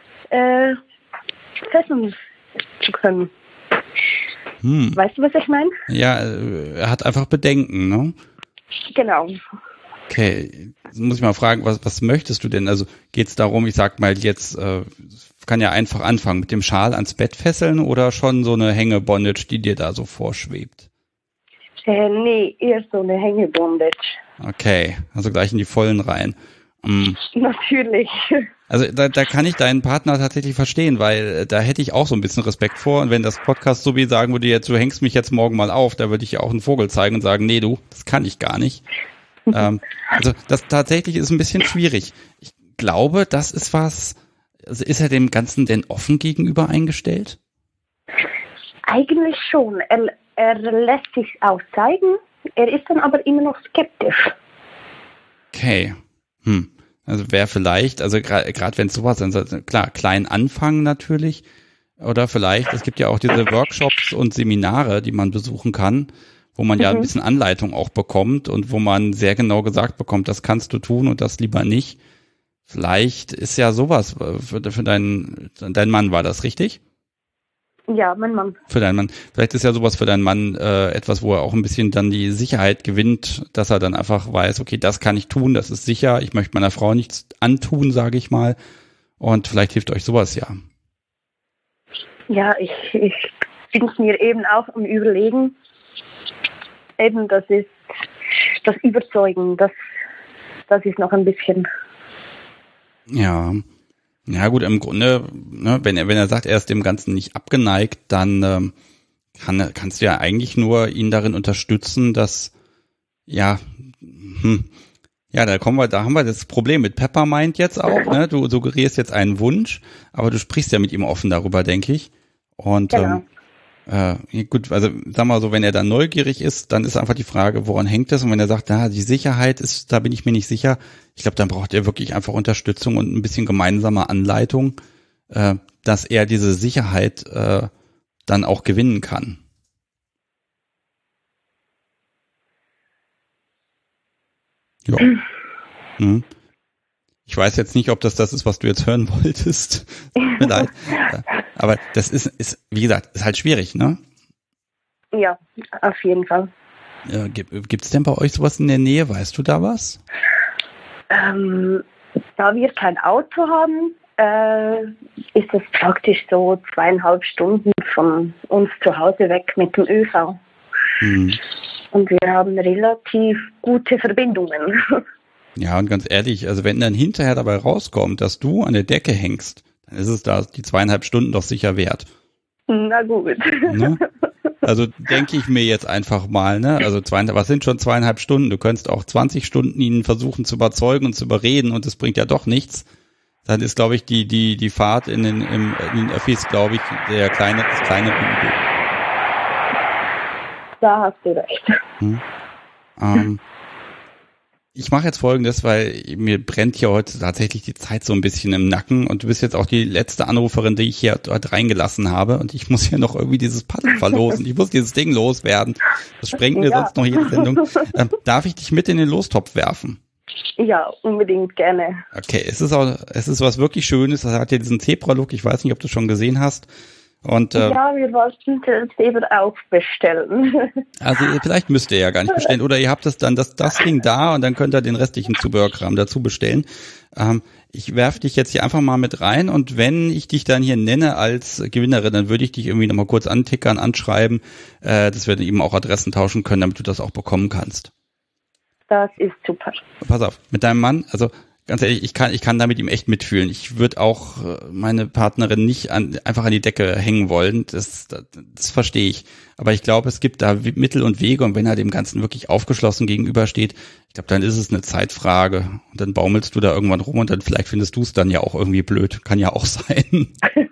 fesseln zu können. Weißt du, was ich meine? Ja, er hat einfach Bedenken, ne? Genau. Okay, jetzt muss ich mal fragen, was möchtest du denn? Also geht es darum, ich sag mal jetzt, kann ja einfach anfangen, mit dem Schal ans Bett fesseln oder schon so eine Hängebondage, die dir da so vorschwebt? Nee, eher so eine Hängebondage. Okay, also gleich in die Vollen rein. Natürlich. Also da kann ich deinen Partner tatsächlich verstehen, weil da hätte ich auch so ein bisschen Respekt vor. Und wenn das Podcast so wie sagen würde, jetzt, du hängst mich jetzt morgen mal auf, da würde ich ja auch einen Vogel zeigen und sagen, nee du, das kann ich gar nicht. Also das tatsächlich ist ein bisschen schwierig. Ich glaube, das ist was, also ist er dem Ganzen denn offen gegenüber eingestellt? Eigentlich schon. Er lässt sich auch zeigen, er ist dann aber immer noch skeptisch. Okay. Also wäre vielleicht, also gerade wenn es sowas ist, klar, klein anfangen natürlich, oder vielleicht, es gibt ja auch diese Workshops und Seminare, die man besuchen kann, wo man ja ein bisschen Anleitung auch bekommt und wo man sehr genau gesagt bekommt, das kannst du tun und das lieber nicht. Vielleicht ist ja sowas für dein Mann, war das richtig? Ja, mein Mann. Für deinen Mann. Vielleicht ist ja sowas für deinen Mann etwas, wo er auch ein bisschen dann die Sicherheit gewinnt, dass er dann einfach weiß, okay, das kann ich tun, das ist sicher, ich möchte meiner Frau nichts antun, sage ich mal. Und vielleicht hilft euch sowas ja. Ja, ich bin es mir eben auch am Überlegen. Eben, das ist das Überzeugen, das ist noch ein bisschen... Ja. Ja gut, im Grunde, ne, wenn er sagt, er ist dem Ganzen nicht abgeneigt, dann kannst du ja eigentlich nur ihn darin unterstützen, dass da haben wir das Problem mit Peppermind jetzt auch, ne? Du suggerierst jetzt einen Wunsch, aber du sprichst ja mit ihm offen darüber, denke ich. Und genau. Gut, also sag mal so, wenn er dann neugierig ist, dann ist einfach die Frage, woran hängt es? Und wenn er sagt, die Sicherheit ist, da bin ich mir nicht sicher, ich glaube, dann braucht er wirklich einfach Unterstützung und ein bisschen gemeinsame Anleitung, dass er diese Sicherheit dann auch gewinnen kann. Ja. Ich weiß jetzt nicht, ob das ist, was du jetzt hören wolltest. Tut mir leid. Aber das ist, wie gesagt, ist halt schwierig, ne? Ja, auf jeden Fall. Gibt's denn bei euch sowas in der Nähe? Weißt du da was? Da wir kein Auto haben, ist es praktisch so 2,5 Stunden von uns zu Hause weg mit dem ÖV. Und wir haben relativ gute Verbindungen. Ja, und ganz ehrlich, also wenn dann hinterher dabei rauskommt, dass du an der Decke hängst, dann ist es da die 2,5 Stunden doch sicher wert. Na gut. Ne? Also denke ich mir jetzt einfach mal, ne? Also was sind schon 2,5 Stunden? Du könntest auch 20 Stunden ihn versuchen zu überzeugen und zu überreden und es bringt ja doch nichts. Dann ist, glaube ich, die Fahrt in den Öffis, glaube ich, das kleine Übel. Da hast du recht. Ich mache jetzt Folgendes, weil mir brennt hier heute tatsächlich die Zeit so ein bisschen im Nacken und du bist jetzt auch die letzte Anruferin, die ich hier dort reingelassen habe und ich muss hier noch irgendwie dieses Paddel verlosen. Ich muss dieses Ding loswerden. Das sprengt mir sonst noch jede Sendung. Darf ich dich mit in den Lostopf werfen? Ja, unbedingt gerne. Okay, es ist was wirklich Schönes. Das hat ja diesen Zebra-Look. Ich weiß nicht, ob du schon gesehen hast. Und, ja, wir wollten das eben auch bestellen. Also vielleicht müsst ihr ja gar nicht bestellen. Oder ihr habt das Ding da und dann könnt ihr den restlichen Zubehörkram dazu bestellen. Ich werfe dich jetzt hier einfach mal mit rein und wenn ich dich dann hier nenne als Gewinnerin, dann würde ich dich irgendwie nochmal kurz antickern, anschreiben, dass wir eben auch Adressen tauschen können, damit du das auch bekommen kannst. Das ist super. Pass auf, mit deinem Mann, also ganz ehrlich, ich kann da mit ihm echt mitfühlen. Ich würde auch meine Partnerin nicht einfach an die Decke hängen wollen. Das verstehe ich. Aber ich glaube, es gibt da Mittel und Wege und wenn er dem Ganzen wirklich aufgeschlossen gegenübersteht, ich glaube, dann ist es eine Zeitfrage. Und dann baumelst du da irgendwann rum und dann vielleicht findest du es dann ja auch irgendwie blöd. Kann ja auch sein.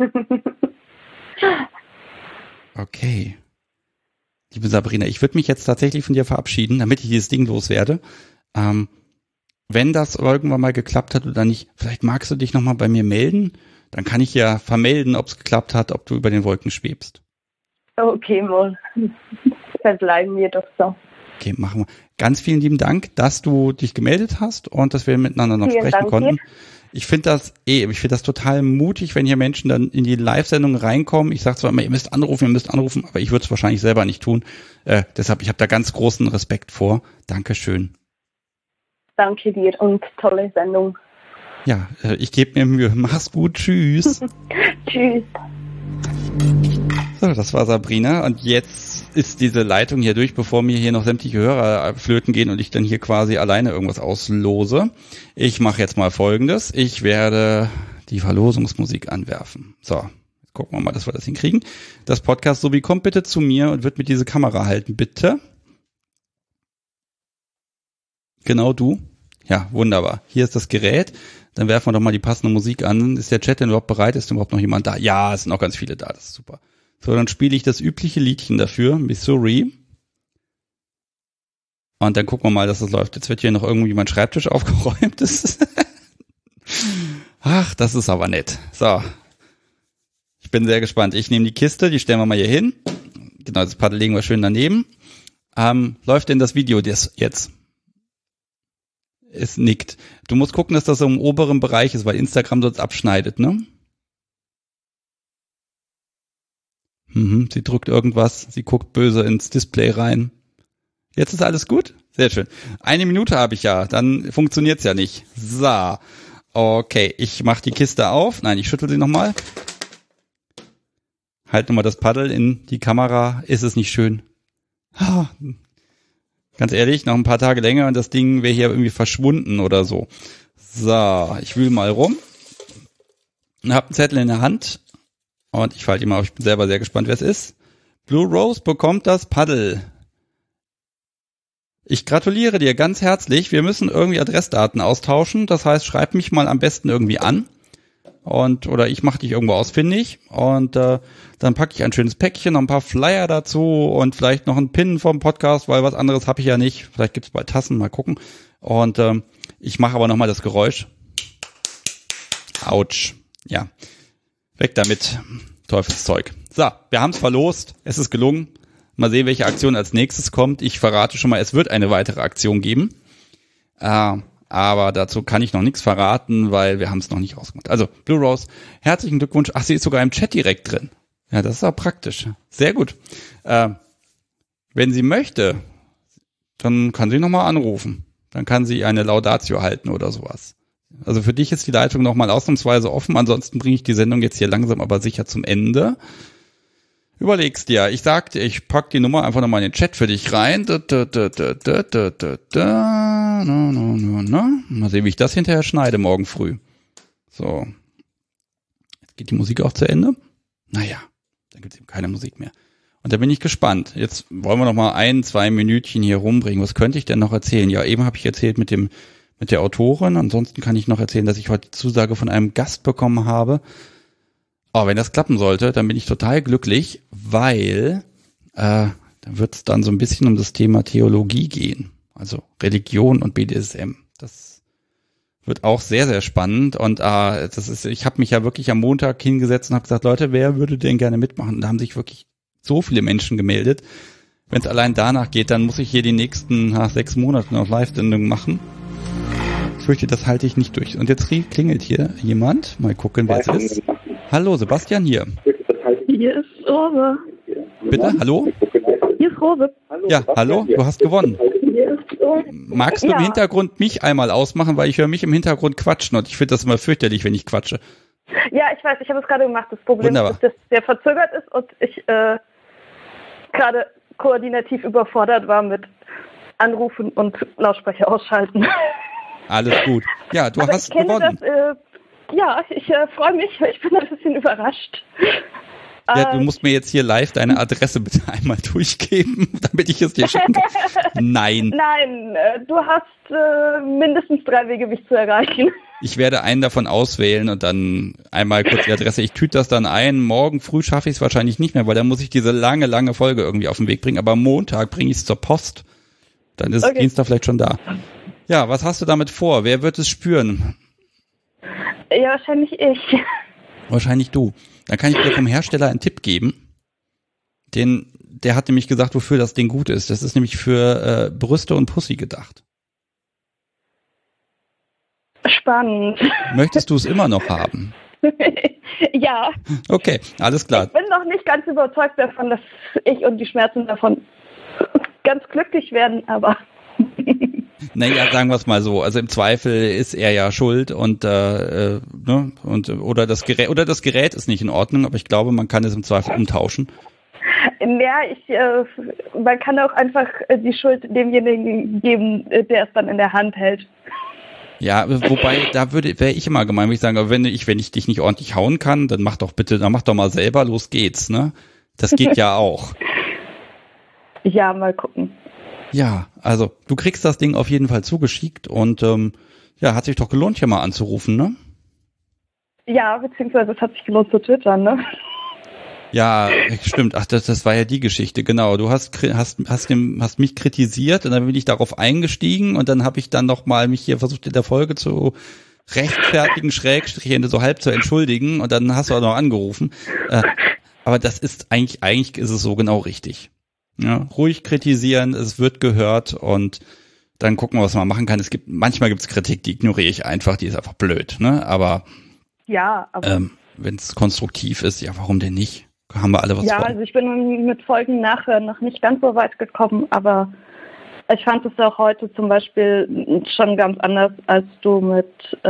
Okay. Liebe Sabrina, ich würde mich jetzt tatsächlich von dir verabschieden, damit ich dieses Ding loswerde. Wenn das irgendwann mal geklappt hat oder nicht, vielleicht magst du dich nochmal bei mir melden. Dann kann ich ja vermelden, ob es geklappt hat, ob du über den Wolken schwebst. Okay, mal. Verbleiben wir doch so. Okay, machen wir. Ganz vielen lieben Dank, dass du dich gemeldet hast und dass wir miteinander noch sprechen konnten. Ich finde das total mutig, wenn hier Menschen dann in die Live-Sendung reinkommen. Ich sage zwar immer, ihr müsst anrufen, aber ich würde es wahrscheinlich selber nicht tun. Deshalb, ich habe da ganz großen Respekt vor. Dankeschön. Danke dir und tolle Sendung. Ja, ich gebe mir Mühe. Mach's gut. Tschüss. Tschüss. So, das war Sabrina. Und jetzt ist diese Leitung hier durch, bevor mir hier noch sämtliche Hörer flöten gehen und ich dann hier quasi alleine irgendwas auslose. Ich mache jetzt mal Folgendes. Ich werde die Verlosungsmusik anwerfen. So, jetzt gucken wir mal, dass wir das hinkriegen. Das Podcast Sobi kommt bitte zu mir und wird mir diese Kamera halten, bitte. Genau du? Ja, wunderbar. Hier ist das Gerät. Dann werfen wir doch mal die passende Musik an. Ist der Chat denn überhaupt bereit? Ist denn überhaupt noch jemand da? Ja, es sind noch ganz viele da. Das ist super. So, dann spiele ich das übliche Liedchen dafür. Missouri. Und dann gucken wir mal, dass das läuft. Jetzt wird hier noch irgendwie mein Schreibtisch aufgeräumt. Ach, das ist aber nett. So. Ich bin sehr gespannt. Ich nehme die Kiste, die stellen wir mal hier hin. Genau, das Paddel legen wir schön daneben. Läuft denn das Video jetzt? Es nickt. Du musst gucken, dass das so im oberen Bereich ist, weil Instagram sonst abschneidet, ne? Sie drückt irgendwas, sie guckt böse ins Display rein. Jetzt ist alles gut? Sehr schön. 1 Minute habe ich ja, dann funktioniert's ja nicht. So, okay, ich mache die Kiste auf. Nein, ich schüttel sie nochmal. Halt nochmal das Paddel in die Kamera. Ist es nicht schön? Ganz ehrlich, noch ein paar Tage länger und das Ding wäre hier irgendwie verschwunden oder so. So, ich wühle mal rum. Und hab einen Zettel in der Hand. Und ich falte ihn mal auf. Ich bin selber sehr gespannt, wer es ist. Blue Rose bekommt das Paddel. Ich gratuliere dir ganz herzlich. Wir müssen irgendwie Adressdaten austauschen. Das heißt, schreib mich mal am besten irgendwie an. Oder ich mache dich irgendwo ausfindig. Und dann packe ich ein schönes Päckchen, noch ein paar Flyer dazu und vielleicht noch einen Pin vom Podcast, weil was anderes habe ich ja nicht. Vielleicht gibt's bald Tassen, mal gucken. Und ich mache aber nochmal das Geräusch. Autsch. Ja. Weg damit. Teufelszeug. So, wir haben's verlost. Es ist gelungen. Mal sehen, welche Aktion als nächstes kommt. Ich verrate schon mal, es wird eine weitere Aktion geben. Aber dazu kann ich noch nichts verraten, weil wir haben es noch nicht rausgemacht. Also, Blue Rose, herzlichen Glückwunsch. Ach, sie ist sogar im Chat direkt drin. Ja, das ist auch praktisch. Sehr gut. Wenn sie möchte, dann kann sie nochmal anrufen. Dann kann sie eine Laudatio halten oder sowas. Also für dich ist die Leitung nochmal ausnahmsweise offen. Ansonsten bringe ich die Sendung jetzt hier langsam aber sicher zum Ende. Überlegst dir. Ich sagte, ich pack die Nummer einfach nochmal in den Chat für dich rein. Mal sehen, wie ich das hinterher schneide morgen früh. So. Jetzt geht die Musik auch zu Ende. Naja, dann gibt's eben keine Musik mehr. Und da bin ich gespannt. Jetzt wollen wir noch mal 1-2 Minütchen hier rumbringen. Was könnte ich denn noch erzählen? Ja, eben habe ich erzählt mit dem mit der Autorin. Ansonsten kann ich noch erzählen, dass ich heute die Zusage von einem Gast bekommen habe. Aber wenn das klappen sollte, dann bin ich total glücklich, weil da wird es dann so ein bisschen um das Thema Theologie gehen. Also Religion und BDSM. Das wird auch sehr, sehr spannend. Und ich habe mich ja wirklich am Montag hingesetzt und habe gesagt, Leute, wer würde denn gerne mitmachen? Und da haben sich wirklich so viele Menschen gemeldet. Wenn es allein danach geht, dann muss ich hier die nächsten 6 Monate noch Live-Sendungen machen. Ich fürchte, das halte ich nicht durch. Und jetzt klingelt hier jemand. Mal gucken, wer es ist. Hallo, Sebastian hier. Hier ist Rose. Bitte, hallo? Hier ist Rose. Ja, hallo, du hast gewonnen. Magst du im Hintergrund mich einmal ausmachen, weil ich höre mich im Hintergrund quatschen und ich finde das immer fürchterlich, wenn ich quatsche. Ja, ich weiß, ich habe es gerade gemacht. Das Problem ist, dass der verzögert ist und ich gerade koordinativ überfordert war mit Anrufen und Lautsprecher ausschalten. Alles gut. Ja, du hast gewonnen. Ich freue mich. Ich bin ein bisschen überrascht. Ja, du musst mir jetzt hier live deine Adresse bitte einmal durchgeben, damit ich es dir schicken kann. Nein. Nein, du hast mindestens 3 Wege, mich zu erreichen. Ich werde einen davon auswählen und dann einmal kurz die Adresse. Ich tüte das dann ein. Morgen früh schaffe ich es wahrscheinlich nicht mehr, weil dann muss ich diese lange, lange Folge irgendwie auf den Weg bringen. Aber am Montag bringe ich es zur Post. Dann ist Dienstag vielleicht schon da. Ja, was hast du damit vor? Wer wird es spüren? Ja, wahrscheinlich ich. Wahrscheinlich du. Dann kann ich dir vom Hersteller einen Tipp geben. Der hat nämlich gesagt, wofür das Ding gut ist. Das ist nämlich für Brüste und Pussy gedacht. Spannend. Möchtest du es immer noch haben? Ja. Okay, alles klar. Ich bin noch nicht ganz überzeugt davon, dass ich und die Schmerzen davon ganz glücklich werden, aber... Naja, sagen wir es mal so. Also im Zweifel ist er ja schuld und oder das Gerät ist nicht in Ordnung, aber ich glaube, man kann es im Zweifel umtauschen. Ja, man kann auch einfach die Schuld demjenigen geben, der es dann in der Hand hält. Ja, wobei, da wäre ich immer gemein, würde ich sagen, aber wenn ich dich nicht ordentlich hauen kann, dann mach doch mal selber, los geht's, ne? Das geht ja auch. Ja, mal gucken. Ja, also du kriegst das Ding auf jeden Fall zugeschickt und hat sich doch gelohnt, hier mal anzurufen, ne? Ja, beziehungsweise es hat sich gelohnt zu twittern, ne? Ja, stimmt. Ach, das war ja die Geschichte, genau. Du hast mich kritisiert und dann bin ich darauf eingestiegen und dann habe ich dann nochmal mich hier versucht in der Folge zu rechtfertigen, Schrägstrich, so halb zu entschuldigen und dann hast du auch noch angerufen. Aber das ist eigentlich ist es so genau richtig. Ja, ruhig kritisieren, es wird gehört und dann gucken wir, was man machen kann. Manchmal gibt's Kritik, die ignoriere ich einfach, die ist einfach blöd, ne? Aber wenn es konstruktiv ist, ja, warum denn nicht? Haben wir alle was vor. Also ich bin mit Folgen nachhören noch nicht ganz so weit gekommen, aber ich fand es auch heute zum Beispiel schon ganz anders, als du mit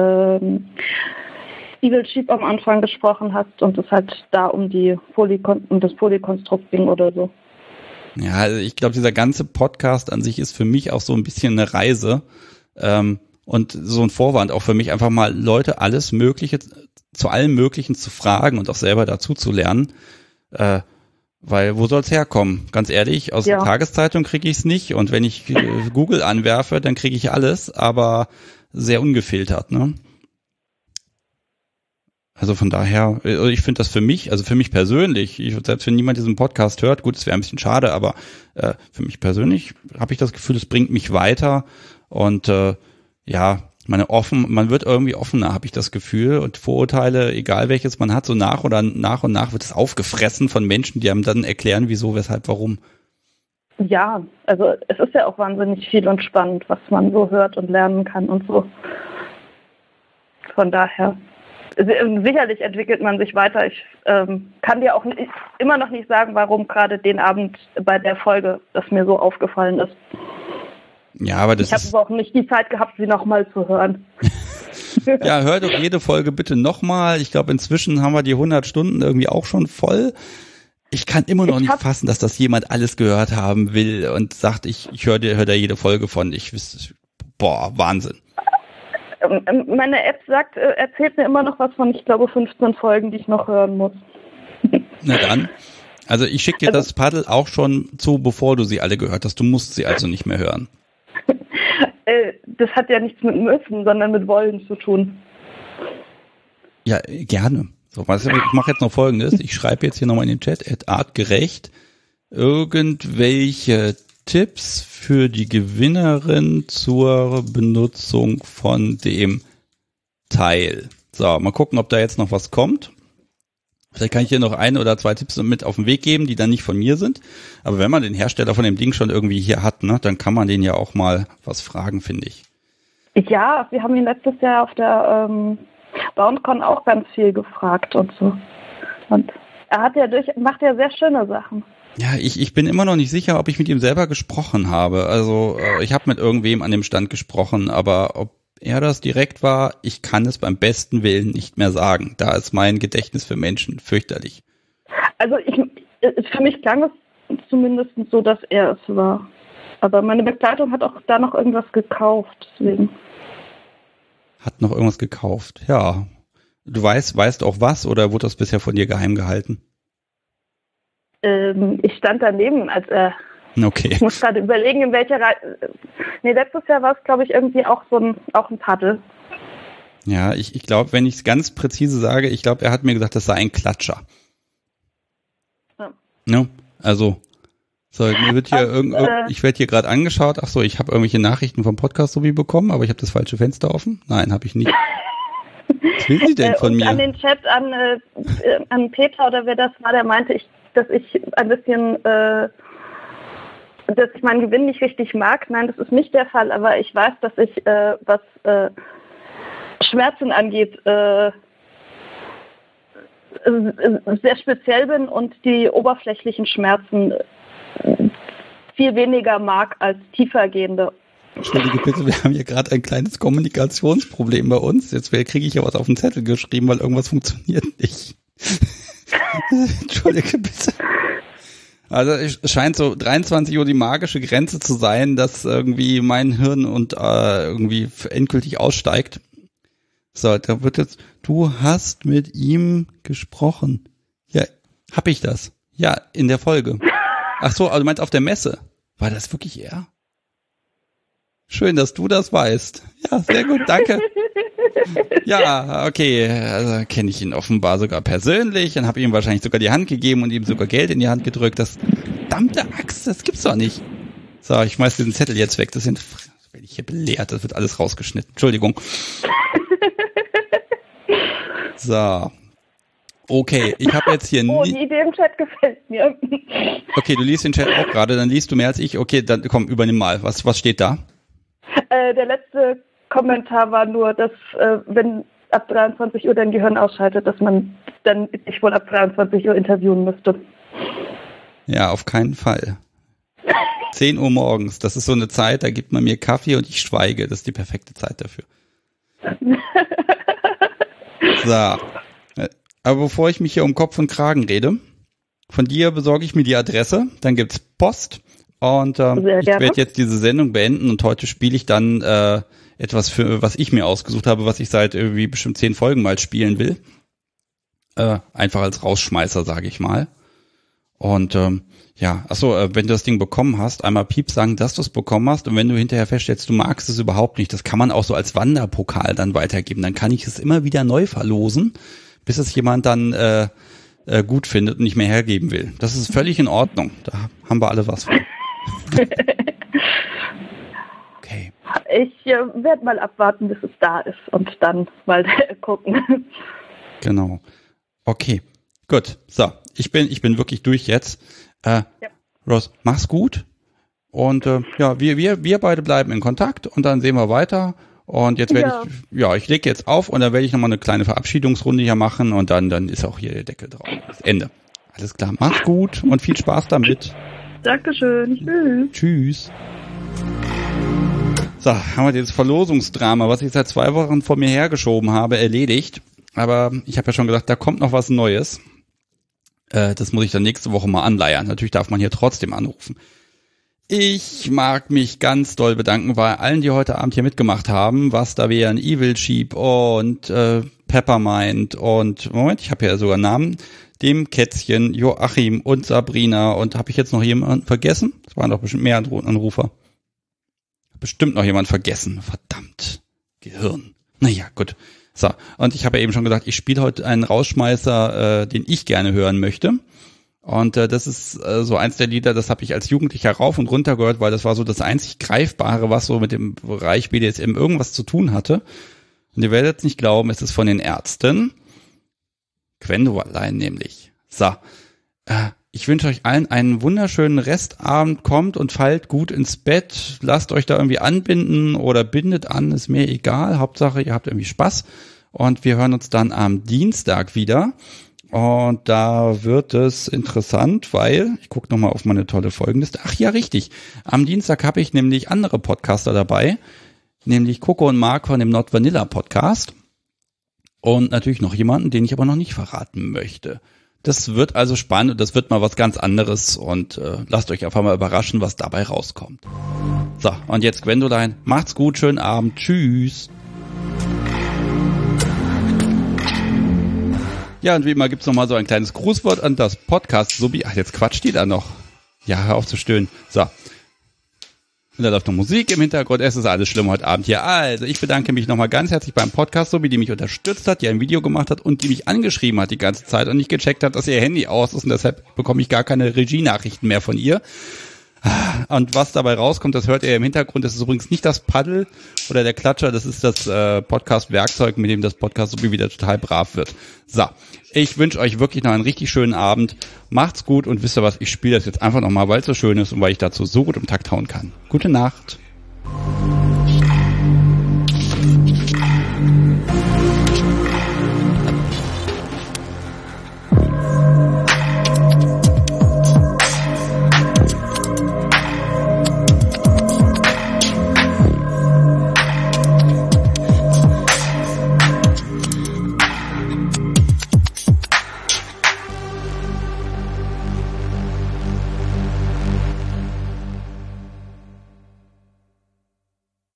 Evil Sheep am Anfang gesprochen hast und es halt da um das Polykonstrukt ging oder so. Ja, also ich glaube, dieser ganze Podcast an sich ist für mich auch so ein bisschen eine Reise und so ein Vorwand auch für mich, einfach mal Leute zu allem Möglichen zu fragen und auch selber dazu zu lernen, weil wo soll's herkommen? Ganz ehrlich, aus der Tageszeitung kriege ich es nicht und wenn ich Google anwerfe, dann kriege ich alles, aber sehr ungefiltert, ne? Also von daher, ich finde das für mich persönlich, selbst wenn niemand diesen Podcast hört, gut, es wäre ein bisschen schade, aber für mich persönlich habe ich das Gefühl, es bringt mich weiter und man wird irgendwie offener, habe ich das Gefühl, und Vorurteile, egal welches man hat, so nach und nach wird es aufgefressen von Menschen, die einem dann erklären, wieso, weshalb, warum. Ja, also es ist ja auch wahnsinnig viel und spannend, was man so hört und lernen kann und so. Von daher... Sicherlich entwickelt man sich weiter. Ich kann dir auch immer noch nicht sagen, warum gerade den Abend bei der Folge das mir so aufgefallen ist. Ja, aber ich habe aber auch nicht die Zeit gehabt, sie nochmal zu hören. Ja, hör doch jede Folge bitte nochmal. Ich glaube, inzwischen haben wir die 100 Stunden irgendwie auch schon voll. Ich kann immer noch nicht fassen, dass das jemand alles gehört haben will und sagt, ich höre da jede Folge von. Wahnsinn. Meine App erzählt mir immer noch was von, ich glaube, 15 Folgen, die ich noch hören muss. Na dann. Also ich schicke dir das Paddel auch schon zu, bevor du sie alle gehört hast. Du musst sie also nicht mehr hören. das hat ja nichts mit müssen, sondern mit wollen zu tun. Ja, gerne. So, ich mache jetzt noch Folgendes. Ich schreibe jetzt hier nochmal in den Chat, artgerecht, irgendwelche Tipps für die Gewinnerin zur Benutzung von dem Teil. So, mal gucken, ob da jetzt noch was kommt. Vielleicht kann ich hier noch 1 oder 2 Tipps mit auf den Weg geben, die dann nicht von mir sind. Aber wenn man den Hersteller von dem Ding schon irgendwie hier hat, ne, dann kann man den ja auch mal was fragen, finde ich. Ja, wir haben ihn letztes Jahr auf der BoundCon auch ganz viel gefragt und so. Und er macht ja sehr schöne Sachen. Ja, ich bin immer noch nicht sicher, ob ich mit ihm selber gesprochen habe. Also ich habe mit irgendwem an dem Stand gesprochen, aber ob er das direkt war, ich kann es beim besten Willen nicht mehr sagen. Da ist mein Gedächtnis für Menschen fürchterlich. Also für mich klang es zumindest so, dass er es war. Aber meine Begleitung hat auch da noch irgendwas gekauft, deswegen. Hat noch irgendwas gekauft, ja. Du weißt auch was, oder wurde das bisher von dir geheim gehalten? Ich stand daneben, als er. Okay. Ich muss gerade überlegen, in welcher Reihe. Nee, letztes Jahr war es, glaube ich, irgendwie auch ein Paddel. Ja, ich glaube, wenn ich es ganz präzise sage, ich glaube, er hat mir gesagt, das sei ein Klatscher. Ja. No? Also, so, mir wird hier ich werde hier gerade angeschaut. Ach so, ich habe irgendwelche Nachrichten vom Podcast so wie bekommen, aber ich habe das falsche Fenster offen. Nein, habe ich nicht. Was will sie denn von mir? An den Chat an Peter oder wer das war, der meinte, dass ich ein bisschen, dass ich meinen Gewinn nicht richtig mag. Nein, das ist nicht der Fall, aber ich weiß, dass ich, was Schmerzen angeht, sehr speziell bin und die oberflächlichen Schmerzen viel weniger mag als tiefergehende. Entschuldige bitte, wir haben hier gerade ein kleines Kommunikationsproblem bei uns. Jetzt kriege ich ja was auf den Zettel geschrieben, weil irgendwas funktioniert nicht. Entschuldige bitte. Also es scheint so 23 Uhr die magische Grenze zu sein, dass irgendwie mein Hirn und irgendwie endgültig aussteigt. So, da wird jetzt, du hast mit ihm gesprochen. Ja, hab ich das? Ja, in der Folge. Ach so, also du meinst auf der Messe. War das wirklich er? Schön, dass du das weißt. Ja, sehr gut, danke. Ja, okay, also kenne ich ihn offenbar sogar persönlich, dann habe ich ihm wahrscheinlich sogar die Hand gegeben und ihm sogar Geld in die Hand gedrückt. Das verdammte Axt, das gibt's doch nicht. So, ich schmeiß diesen Zettel jetzt weg, das werde ich hier belehrt, das wird alles rausgeschnitten. Entschuldigung. So. Okay, ich habe jetzt hier... Oh, die Idee im Chat gefällt mir. Okay, du liest den Chat auch gerade, dann liest du mehr als ich. Okay, dann komm, übernimm mal. Was steht da? Der letzte Kommentar war nur, dass wenn ab 23 Uhr dein Gehirn ausschaltet, dass man dann dich wohl ab 23 Uhr interviewen müsste. Ja, auf keinen Fall. 10 Uhr morgens, das ist so eine Zeit, da gibt man mir Kaffee und ich schweige. Das ist die perfekte Zeit dafür. So. Aber bevor ich mich hier um Kopf und Kragen rede, von dir besorge ich mir die Adresse, dann gibt's Post und ich werde jetzt diese Sendung beenden und heute spiele ich dann etwas für, was ich mir ausgesucht habe, was ich seit irgendwie bestimmt 10 Folgen mal spielen will. Einfach als Rausschmeißer, sage ich mal. Und ja, achso, wenn du das Ding bekommen hast, einmal Piep sagen, dass du es bekommen hast und wenn du hinterher feststellst, du magst es überhaupt nicht, das kann man auch so als Wanderpokal dann weitergeben, dann kann ich es immer wieder neu verlosen, bis es jemand dann gut findet und nicht mehr hergeben will. Das ist völlig in Ordnung, da haben wir alle was von. Okay. Ich werde mal abwarten, bis es da ist und dann mal gucken. Genau. Okay, gut. So, ich bin wirklich durch jetzt. Ja. Rose, mach's gut. Und ja, wir beide bleiben in Kontakt und dann sehen wir weiter. Und jetzt werde ich lege jetzt auf und dann werde ich nochmal eine kleine Verabschiedungsrunde hier machen und dann ist auch hier der Deckel drauf. Das Ende. Alles klar, mach's gut und viel Spaß damit. Dankeschön. Tschüss. So, haben wir dieses Verlosungsdrama, was ich seit 2 Wochen vor mir hergeschoben habe, erledigt. Aber ich habe ja schon gesagt, da kommt noch was Neues. Das muss ich dann nächste Woche mal anleiern. Natürlich darf man hier trotzdem anrufen. Ich mag mich ganz doll bedanken bei allen, die heute Abend hier mitgemacht haben. Was da wären Evil Sheep und Peppermind und, Moment, ich habe ja sogar Namen. Dem Kätzchen, Joachim und Sabrina. Und habe ich jetzt noch jemanden vergessen? Es waren doch bestimmt mehr Anrufer. Bestimmt noch jemand vergessen. Verdammt. Gehirn. Naja, gut. So, und ich habe ja eben schon gesagt, ich spiele heute einen Rausschmeißer, den ich gerne hören möchte. Und das ist so eins der Lieder, das habe ich als Jugendlicher rauf und runter gehört, weil das war so das einzig Greifbare, was so mit dem Bereich BDSM irgendwas zu tun hatte. Und ihr werdet es nicht glauben, es ist von den Ärzten. Gwendoline nämlich. So, ich wünsche euch allen einen wunderschönen Restabend. Kommt und fallt gut ins Bett. Lasst euch da irgendwie anbinden oder bindet an, ist mir egal. Hauptsache, ihr habt irgendwie Spaß. Und wir hören uns dann am Dienstag wieder. Und da wird es interessant, weil, ich gucke nochmal auf meine tolle Folgenliste. Ach ja, richtig. Am Dienstag habe ich nämlich andere Podcaster dabei, nämlich Coco und Marc von dem Not Vanilla Podcast. Und natürlich noch jemanden, den ich aber noch nicht verraten möchte. Das wird also spannend und das wird mal was ganz anderes und lasst euch einfach mal überraschen, was dabei rauskommt. So, und jetzt Gwendoline. Macht's gut, schönen Abend. Tschüss. Ja, und wie immer gibt's noch mal so ein kleines Grußwort an das Podcast-Subi. Ach, jetzt quatscht die da noch. Ja, hör auf zu stöhnen. So. Und da läuft noch Musik im Hintergrund. Es ist alles schlimm heute Abend hier. Also, ich bedanke mich nochmal ganz herzlich beim Podcast-Subi, die mich unterstützt hat, die ein Video gemacht hat und die mich angeschrieben hat die ganze Zeit und nicht gecheckt hat, dass ihr Handy aus ist und deshalb bekomme ich gar keine Regie-Nachrichten mehr von ihr. Und was dabei rauskommt, das hört ihr im Hintergrund. Das ist übrigens nicht das Paddel oder der Klatscher, das ist das Podcast-Werkzeug, mit dem das Podcast-Subi wieder total brav wird. So, ich wünsche euch wirklich noch einen richtig schönen Abend. Macht's gut und wisst ihr was, ich spiele das jetzt einfach nochmal, weil es so schön ist und weil ich dazu so gut im Takt hauen kann. Gute Nacht.